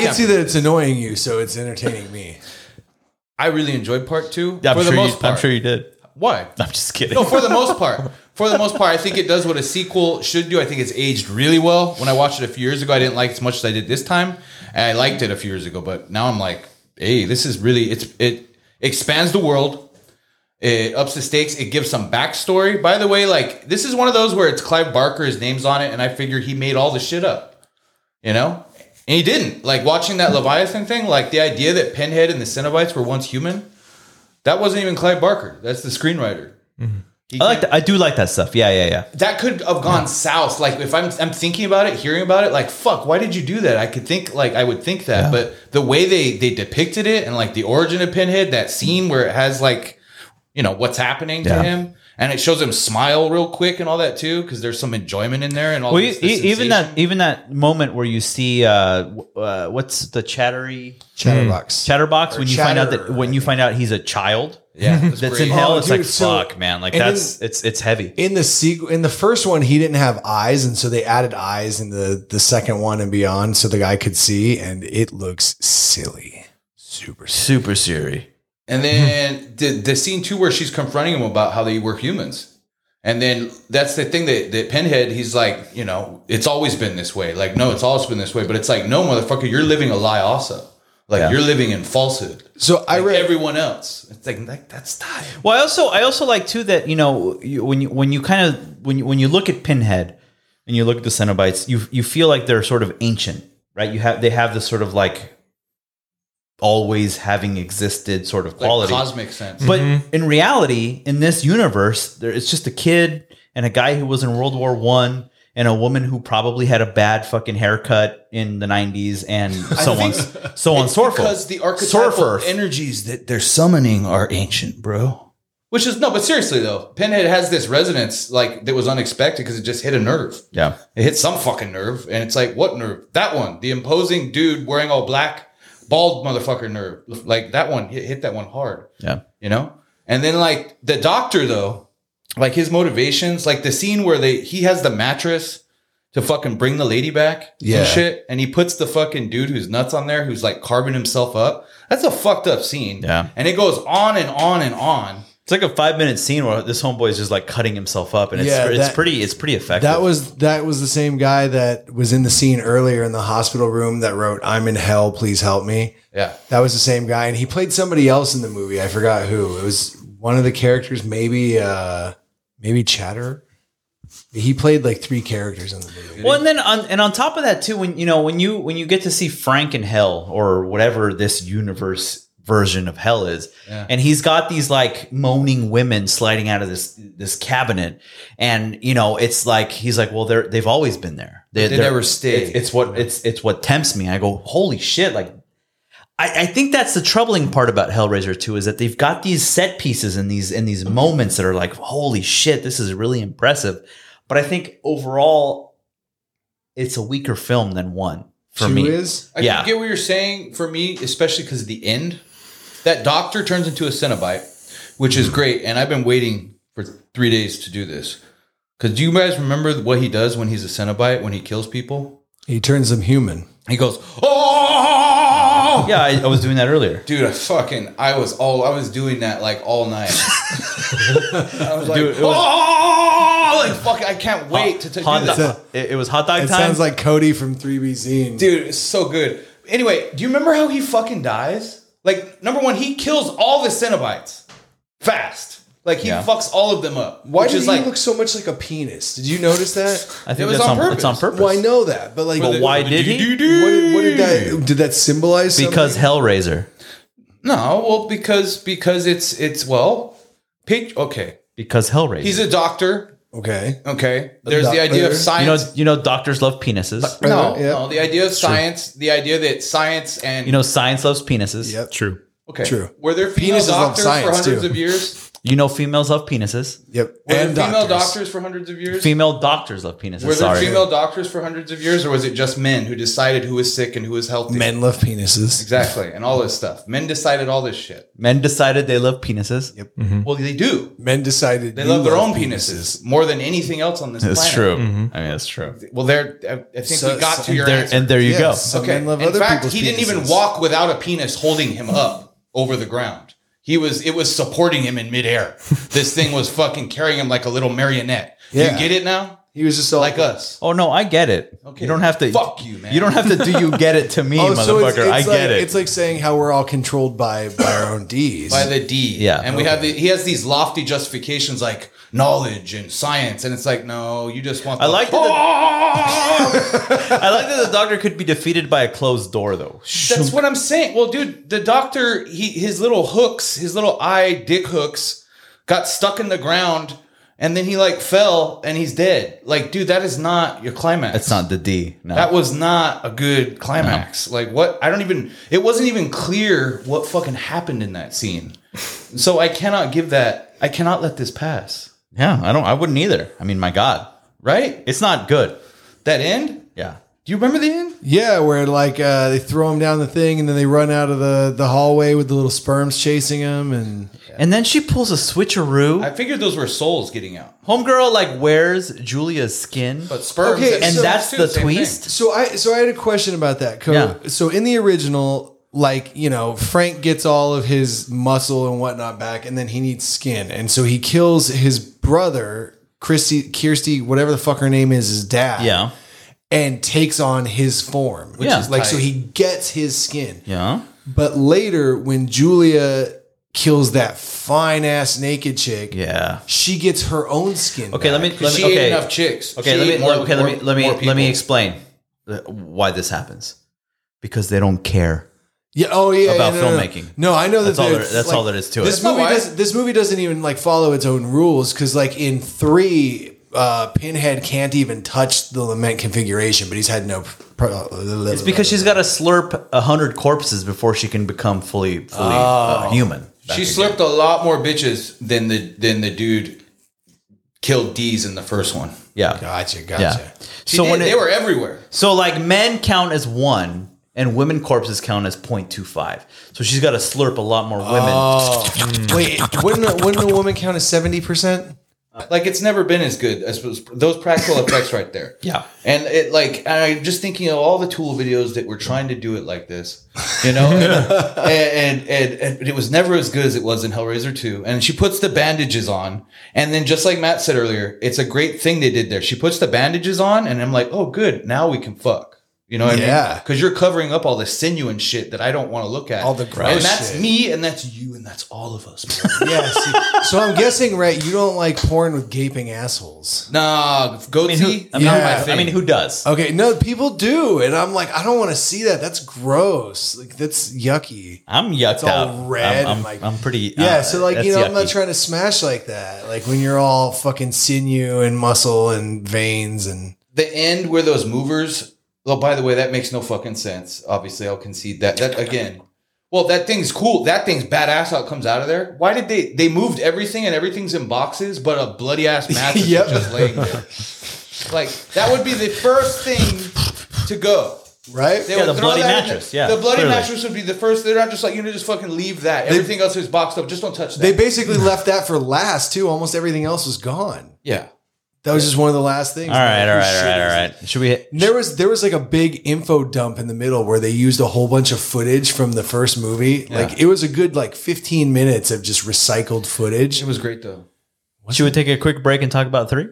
Speaker 4: can see that it's annoying you, so it's entertaining me.
Speaker 3: I really enjoyed part two.
Speaker 2: Yeah, I'm
Speaker 3: for
Speaker 2: sure
Speaker 3: the
Speaker 2: you-
Speaker 3: most part.
Speaker 2: I'm sure you did.
Speaker 3: Why?
Speaker 2: I'm just kidding.
Speaker 3: No, for the most part. For the most part, I think it does what a sequel should do. I think it's aged really well. When I watched it a few years ago, I didn't like it as much as I did this time. And I liked it a few years ago, but now I'm like, hey, this is really, it's it expands the world. It ups the stakes. It gives some backstory. By the way, like, this is one of those where it's Clive Barker, his name's on it, and I figure he made all the shit up. You know? And he didn't. Like, watching that Leviathan thing, like, the idea that Pinhead and the Cenobites were once human, that wasn't even Clive Barker. That's the screenwriter.
Speaker 2: Mm-hmm. I like that. I do like that stuff. Yeah, yeah, yeah.
Speaker 3: That could have gone south. Like, if I'm I'm thinking about it, hearing about it, like, fuck, why did you do that? I could think, like, I would think that.
Speaker 2: Yeah.
Speaker 3: But the way they, they depicted it and, like, the origin of Pinhead, that scene where it has, like, you know, what's happening to
Speaker 2: Yeah.
Speaker 3: him. And it shows him smile real quick and all that, too, because there's some enjoyment in there and all
Speaker 2: Well,
Speaker 3: this,
Speaker 2: e-
Speaker 3: this
Speaker 2: even that
Speaker 3: sensation.
Speaker 2: even that moment where you see uh, w- uh, what's the chattery
Speaker 4: Chatterbox.
Speaker 2: chatterbox
Speaker 4: Or
Speaker 2: when you find out that
Speaker 4: chatter,
Speaker 2: when
Speaker 4: I
Speaker 2: you
Speaker 4: think.
Speaker 2: find out he's a child
Speaker 3: Yeah, that's
Speaker 2: that's
Speaker 3: great.
Speaker 2: in hell.
Speaker 4: Oh,
Speaker 2: It's
Speaker 4: dude,
Speaker 2: like
Speaker 4: so-
Speaker 2: fuck, man. Like
Speaker 4: and
Speaker 2: that's
Speaker 4: then-
Speaker 2: it's it's heavy.
Speaker 4: In the sequel, in the first one, he didn't have eyes, and so they added eyes in the the second one and beyond, so the guy could see, and it looks silly, super. silly.
Speaker 2: Super Siri.
Speaker 3: And then the, the scene too where she's confronting him about how they were humans. And then that's the thing that, that Pinhead, he's like, you know, it's always been this way. Like, no, it's always been this way. But it's like, no, motherfucker, you're living a lie also. Like,
Speaker 2: Yeah.
Speaker 3: you're living in falsehood.
Speaker 4: So I
Speaker 3: Like
Speaker 4: read
Speaker 3: everyone else. It's like, like that's time.
Speaker 2: Well, I also I also like too that you know you, when you when you kind of when you when you look at Pinhead and you look at the Cenobites, you you feel like they're sort of ancient, right? You have they have this sort of like always having existed sort of
Speaker 3: Like
Speaker 2: quality.
Speaker 3: cosmic sense.
Speaker 2: But in reality, in this universe, there, it's just a kid and a guy who was in World War One and a woman who probably had a bad fucking haircut in the nineties and so on, so on,
Speaker 3: It's
Speaker 2: so forth.
Speaker 3: because the
Speaker 2: So
Speaker 3: archetypal
Speaker 2: forth.
Speaker 3: energies that they're summoning are ancient, bro. Which is, no, but seriously though, Pinhead has this resonance like that was unexpected because it just hit a nerve.
Speaker 2: Yeah.
Speaker 3: It hit some fucking nerve. And it's like, what nerve? That one. The imposing dude wearing all black, bald motherfucker nerve. Like that one hit, hit that one hard.
Speaker 2: Yeah.
Speaker 3: You know? And then like the doctor though, like his motivations, like the scene where they he has the mattress to fucking bring the lady back
Speaker 4: Yeah.
Speaker 3: and shit. And he puts the fucking dude who's nuts on there who's like carving himself up. That's a fucked up scene.
Speaker 2: Yeah.
Speaker 3: And it goes on and on and on.
Speaker 2: It's like a five minute scene where this homeboy is just like cutting himself up, and it's
Speaker 4: Yeah,
Speaker 2: it's
Speaker 4: that-
Speaker 2: pretty it's pretty effective.
Speaker 4: that was that was the same guy that was in the scene earlier in the hospital room that wrote "I'm in hell, please help me."
Speaker 3: Yeah.
Speaker 4: That was the same guy, and he played somebody else in the movie. I forgot who. It was one of the characters, maybe uh maybe Chatter. He played like three characters in the movie.
Speaker 2: well, and then on and on top of that too, when you know when you when you get to see Frank in hell or whatever this universe version of hell is,
Speaker 3: Yeah.
Speaker 2: and he's got these like moaning women sliding out of this this cabinet, and you know it's like he's like, well, they're they've always been there.
Speaker 3: They
Speaker 2: they're-
Speaker 3: never stay.
Speaker 2: It's, it's what it's it's what tempts me. I go, holy shit, like. I, I think that's the troubling part about Hellraiser two is that they've got these set pieces and these and these moments that are like, holy shit, this is really impressive. But I think overall, it's a weaker film than one for
Speaker 4: Two
Speaker 2: me.
Speaker 4: is
Speaker 3: I
Speaker 2: Yeah.
Speaker 3: get what you're saying for me, especially because of the end. That doctor turns into a Cenobite, which is great. And I've been waiting for three days to do this. Because do you guys remember what he does when he's a Cenobite, when he kills people?
Speaker 4: he turns them human.
Speaker 3: He goes, oh!
Speaker 2: Yeah, I, I was doing that earlier.
Speaker 3: Dude, I fucking, I was all, I was doing that like all night. I was like,
Speaker 2: Dude, it was-
Speaker 3: oh! Like, fuck, I can't wait to, to
Speaker 2: Hot
Speaker 3: do
Speaker 2: dog-
Speaker 3: that.
Speaker 2: it, it was hot dog
Speaker 4: It
Speaker 2: time.
Speaker 4: sounds like Cody from three B Zine.
Speaker 3: Dude, it's so good. Anyway, do you remember how he fucking dies? Like, number one, he kills all the Cenobites fast. Like, he
Speaker 2: Yeah.
Speaker 3: fucks all of them up.
Speaker 4: Why
Speaker 3: which
Speaker 4: does
Speaker 3: is
Speaker 4: he
Speaker 3: like,
Speaker 4: look so much like a penis? Did you notice that?
Speaker 2: I think
Speaker 3: it was
Speaker 2: that's
Speaker 3: on
Speaker 2: on, it's on
Speaker 3: purpose.
Speaker 2: purpose.
Speaker 4: Well, I know that, but like,
Speaker 3: For
Speaker 2: But
Speaker 3: the-
Speaker 2: why did he?
Speaker 4: what, did, what did that? Did that symbolize something?
Speaker 2: Because Hellraiser.
Speaker 3: No, well, because because it's it's well, pig. Okay,
Speaker 2: Because Hellraiser.
Speaker 3: he's a doctor.
Speaker 4: okay,
Speaker 3: Okay, there's the idea of
Speaker 4: doctor.
Speaker 2: you
Speaker 3: science.
Speaker 2: know, you know, doctors love penises.
Speaker 3: no,
Speaker 4: Yeah.
Speaker 3: no, the idea of science, the idea that science and
Speaker 2: You know, science loves penises.
Speaker 4: yep,
Speaker 5: True.
Speaker 3: okay,
Speaker 4: true.
Speaker 3: Were there female
Speaker 4: Penises love
Speaker 3: doctors
Speaker 4: science,
Speaker 3: for hundreds
Speaker 4: too.
Speaker 3: of years?
Speaker 2: You know, females love penises.
Speaker 4: Yep.
Speaker 3: Were there
Speaker 4: And
Speaker 3: female
Speaker 4: doctors.
Speaker 3: doctors for hundreds of years?
Speaker 2: Female doctors love penises.
Speaker 3: Were there
Speaker 2: Sorry.
Speaker 3: female doctors for hundreds of years, or was it just men who decided who was sick and who was healthy?
Speaker 4: Men love penises.
Speaker 3: Exactly. And all this stuff. Men decided all this shit.
Speaker 2: Men decided they love penises.
Speaker 4: Yep.
Speaker 3: Well, they do.
Speaker 4: Men decided
Speaker 3: They
Speaker 4: you
Speaker 3: love their own penises more than anything else on this planet.
Speaker 2: That's true. I mean, that's true.
Speaker 3: Well, there. I I think
Speaker 4: So-
Speaker 3: we got
Speaker 4: so-
Speaker 3: to your
Speaker 2: There,
Speaker 3: answer.
Speaker 2: and there you
Speaker 4: Yes.
Speaker 2: go.
Speaker 4: Some
Speaker 3: Okay.
Speaker 4: men love
Speaker 3: In
Speaker 4: other
Speaker 3: fact,
Speaker 4: people's
Speaker 3: he didn't even
Speaker 4: penises.
Speaker 3: walk without a penis holding him up over the ground. He was. It was supporting him in midair. This thing was fucking carrying him like a little marionette.
Speaker 4: Yeah.
Speaker 3: You get it now?
Speaker 4: He was just all
Speaker 3: Like us.
Speaker 2: Oh no, I get it.
Speaker 3: Okay.
Speaker 2: You don't have to.
Speaker 3: Fuck you, man.
Speaker 2: You don't have to do. You get it to me,
Speaker 4: Oh, so
Speaker 2: motherfucker.
Speaker 4: it's, it's
Speaker 2: I
Speaker 4: like,
Speaker 2: get it.
Speaker 4: It's like saying how we're all controlled by by our own D's.
Speaker 3: By the D.
Speaker 2: Yeah.
Speaker 3: And we have the, he has these lofty justifications like knowledge and science. And it's like, no, you just want the,
Speaker 2: I like that. I like that the doctor could be defeated by a closed door, though.
Speaker 3: That's what I'm saying. Well, dude, the doctor, he his little hooks, his little eye dick hooks got stuck in the ground and then he like fell and he's dead. Like, dude, that is not your climax.
Speaker 2: It's not the D. No.
Speaker 3: That was not a good climax. Like what? I don't even, it wasn't even clear what fucking happened in that scene. So I cannot give that, I cannot let this pass.
Speaker 2: Yeah, I don't. I wouldn't either. I mean, my God,
Speaker 3: Right?
Speaker 2: it's not good.
Speaker 3: That end?
Speaker 2: Yeah.
Speaker 3: Do you remember the end?
Speaker 4: Yeah, where like uh, they throw him down the thing and then they run out of the, the hallway with the little sperms chasing him, and
Speaker 2: And then she pulls a switcheroo.
Speaker 3: I figured those were souls getting out.
Speaker 2: Homegirl like wears Julia's skin,
Speaker 3: But sperms.
Speaker 4: Okay,
Speaker 2: and
Speaker 4: so-
Speaker 2: that's
Speaker 3: too,
Speaker 2: the
Speaker 3: same thing.
Speaker 2: twist.
Speaker 4: so I so I had a question about that. Co-
Speaker 2: Yeah.
Speaker 4: So in the original, like you know, Frank gets all of his muscle and whatnot back, and then he needs skin, and so he kills his brother, Christy, Kirsty, whatever the fuck her name is, his dad.
Speaker 2: Yeah.
Speaker 4: And takes on his form, which
Speaker 2: Yeah.
Speaker 4: is like so
Speaker 3: tight.
Speaker 4: he gets his skin.
Speaker 2: Yeah.
Speaker 4: But later, when Julia kills that fine ass naked chick,
Speaker 2: Yeah.
Speaker 4: she gets her own skin.
Speaker 2: Okay, let me.
Speaker 4: back.
Speaker 2: Let
Speaker 3: She
Speaker 2: me
Speaker 3: ate
Speaker 2: okay.
Speaker 3: enough chicks.
Speaker 2: Okay,
Speaker 3: She
Speaker 2: let me.
Speaker 3: ate more-
Speaker 2: okay, let me.
Speaker 3: more-
Speaker 2: Let me.
Speaker 3: more
Speaker 2: Let me
Speaker 3: people.
Speaker 2: explain uh, why this happens. Because they don't care.
Speaker 4: Yeah. Oh yeah.
Speaker 2: About
Speaker 4: yeah, no, no, no.
Speaker 2: filmmaking.
Speaker 4: No, I know that.
Speaker 2: That's all
Speaker 4: they're-
Speaker 2: there- that's all there is to it.
Speaker 4: This
Speaker 3: That's not
Speaker 4: movie
Speaker 3: why.
Speaker 4: does. This movie doesn't even like follow its own rules because, like in three, uh, Pinhead can't even touch the lament configuration, but he's had no. Pro-
Speaker 2: It's because she's got to slurp a hundred corpses before she can become fully, fully uh, human.
Speaker 3: She slurped a lot more bitches than the than the dude killed D's in the first one.
Speaker 2: Yeah.
Speaker 4: Gotcha. Gotcha.
Speaker 2: Yeah.
Speaker 3: She
Speaker 2: So
Speaker 3: did.
Speaker 2: when
Speaker 3: they
Speaker 2: it,
Speaker 3: were everywhere.
Speaker 2: so like men count as one and women corpses count as zero point two five. So she's got to slurp a lot more women.
Speaker 4: Oh wait, wouldn't a, wouldn't a woman count as seventy percent?
Speaker 3: Like it's never been as good as those practical effects right there.
Speaker 2: Yeah.
Speaker 3: And it like I'm just thinking of all the Tool videos that were trying to do it like this, you know, and, and, and and it was never as good as it was in Hellraiser two. And she puts the bandages on, and then just like Matt said earlier, it's a great thing they did there. She puts the bandages on, and I'm like, oh, good, now we can fuck. You know what
Speaker 4: Yeah.
Speaker 3: I mean? Because you're covering up all the sinew and shit that I don't want to look at.
Speaker 4: All the gross
Speaker 3: and that's
Speaker 4: shit.
Speaker 3: me, and that's you, and that's all of us. bro.
Speaker 4: Yeah. See, so I'm guessing, right? You don't like porn with gaping assholes.
Speaker 3: Nah, goatee.
Speaker 2: I mean, who,
Speaker 3: not
Speaker 4: Yeah.
Speaker 3: my
Speaker 2: I
Speaker 3: thing.
Speaker 2: mean, who does?
Speaker 4: Okay, no, people do, and I'm like, I don't want to see that. That's gross. Like that's yucky.
Speaker 2: I'm yucked
Speaker 4: It's all
Speaker 2: out.
Speaker 4: red
Speaker 2: I'm,
Speaker 4: and
Speaker 2: I'm,
Speaker 4: like-
Speaker 2: I'm pretty.
Speaker 4: Yeah,
Speaker 2: uh,
Speaker 4: so like
Speaker 2: that's
Speaker 4: you know, I'm not
Speaker 2: yucky.
Speaker 4: trying to smash like that. Like when you're all fucking sinew and muscle and veins and
Speaker 3: The end where those movers. Oh, by the way, that makes no fucking sense. Obviously, I'll concede that. That again. Well, that thing's cool. That thing's badass how it comes out of there. Why did they? They moved everything and everything's in boxes, but a bloody ass mattress
Speaker 4: Yep.
Speaker 3: is just laying there. Like that would be the first thing to go.
Speaker 4: right.
Speaker 3: They
Speaker 2: Yeah,
Speaker 3: would
Speaker 2: the
Speaker 3: throw
Speaker 2: bloody
Speaker 3: that in
Speaker 2: mattress,
Speaker 3: there.
Speaker 2: yeah,
Speaker 3: the bloody
Speaker 2: clearly.
Speaker 3: mattress would be the first. They're not just like you know, just fucking leave that. Everything else is boxed up. Just don't touch that.
Speaker 4: They basically left that for last too. Almost everything else was gone.
Speaker 3: yeah.
Speaker 4: That was just one of the last things.
Speaker 2: All right, all
Speaker 4: Whose
Speaker 2: right, all
Speaker 4: shit
Speaker 2: right,
Speaker 4: is
Speaker 2: all
Speaker 4: it?
Speaker 2: right. Should we?
Speaker 4: There was there was like a big info dump in the middle where they used a whole bunch of footage from the first movie. Like it was a good like fifteen minutes of just recycled footage.
Speaker 3: It was great though.
Speaker 2: Should we take a quick break and talk about three?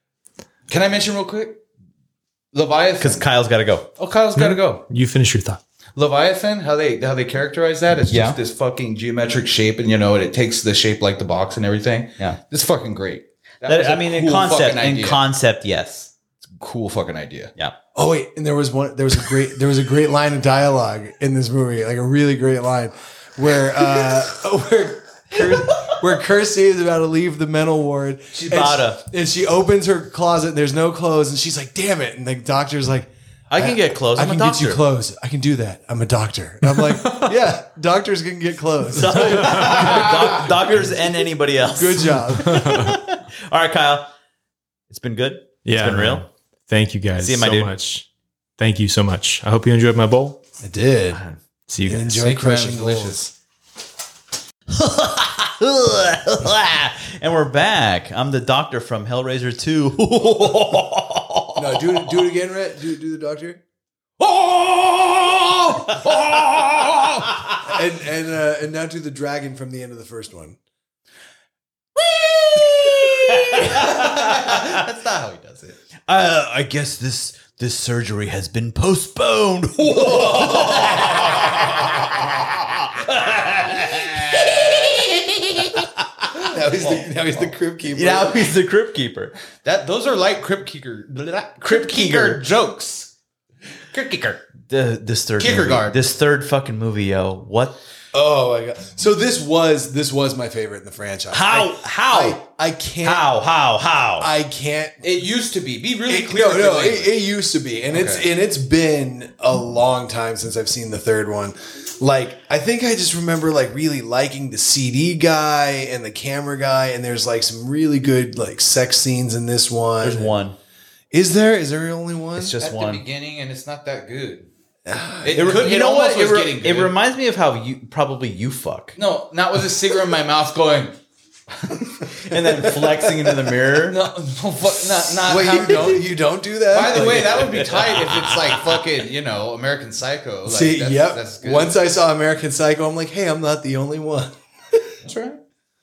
Speaker 3: Can I mention real quick? Leviathan.
Speaker 2: Because Kyle's got to go.
Speaker 3: Oh, Kyle's got to go.
Speaker 5: You finish your thought.
Speaker 3: Leviathan, how they how they characterize that? It's
Speaker 2: Yeah.
Speaker 3: just this fucking geometric shape, and you know, it takes the shape like the box and everything.
Speaker 2: Yeah.
Speaker 3: It's fucking great. That
Speaker 2: That,
Speaker 3: was a
Speaker 2: I mean, in
Speaker 3: cool
Speaker 2: concept,
Speaker 3: fucking
Speaker 2: in
Speaker 3: idea.
Speaker 2: concept, yes.
Speaker 3: cool fucking idea.
Speaker 2: Yeah.
Speaker 4: Oh wait, and there was one. There was a great. There was a great line of dialogue in this movie, like a really great line, where uh, where Kir- where Kirsty is about to leave the mental ward.
Speaker 2: She's
Speaker 4: and
Speaker 2: about
Speaker 4: she, and she opens her closet and there's no clothes, and she's like, "Damn it!" And the doctor's like,
Speaker 2: I can get clothes.
Speaker 4: I
Speaker 2: I'm
Speaker 4: can
Speaker 2: a doctor.
Speaker 4: get you clothes. I can do that. I'm a doctor. And I'm like, yeah, doctors can get clothes.
Speaker 2: Doc- doctors and anybody else.
Speaker 4: Good job.
Speaker 2: All right, Kyle. It's been good.
Speaker 5: Yeah,
Speaker 2: it's been
Speaker 5: man.
Speaker 2: real.
Speaker 5: Thank you guys
Speaker 2: See you, my
Speaker 5: so
Speaker 2: dude.
Speaker 5: much. Thank you so much. I hope you enjoyed my bowl.
Speaker 4: I did.
Speaker 5: See you guys.
Speaker 4: Enjoy
Speaker 3: Snake
Speaker 4: crushing
Speaker 3: man,
Speaker 4: delicious.
Speaker 2: And we're back. I'm the doctor from Hellraiser two.
Speaker 4: No, do it. Do it again, Rhett. Do do the doctor. and and uh, and now do the dragon from the end of the first one.
Speaker 3: That's not how he does it.
Speaker 2: Uh, I guess this this surgery has been postponed.
Speaker 4: Now he's the now he's the crib keeper.
Speaker 2: Now he's the crypt keeper.
Speaker 3: That those are like Crypt Keeper, Crypt Keeper jokes. Crypt Keeper.
Speaker 2: The this third
Speaker 3: Kierkegaard.
Speaker 2: movie, this third fucking movie, yo. What?
Speaker 4: Oh my god! So this was this was my favorite in the franchise.
Speaker 2: How?
Speaker 4: I,
Speaker 2: how?
Speaker 4: I, I can't.
Speaker 2: how? How? How?
Speaker 4: I can't.
Speaker 3: It used to be. Be really
Speaker 4: It,
Speaker 3: clear.
Speaker 4: no,
Speaker 3: with your
Speaker 4: no,
Speaker 3: language.
Speaker 4: it, it used to be, and it's
Speaker 3: Okay.
Speaker 4: and it's been a long time since I've seen the third one. Like, I think I just remember like really liking the C D guy and the camera guy, and there's like some really good like sex scenes in this one.
Speaker 2: There's one.
Speaker 4: Is there? Is there only one?
Speaker 2: It's just
Speaker 3: At
Speaker 2: one.
Speaker 3: the beginning, and it's not that good. It,
Speaker 2: It,
Speaker 3: could,
Speaker 2: you
Speaker 3: it
Speaker 2: know
Speaker 3: almost
Speaker 2: what? It,
Speaker 3: was
Speaker 2: re-
Speaker 3: getting
Speaker 2: it
Speaker 3: good.
Speaker 2: reminds me of how you probably you fuck,
Speaker 3: No, not with a cigarette in my mouth going.
Speaker 2: and then flexing into the mirror.
Speaker 3: No, no fuck, not not.
Speaker 4: Wait,
Speaker 3: how-
Speaker 4: you don't you don't do that?
Speaker 3: By the way,
Speaker 4: Like-
Speaker 3: that would be tight if it's like fucking, you know, American Psycho. Like,
Speaker 4: See,
Speaker 3: that's,
Speaker 4: yep.
Speaker 3: That's good.
Speaker 4: Once I saw American Psycho, I'm like, hey, I'm not the only one.
Speaker 3: That's right.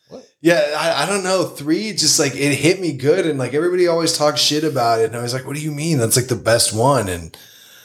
Speaker 4: Yeah, I, I don't know. Three, just like it hit me good, and like everybody always talks shit about it, and I was like, "What do you mean? That's like the best one." And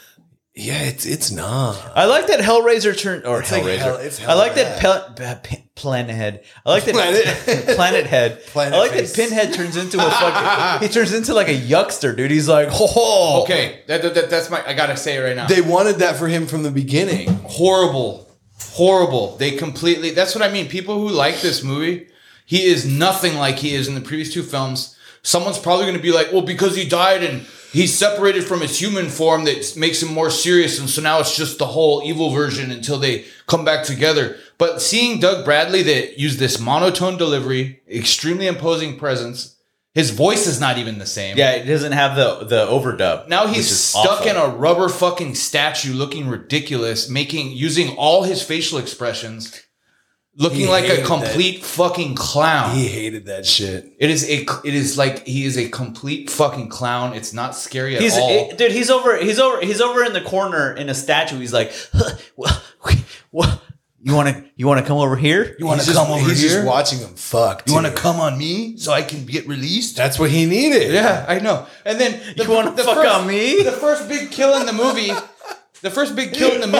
Speaker 4: yeah, it's it's not.
Speaker 2: I like that Hellraiser turned or
Speaker 4: It's like
Speaker 2: Hellraiser.
Speaker 4: hell- it's
Speaker 2: I like that
Speaker 4: hell
Speaker 2: Pel- P- Planet Head. I like that
Speaker 4: Planet-
Speaker 2: Planet Head.
Speaker 4: Planet
Speaker 2: I like
Speaker 4: face.
Speaker 2: that Pinhead turns into a fucking. He turns into like a yuckster, dude. He's like, ho ho.
Speaker 3: Okay, that, that, that- that's my. I gotta say it right now.
Speaker 4: They wanted that for him from the beginning.
Speaker 3: horrible, horrible. They completely. That's what I mean. People who like this movie, he is nothing like he is in the previous two films. Someone's probably going to be like, well, because he died and he's separated from his human form, that makes him more serious, and so now it's just the whole evil version until they come back together. But seeing Doug Bradley that used this monotone delivery, extremely imposing presence, his voice is not even the same.
Speaker 2: Yeah, it doesn't have the the overdub.
Speaker 3: Now
Speaker 2: which
Speaker 3: he's
Speaker 2: is
Speaker 3: stuck
Speaker 2: awful.
Speaker 3: in a rubber fucking statue, looking ridiculous, making using all his facial expressions, looking
Speaker 4: He
Speaker 3: like a
Speaker 4: hated
Speaker 3: complete fucking clown.
Speaker 4: He hated that shit.
Speaker 3: It is a. It is like he is a complete fucking clown. It's not scary at
Speaker 2: He's
Speaker 3: all.
Speaker 2: it- dude. He's over. He's over. He's over in the corner in a statue. He's like, huh, well, well, you want to you want to come over here?
Speaker 3: you want
Speaker 4: He's
Speaker 3: to
Speaker 4: just,
Speaker 3: come over
Speaker 4: he's
Speaker 3: here?
Speaker 4: just watching him fuck.
Speaker 3: you want to
Speaker 4: too.
Speaker 3: come on me so I can get released?
Speaker 4: That's what he needed.
Speaker 3: Yeah, I know. And then the,
Speaker 2: You wanna
Speaker 3: the
Speaker 2: fuck
Speaker 3: first,
Speaker 2: on me?
Speaker 3: The first big kill in the movie. The first big kill in the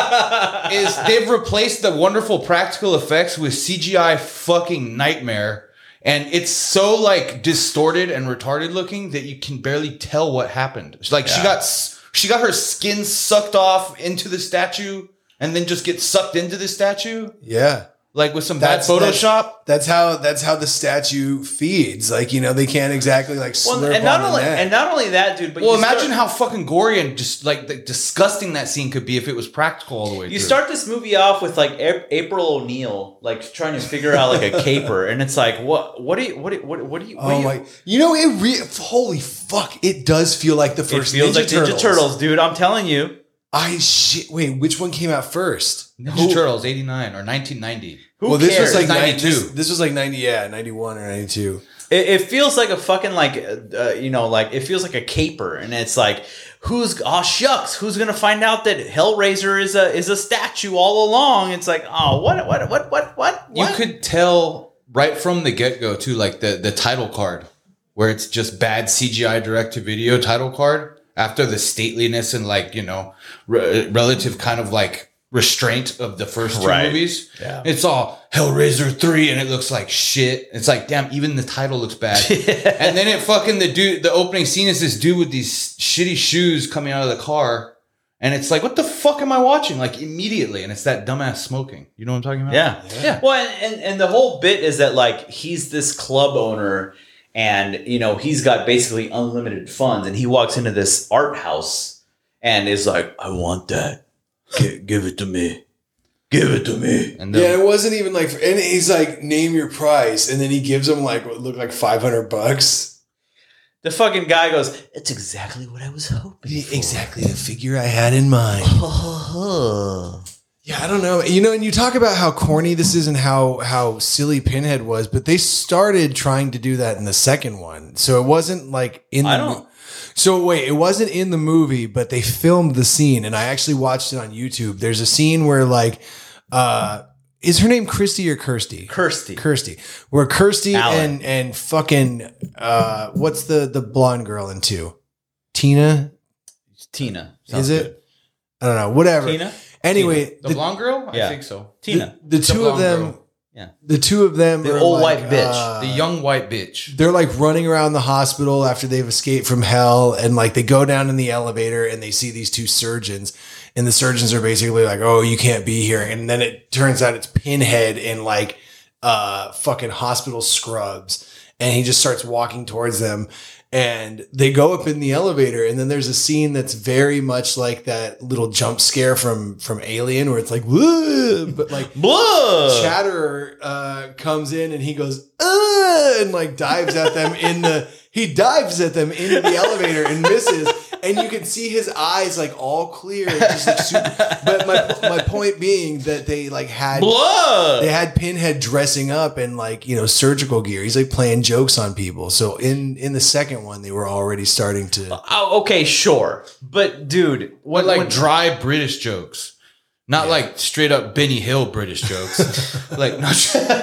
Speaker 3: movie is they've replaced the wonderful practical effects with C G I fucking nightmare. And it's so like distorted and retarded looking that you can barely tell what happened. It's Like she got s- she got her skin sucked off into the statue and then just gets sucked into the statue.
Speaker 4: Yeah.
Speaker 3: Like with some
Speaker 4: That's
Speaker 3: bad Photoshop.
Speaker 4: That's, that's how that's how the statue feeds. Like, you know, they can't exactly like
Speaker 2: Well,
Speaker 4: slurp
Speaker 2: and not
Speaker 4: on the
Speaker 2: only
Speaker 4: neck.
Speaker 2: and not only that, dude. But
Speaker 3: Well,
Speaker 2: you
Speaker 3: imagine
Speaker 2: start,
Speaker 3: how fucking gory and just like the, disgusting that scene could be if it was practical all the way
Speaker 2: you
Speaker 3: through.
Speaker 2: start this movie off with like A- April O'Neil, like trying to figure out like a caper, and it's like, what? What do you? What? Do, what? What do you? What
Speaker 4: Oh
Speaker 2: do you,
Speaker 4: my! You know, it re- holy fuck! It does feel like the
Speaker 2: It
Speaker 4: first
Speaker 2: feels
Speaker 4: Ninja
Speaker 2: like
Speaker 4: Turtles.
Speaker 2: Ninja Turtles, dude. I'm telling you.
Speaker 4: I shit. Wait, which one came out first?
Speaker 3: Ninja Turtles eighty-nine or nineteen ninety.
Speaker 2: Who
Speaker 4: well, this
Speaker 2: cares?
Speaker 4: was like
Speaker 3: ninety-two.
Speaker 4: ninety-two. This, this was like ninety. Yeah, ninety-one or ninety-two.
Speaker 2: It, it feels like a fucking like uh, you know like it feels like a caper, and it's like who's oh shucks who's gonna find out that Hellraiser is a is a statue all along? It's like oh what what what what what
Speaker 3: You
Speaker 2: what?
Speaker 3: could tell right from the get-go too, like the, the title card, where it's just bad C G I direct-to-video title card. After the stateliness and like, you know, re- relative kind of like restraint of the first two
Speaker 2: Right.
Speaker 3: movies.
Speaker 2: Yeah.
Speaker 3: It's all Hellraiser three and it looks like shit. It's like, damn, even the title looks bad. And then it fucking, the dude, the opening scene is this dude with these shitty shoes coming out of the car. And it's like, what the fuck am I watching? Like immediately. And it's that dumbass smoking. You know what I'm talking about?
Speaker 2: Yeah.
Speaker 3: Yeah.
Speaker 2: Well, and, and, and the whole bit is that like he's this club owner and, you know, he's got basically unlimited funds and he walks into this art house and is like, I want that. G- give it to me. Give it to me.
Speaker 3: And then,
Speaker 4: Yeah, it wasn't even like, and he's like, name your price, and then he gives him like what looked like five hundred bucks.
Speaker 2: The fucking guy goes, it's exactly what I was hoping for.
Speaker 4: Exactly the figure I had in mind. Yeah, I don't know. You know, and you talk about how corny this is and how how silly Pinhead was, but they started trying to do that in the second one. So it wasn't like in the
Speaker 2: I don't-
Speaker 4: mo- So wait, it wasn't in the movie, but they filmed the scene, and I actually watched it on YouTube. There's a scene where like uh is her name Christy or Kirsty?
Speaker 2: Kirsty.
Speaker 4: Kirsty. Where Kirsty
Speaker 2: Alan.
Speaker 4: and and fucking uh what's the the blonde girl in two? Tina?
Speaker 2: Tina.
Speaker 4: Is
Speaker 2: Sounds
Speaker 4: it?
Speaker 2: good.
Speaker 4: I don't know. Whatever.
Speaker 2: Tina?
Speaker 4: Anyway,
Speaker 3: the,
Speaker 4: the,
Speaker 3: blonde girl?
Speaker 2: Yeah.
Speaker 3: I think so.
Speaker 2: Tina.
Speaker 4: the, the two of
Speaker 3: blonde
Speaker 4: them,
Speaker 3: girl.
Speaker 2: Yeah.
Speaker 4: the two of them,
Speaker 2: The
Speaker 4: are
Speaker 2: old
Speaker 4: like,
Speaker 2: white bitch.
Speaker 4: uh,
Speaker 3: The young white bitch.
Speaker 4: they're like running around the hospital after they've escaped from hell, and like they go down in the elevator and they see these two surgeons, and the surgeons are basically like, "Oh, you can't be here," and then it turns out it's Pinhead in like uh fucking hospital scrubs, and he just starts walking towards them. And they go up in the elevator, and then there's a scene that's very much like that little jump scare from from Alien, where it's like, woo, but like
Speaker 2: Blood.
Speaker 4: Chatterer uh, comes in and he goes, uh, and like dives at them in the, he dives at them into the elevator and misses. And you can see his eyes like all clear. And just like super, but my, my point being that they like had,
Speaker 2: Blood.
Speaker 4: they had Pinhead dressing up in like, you know, surgical gear. He's like playing jokes on people. So in, in the second one, they were already starting to.
Speaker 2: Oh, okay, sure. But dude,
Speaker 3: What
Speaker 2: what
Speaker 3: like
Speaker 2: when-
Speaker 3: dry British jokes. Not like straight up Benny Hill British jokes. like not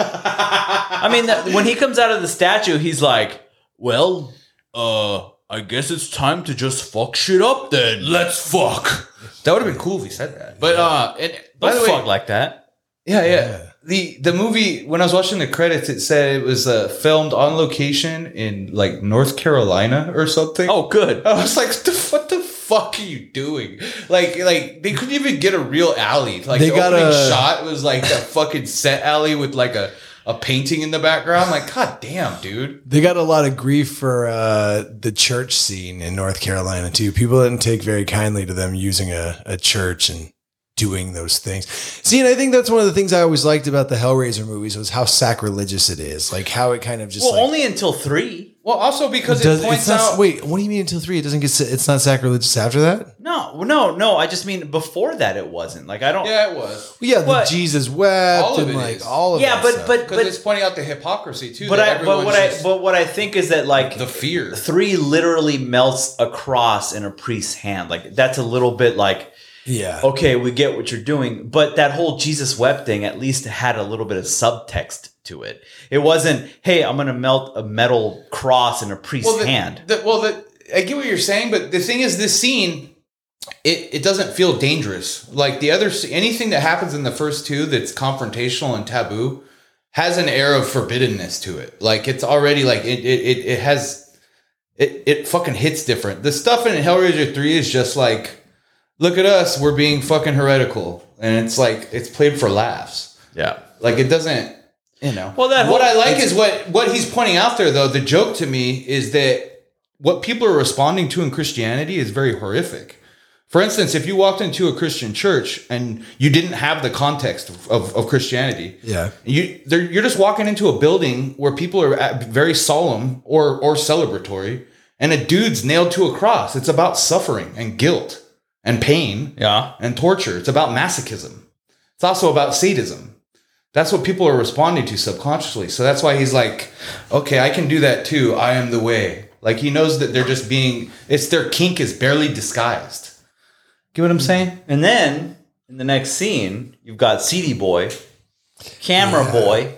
Speaker 2: I mean, that, when he comes out of the statue, he's like, well, uh, I guess it's time to just fuck shit up then.
Speaker 3: let's fuck. That would have been cool if he said that. But uh and by
Speaker 2: Don't
Speaker 3: the way,
Speaker 2: fuck like that.
Speaker 3: Yeah, yeah,
Speaker 4: Yeah.
Speaker 3: The the movie, when I was watching the credits, it said it was uh, filmed on location in like North Carolina or something.
Speaker 2: Oh, good.
Speaker 3: I was like, the, what the fuck are you doing? Like, like they couldn't even get a real alley. Like
Speaker 4: They
Speaker 3: the
Speaker 4: got
Speaker 3: opening
Speaker 4: a-
Speaker 3: shot was like a fucking set alley with like a, a painting in the background. Like, god damn, dude.
Speaker 4: They got a lot of grief for uh, the church scene in North Carolina too. People didn't take very kindly to them using a, a church and doing those things. See, and I think that's one of the things I always liked about the Hellraiser movies was how sacrilegious it is. Like how it kind of just
Speaker 2: Well,
Speaker 4: like,
Speaker 2: only until three.
Speaker 3: Well, also because it,
Speaker 4: does,
Speaker 3: points
Speaker 4: it's not,
Speaker 3: out.
Speaker 4: wait, what do you mean until three? It doesn't get, sa- it's not sacrilegious after that?
Speaker 2: No, no, no. I just mean before that, it wasn't. Like I don't.
Speaker 3: Yeah, it was.
Speaker 4: Well, yeah, the
Speaker 2: What?
Speaker 4: Jesus wept
Speaker 3: All of
Speaker 4: and
Speaker 3: it
Speaker 4: like
Speaker 3: is.
Speaker 4: all of
Speaker 2: Yeah,
Speaker 4: that
Speaker 2: but
Speaker 4: stuff.
Speaker 2: but
Speaker 3: Because
Speaker 2: but
Speaker 3: it's pointing out the hypocrisy too.
Speaker 2: but
Speaker 3: that
Speaker 2: I but
Speaker 3: everyone's
Speaker 2: what I
Speaker 3: just-
Speaker 2: but what I think is that like
Speaker 3: the fear.
Speaker 2: three literally melts a cross in a priest's hand. Like that's a little bit like.
Speaker 4: yeah.
Speaker 2: Okay, we get what you're doing, but that whole Jesus wept thing at least had a little bit of subtext to it. It wasn't, hey, I'm going to melt a metal cross in a priest's
Speaker 3: well, the,
Speaker 2: hand.
Speaker 3: The, well, the, I get what you're saying, but the thing is, this scene, it, it doesn't feel dangerous. Like the other, anything that happens in the first two that's confrontational and taboo has an air of forbiddenness to it. Like it's already like it it it, it has it it fucking hits different. The stuff in Hellraiser three is just like, look at us, we're being fucking heretical, and it's like it's played for laughs.
Speaker 2: Yeah.
Speaker 3: Like it doesn't, you know.
Speaker 2: Well, that
Speaker 3: what
Speaker 2: whole-
Speaker 3: I like
Speaker 2: it's-
Speaker 3: is what what he's pointing out there, though. The joke to me is that what people are responding to in Christianity is very horrific. For instance, if you walked into a Christian church and you didn't have the context of, of, of Christianity,
Speaker 4: Yeah.
Speaker 3: you they're- you're just walking into a building where people are at- very solemn or or celebratory, and a dude's nailed to a cross. It's about suffering and guilt and pain
Speaker 2: Yeah.
Speaker 3: and torture. It's about masochism. It's also about sadism. That's what people are responding to subconsciously. So that's why he's like, okay, I can do that too. I am the way. Like he knows that they're just being, it's their kink is barely disguised. Get what I'm saying?
Speaker 2: And then in the next scene, you've got C D Boy, Camera Boy,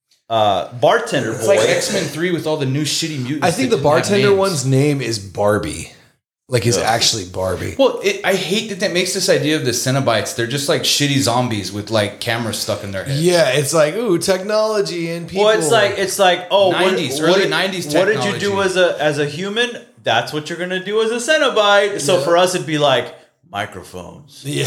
Speaker 2: uh, Bartender
Speaker 3: It's
Speaker 2: Boy.
Speaker 3: like X-Men three with all the new shitty mutants.
Speaker 4: I think
Speaker 3: that
Speaker 4: the
Speaker 3: didn't have
Speaker 4: bartender
Speaker 3: names.
Speaker 4: one's name is Barbie. Like is actually Barbie.
Speaker 3: Well, it, I hate that that makes this idea of the Cenobites. They're just like shitty zombies with like cameras stuck in their head.
Speaker 4: Yeah, it's like, ooh, technology and people.
Speaker 2: Well, it's like it's like oh, what-
Speaker 3: nineties,
Speaker 2: what,
Speaker 3: early
Speaker 2: did-
Speaker 3: nineties
Speaker 2: What did you do
Speaker 3: technology.
Speaker 2: as a as a human? That's what you're gonna do as a Cenobite. So for us, it'd be like microphones,
Speaker 4: yeah.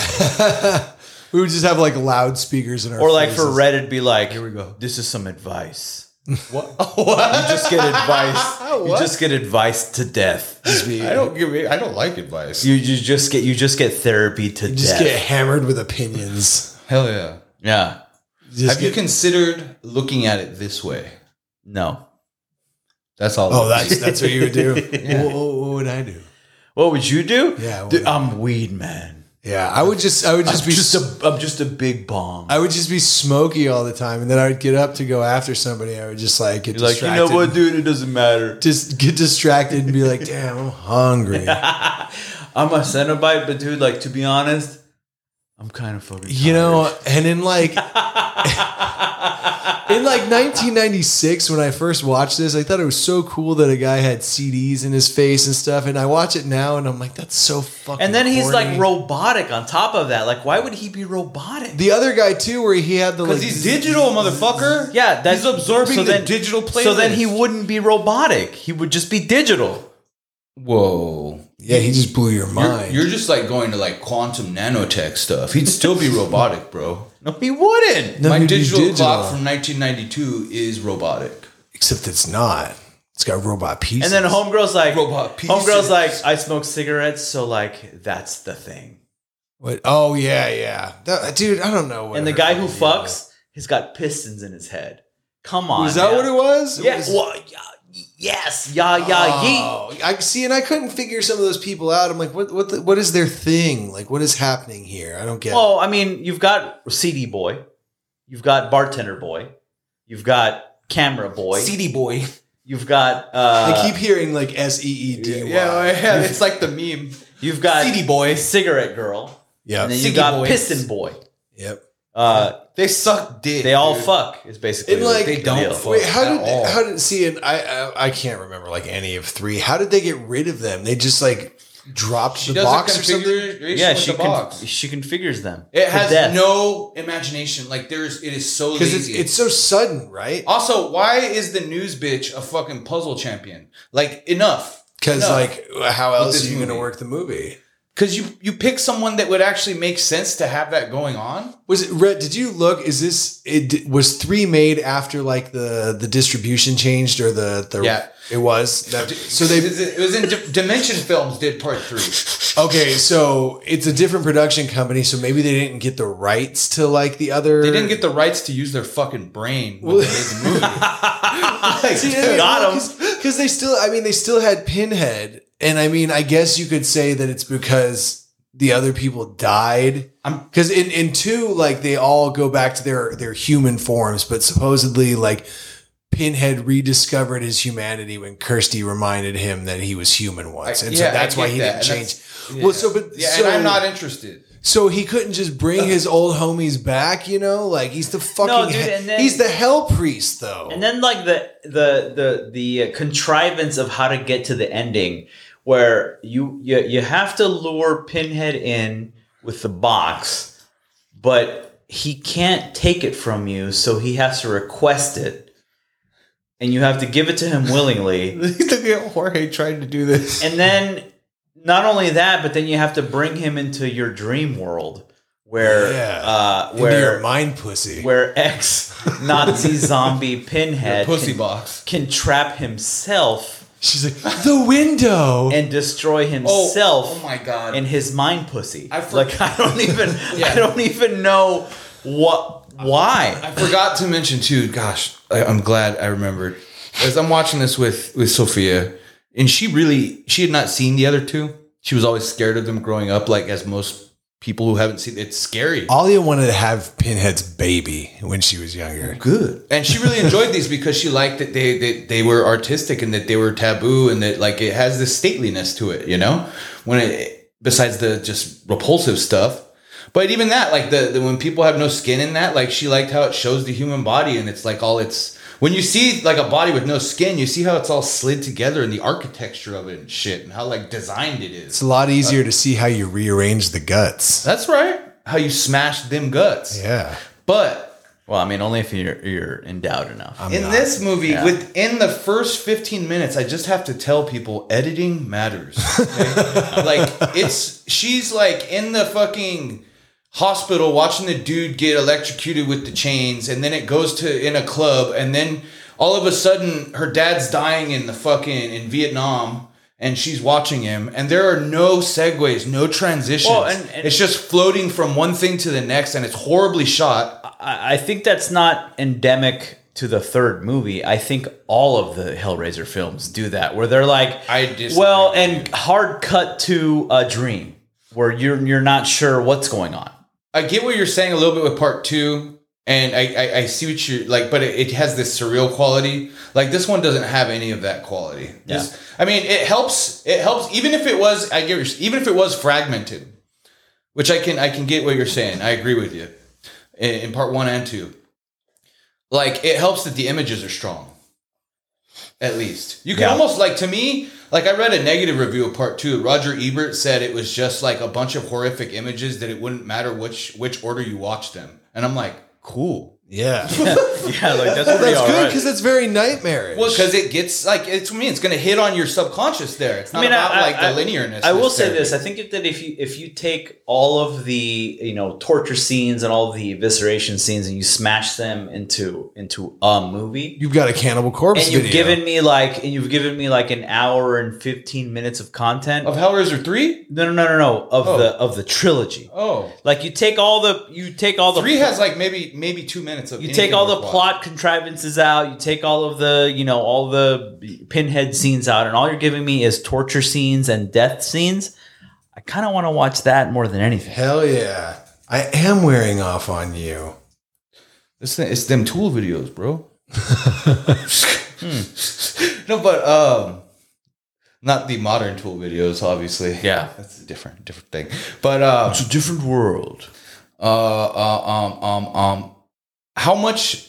Speaker 4: We would just have like loudspeakers in our
Speaker 2: or like for
Speaker 4: faces.
Speaker 2: Red, it'd be like,
Speaker 3: Here we go.
Speaker 2: This is some advice.
Speaker 3: What? What?
Speaker 2: You just get advice. You just get advice to death.
Speaker 3: I don't give. I don't like advice.
Speaker 2: You, you just get you just get therapy to
Speaker 4: You
Speaker 2: death.
Speaker 4: just get hammered with opinions.
Speaker 3: Hell yeah.
Speaker 2: yeah.
Speaker 4: Just
Speaker 3: Have you
Speaker 4: get-
Speaker 3: considered looking at it this way?
Speaker 2: No.
Speaker 3: That's all.
Speaker 4: Oh, that's that's what you would do. what, what, what would I do?
Speaker 2: What would you do?
Speaker 4: Yeah, what
Speaker 2: Dude,
Speaker 4: would I
Speaker 2: I'm weed man.
Speaker 4: Yeah, I would just I would just
Speaker 2: I'm
Speaker 4: be
Speaker 2: just a I'm just a big bong.
Speaker 4: I would just be smoky all the time, and then I would get up to go after somebody. I would just like get
Speaker 2: You're like, you
Speaker 4: distracted.
Speaker 2: know what, dude? It doesn't matter.
Speaker 4: Just get distracted and be like, damn, I'm hungry.
Speaker 2: I'm a Cenobite, but dude, like to be honest, I'm kind of fucking.
Speaker 4: You know, and in like in like nineteen ninety-six, when I first watched this, I thought it was so cool that a guy had C Ds in his face and stuff. And I watch it now, and I'm like, that's so fucking.
Speaker 2: And then he's
Speaker 4: corny.
Speaker 2: like robotic on top of that. Like, why would he be robotic?
Speaker 4: The other guy too, where he had the like,
Speaker 3: Because he's digital, motherfucker.
Speaker 2: Yeah, that's
Speaker 3: He's absorbing
Speaker 2: so
Speaker 3: the
Speaker 2: then-
Speaker 3: digital playlist.
Speaker 2: So then he wouldn't be robotic. He would just be digital.
Speaker 3: Whoa.
Speaker 4: yeah, he just blew your
Speaker 3: You're,
Speaker 4: mind.
Speaker 3: you're just like going to like quantum nanotech stuff. He'd still be robotic, bro.
Speaker 2: No, he wouldn't.
Speaker 4: No,
Speaker 3: My
Speaker 4: he'd be
Speaker 3: digital, clock from nineteen ninety-two is robotic.
Speaker 4: except it's not. It's got robot pieces.
Speaker 2: And then homegirl's like,
Speaker 3: Robot pieces.
Speaker 2: homegirl's like, I smoke cigarettes, so like that's the thing.
Speaker 4: What? Oh yeah, yeah, That- dude. I don't know. What
Speaker 2: And the
Speaker 4: her
Speaker 2: guy who
Speaker 4: fucking
Speaker 2: fucks, he's got pistons in his head. Come on,
Speaker 4: was that
Speaker 2: man.
Speaker 4: what it was? It
Speaker 2: Yeah.
Speaker 4: was-
Speaker 2: Well, yeah, yes. Yeah. Yeah. yeet.
Speaker 4: Oh, I see, and I couldn't figure some of those people out. I'm like, what? What? The, what is their thing? Like, what is happening here? I don't get.
Speaker 2: Well, I mean, you've got C D boy, you've got bartender boy, you've got camera boy,
Speaker 3: C D boy.
Speaker 2: you've got uh,
Speaker 4: I keep hearing like S E E D Y.
Speaker 3: yeah, it's like the meme.
Speaker 2: you've got
Speaker 3: C D boy.
Speaker 2: cigarette girl,
Speaker 4: Yep.
Speaker 2: and then
Speaker 3: Ciggy
Speaker 2: you got
Speaker 3: boy.
Speaker 2: piston boy.
Speaker 4: Yep.
Speaker 2: Uh,
Speaker 3: They suck dick.
Speaker 2: they all
Speaker 3: dude.
Speaker 2: fuck is basically
Speaker 4: And, like,
Speaker 2: the
Speaker 3: they don't
Speaker 2: deal.
Speaker 3: fuck.
Speaker 4: Wait, how
Speaker 3: at
Speaker 4: did
Speaker 3: all.
Speaker 4: how did see? And I, I I can't remember like any of three. How did they get rid of them? They just like dropped
Speaker 3: She
Speaker 4: the
Speaker 3: does
Speaker 4: box
Speaker 3: a
Speaker 4: or something.
Speaker 3: configuration
Speaker 2: Yeah,
Speaker 3: with
Speaker 2: she
Speaker 3: the
Speaker 2: con-
Speaker 3: box.
Speaker 2: she configures them.
Speaker 3: It
Speaker 2: to
Speaker 3: has
Speaker 2: death.
Speaker 3: no imagination. Like there's, it is so
Speaker 4: Because it's
Speaker 3: lazy.
Speaker 4: it's so sudden, right?
Speaker 3: Also, why is the news bitch a fucking puzzle champion? Like enough.
Speaker 4: Because
Speaker 3: Enough.
Speaker 4: like, how else
Speaker 3: this
Speaker 4: are you going to
Speaker 3: movie.
Speaker 4: work the movie?
Speaker 3: Because you you pick someone that would actually make sense to have that going on.
Speaker 4: Was it Red? Did you look? Is this it? Was three made after like the the distribution changed or the the
Speaker 3: Yeah.
Speaker 4: It was that, so they
Speaker 3: it was in D- Dimension Films did part three.
Speaker 4: okay. So it's a different production company. So maybe they didn't get the rights to like the other.
Speaker 3: They didn't get the rights to use their fucking brain when they made the movie. Like,
Speaker 4: See,
Speaker 3: dude,
Speaker 2: got 'em.
Speaker 4: because they still. I mean, they still had Pinhead, and I mean, I guess you could say that it's because the other people died.
Speaker 3: I'm-
Speaker 4: Because in in two, like they all go back to their their human forms, but supposedly like. Pinhead rediscovered his humanity when Kirsty reminded him that he was human once, and
Speaker 3: I-
Speaker 4: so
Speaker 3: yeah,
Speaker 4: that's
Speaker 3: I
Speaker 4: why
Speaker 3: get
Speaker 4: he
Speaker 3: that,
Speaker 4: didn't
Speaker 3: and
Speaker 4: change.
Speaker 3: that's-
Speaker 4: Well, so but
Speaker 3: yeah,
Speaker 4: so,
Speaker 3: and I'm not interested.
Speaker 4: so he couldn't just bring his old homies back, you know? Like he's the fucking
Speaker 2: No, dude,
Speaker 4: he-
Speaker 2: and then-
Speaker 4: he's the hell priest, though.
Speaker 2: And then like the the the the contrivance of how to get to the ending, where you you you have to lure Pinhead in with the box, but he can't take it from you, so he has to request it, and you have to give it to him willingly.
Speaker 3: Look at Jorge trying to do this.
Speaker 2: And then not only that, but then you have to bring him into your dream world, where
Speaker 4: Yeah.
Speaker 2: uh,
Speaker 4: Into your
Speaker 2: where
Speaker 4: mind pussy.
Speaker 2: where ex Nazi zombie Pinhead
Speaker 3: Pussy
Speaker 2: can,
Speaker 3: box.
Speaker 2: can trap himself
Speaker 4: She's like the window.
Speaker 2: and destroy
Speaker 3: Oh,
Speaker 2: himself
Speaker 3: oh my god.
Speaker 2: in his mind pussy.
Speaker 3: I for-
Speaker 2: like I don't even
Speaker 3: Yeah.
Speaker 2: I don't even know what why.
Speaker 3: I forgot to mention too. Gosh, I, I'm glad I remembered. As I'm watching this with with Sophia, and she really she had not seen the other two. She was always scared of them growing up, like as most people who haven't seen. It's scary.
Speaker 4: Alia wanted to have Pinhead's baby when she was younger.
Speaker 3: Good, and she really enjoyed these because she liked that they, they they were artistic and that they were taboo and that like it has this stateliness to it. You know, when it besides the just repulsive stuff. But even that, like the, the when people have no skin in that, like she liked how it shows the human body and it's like all it's when you see like a body with no skin, you see how it's all slid together and the architecture of it and shit and how like designed it is.
Speaker 4: It's a lot easier to see how you rearrange the guts.
Speaker 3: That's right. How you smash them guts.
Speaker 4: Yeah.
Speaker 3: But
Speaker 2: Well, I mean, only if you're you're endowed enough.
Speaker 4: I'm
Speaker 3: in
Speaker 4: not.
Speaker 3: this movie,
Speaker 2: Yeah.
Speaker 3: within the first fifteen minutes, I just have to tell people editing matters. Okay? Like it's she's like in the fucking hospital watching the dude get electrocuted with the chains, and then it goes to in a club, and then all of a sudden her dad's dying in the fucking in Vietnam and she's watching him and there are no segues, no transitions.
Speaker 2: Well, and- and-
Speaker 3: it's just floating from one thing to the next and it's horribly shot.
Speaker 2: I, I think that's not endemic to the third movie. I think all of the Hellraiser films do that, where they're like,
Speaker 3: I disagree
Speaker 2: well,
Speaker 3: with
Speaker 2: and hard cut to a dream where you're you're not sure what's going on.
Speaker 3: I get what you're saying a little bit with part two, and I, I, I see what you're like, but it, it has this surreal quality. Like this one doesn't have any of that quality.
Speaker 2: Yeah.
Speaker 3: This- I mean, it helps. It helps even if it was. I get what even if it was fragmented, which I can I can get what you're saying. I agree with you in, in part one and two. Like it helps that the images are strong. At least you can
Speaker 2: Yeah.
Speaker 3: almost like to me. Like I read a negative review of part two. Roger Ebert said it was just like a bunch of horrific images that it wouldn't matter which which order you watch them. And I'm like, cool.
Speaker 4: Yeah.
Speaker 2: Yeah, like that's
Speaker 4: Well,
Speaker 2: pretty
Speaker 4: that's
Speaker 2: all
Speaker 4: good
Speaker 2: right.
Speaker 4: because it's very nightmarish.
Speaker 3: Well, because it gets like it's me. It's going to hit on your subconscious. There, it's not about like the linearness.
Speaker 2: I will say
Speaker 3: necessarily.
Speaker 2: this: I think if, that if you if you take all of the you know torture scenes and all of the evisceration scenes and you smash them into into a movie,
Speaker 4: You've got a Cannibal Corpse
Speaker 2: and you've
Speaker 4: video.
Speaker 2: given me like and you've given me like an hour and fifteen minutes of content.
Speaker 3: of Hellraiser three.
Speaker 2: no, no, no, no, no of
Speaker 3: Oh.
Speaker 2: the of the trilogy.
Speaker 3: Oh,
Speaker 2: Like you take all the you take all the
Speaker 3: three has like maybe maybe two minutes of.
Speaker 2: you take all the
Speaker 3: worthwhile.
Speaker 2: plot contrivances out. You take all of the, you know, all the pinhead scenes out, and all you're giving me is torture scenes and death scenes. I kind of want to watch that more than anything.
Speaker 4: Hell yeah. I am wearing off on you.
Speaker 3: It's, it's them Tool videos, bro. hmm. No, but um, not the modern Tool videos, obviously.
Speaker 2: Yeah.
Speaker 3: That's a different different thing. But um,
Speaker 2: It's a different world.
Speaker 3: uh, uh, um, um, um, how much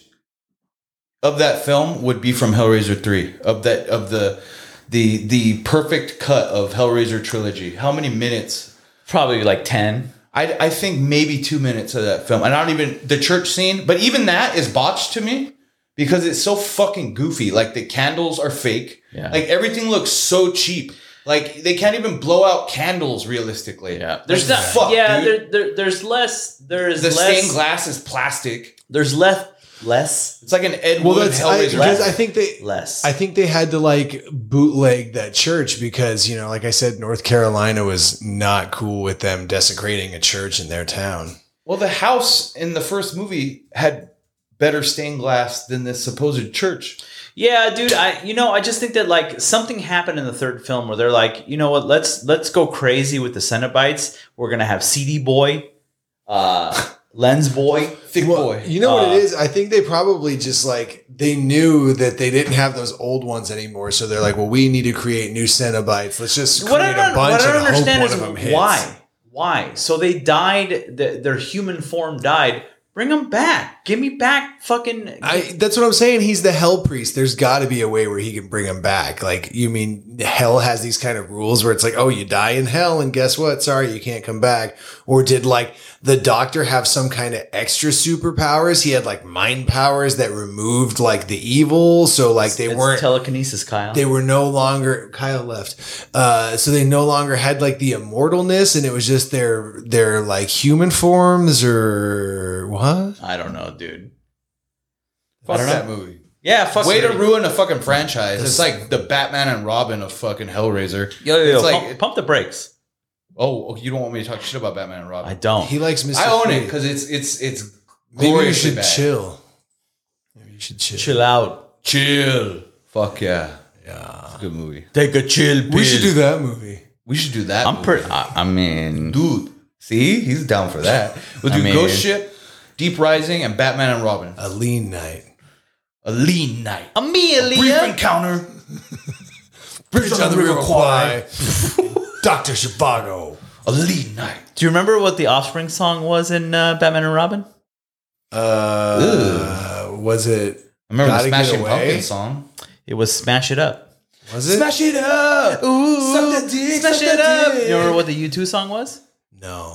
Speaker 3: of that film would be from Hellraiser three? Of that of the the the perfect cut of Hellraiser trilogy? How many minutes?
Speaker 2: Probably like ten.
Speaker 3: I, I think maybe two minutes of that film. And I don't even, the church scene, but even that is botched to me because it's so fucking goofy. Like the candles are fake.
Speaker 2: Yeah.
Speaker 3: Like everything looks so cheap. Like they can't even blow out candles realistically.
Speaker 2: Yeah, there's
Speaker 3: Like,
Speaker 2: not.
Speaker 3: fuck,
Speaker 2: yeah,
Speaker 3: dude.
Speaker 2: there, there, there's less. There is
Speaker 3: The
Speaker 2: less.
Speaker 3: stained glass is plastic.
Speaker 2: There's less. Less.
Speaker 3: It's like an Ed
Speaker 4: Well,
Speaker 3: Wood
Speaker 4: that's I,
Speaker 3: Hellraiser.
Speaker 4: because I think they
Speaker 2: Less.
Speaker 4: I think they had to like bootleg that church because, you know, like I said, North Carolina was not cool with them desecrating a church in their town.
Speaker 3: Well, the house in the first movie had better stained glass than this supposed church.
Speaker 2: Yeah, dude. I you know I just think that like something happened in the third film where they're like, you know what? Let's let's go crazy with the Cenobites. We're gonna have C D Boy, uh, Lens Boy.
Speaker 3: Thick
Speaker 4: Well,
Speaker 3: boy.
Speaker 4: you know what
Speaker 2: Uh,
Speaker 4: it is? I think they probably just like they knew that they didn't have those old ones anymore, so they're like, "Well, we need to create new Cenobites. Let's just create
Speaker 2: What I
Speaker 4: a
Speaker 2: don't,
Speaker 4: bunch
Speaker 2: what I don't
Speaker 4: and hope
Speaker 2: understand
Speaker 4: one
Speaker 2: is
Speaker 4: of them hits."
Speaker 2: why. Why? So they died. The, their human form died. Bring them back. Give me back. Fucking.
Speaker 4: I, that's what I'm saying. He's the hell priest. There's got to be a way where he can bring him back. Like, you mean hell has these kind of rules where it's like, oh, you die in hell, and guess what? Sorry, you can't come back. Or did like the doctor have some kind of extra superpowers? He had like mind powers that removed like the evil, so like they
Speaker 2: it's
Speaker 4: weren't.
Speaker 2: telekinesis, Kyle.
Speaker 4: They were no longer Kyle left, uh, so they no longer had like the immortalness, and it was just their their like human forms or what?
Speaker 2: I don't know, dude.
Speaker 3: Fuck
Speaker 2: I don't
Speaker 3: that movie.
Speaker 2: Yeah, fuck.
Speaker 3: Way to
Speaker 2: it.
Speaker 3: ruin a fucking franchise. It's like the Batman and Robin of fucking Hellraiser.
Speaker 2: Yo, yo, yo,
Speaker 3: It's like-
Speaker 2: pump, pump the brakes.
Speaker 3: Oh, you don't want me to talk shit about Batman and Robin?
Speaker 2: I don't.
Speaker 4: He likes Mister
Speaker 3: I own
Speaker 4: Free.
Speaker 3: it because it's it's it's
Speaker 4: Maybe you
Speaker 3: gloriously
Speaker 4: should
Speaker 3: bad.
Speaker 4: chill. Maybe you should chill.
Speaker 2: Chill out.
Speaker 3: Chill. Fuck yeah.
Speaker 4: Yeah.
Speaker 3: It's a good movie.
Speaker 2: Take a chill pill.
Speaker 4: We should do that movie.
Speaker 3: We should do that.
Speaker 2: I'm
Speaker 3: movie.
Speaker 2: pretty. I, I mean,
Speaker 3: Dude, see, he's down for that. We'll do
Speaker 2: I mean-
Speaker 3: Ghost Ship, Deep Rising, and Batman and Robin.
Speaker 4: A lean night.
Speaker 3: A lean night. Brief
Speaker 2: Amelia.
Speaker 3: encounter.
Speaker 4: Bridge on the River Kwai. Doctor Zhivago.
Speaker 3: A lean night.
Speaker 2: Do you remember what the Offspring song was in uh, Batman and Robin?
Speaker 4: Uh, was it?
Speaker 3: I remember
Speaker 4: Gotta
Speaker 3: the
Speaker 4: Get
Speaker 3: Smashing
Speaker 4: Away?
Speaker 3: Pumpkins song.
Speaker 2: It was "Smash It Up."
Speaker 4: Was it?
Speaker 3: Smash it up.
Speaker 2: Ooh,
Speaker 3: Suck that dick,
Speaker 2: smash
Speaker 3: suck
Speaker 2: it
Speaker 3: that
Speaker 2: up.
Speaker 3: dick.
Speaker 2: You remember what the U two song was?
Speaker 4: No.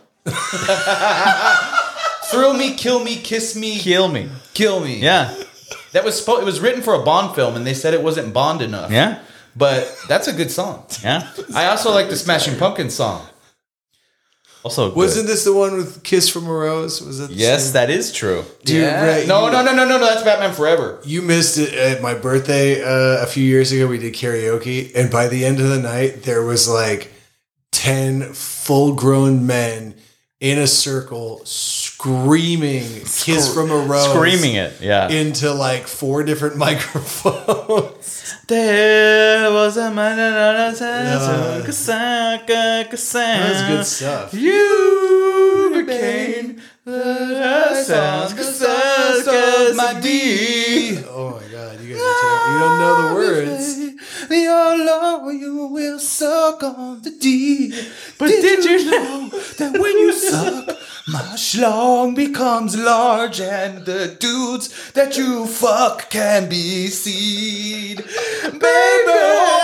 Speaker 3: Thrill me, kill me, kiss me,
Speaker 2: "Kill Me."
Speaker 3: kill me.
Speaker 2: Yeah,
Speaker 3: That was spo- it was written for a Bond film, and they said it wasn't Bond enough.
Speaker 2: yeah,
Speaker 3: But that's a good song.
Speaker 2: yeah.
Speaker 3: I also like the Smashing Pumpkins song.
Speaker 2: Also, good.
Speaker 4: Wasn't this the one with Kiss from a Rose? Was it? The
Speaker 2: Yes,
Speaker 4: same?
Speaker 2: that is true.
Speaker 4: Dude,
Speaker 3: Yeah.
Speaker 4: Ray,
Speaker 3: no,
Speaker 4: you-
Speaker 3: no, no, no, no, no. That's Batman Forever.
Speaker 4: You missed it at my birthday uh, a few years ago. We did karaoke, and by the end of the night, there was like ten full-grown men in a circle screaming "Kiss from a Rose,"
Speaker 2: Screaming it, yeah.
Speaker 4: into like four different microphones.
Speaker 2: There was a man on a
Speaker 4: That was good stuff.
Speaker 2: You became the sounds of my D.
Speaker 4: Oh my god, you guys are terrible. You don't know the words.
Speaker 3: Your love, you will suck on the D.
Speaker 2: But did you know
Speaker 3: that when you suck, my schlong becomes large, and the dudes that you fuck can be seen, baby.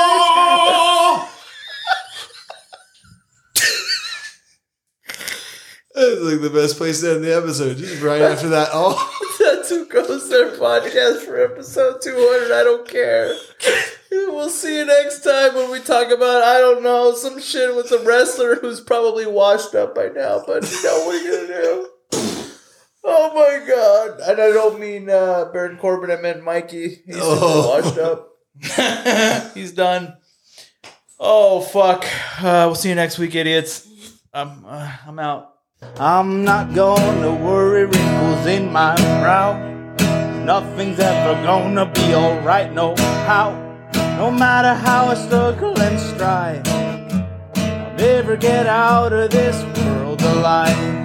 Speaker 4: That's like the best place to end the episode. Just right after that. Oh,
Speaker 1: That's who goes their podcast for episode two hundred. I don't care. We'll see you next time when we talk about, I don't know, some shit with a wrestler who's probably washed up by now. But you know, what are you going to do? Oh my God. And I don't mean uh, Baron Corbin. I meant Mikey. He's
Speaker 4: Oh.
Speaker 1: washed up. He's done. Oh, fuck. Uh, we'll see you next week, idiots. I'm, uh, I'm out. I'm not gonna worry wrinkles in my brow. Nothing's ever gonna be alright, no how. No matter how I struggle and strive, I'll never get out of this world alive.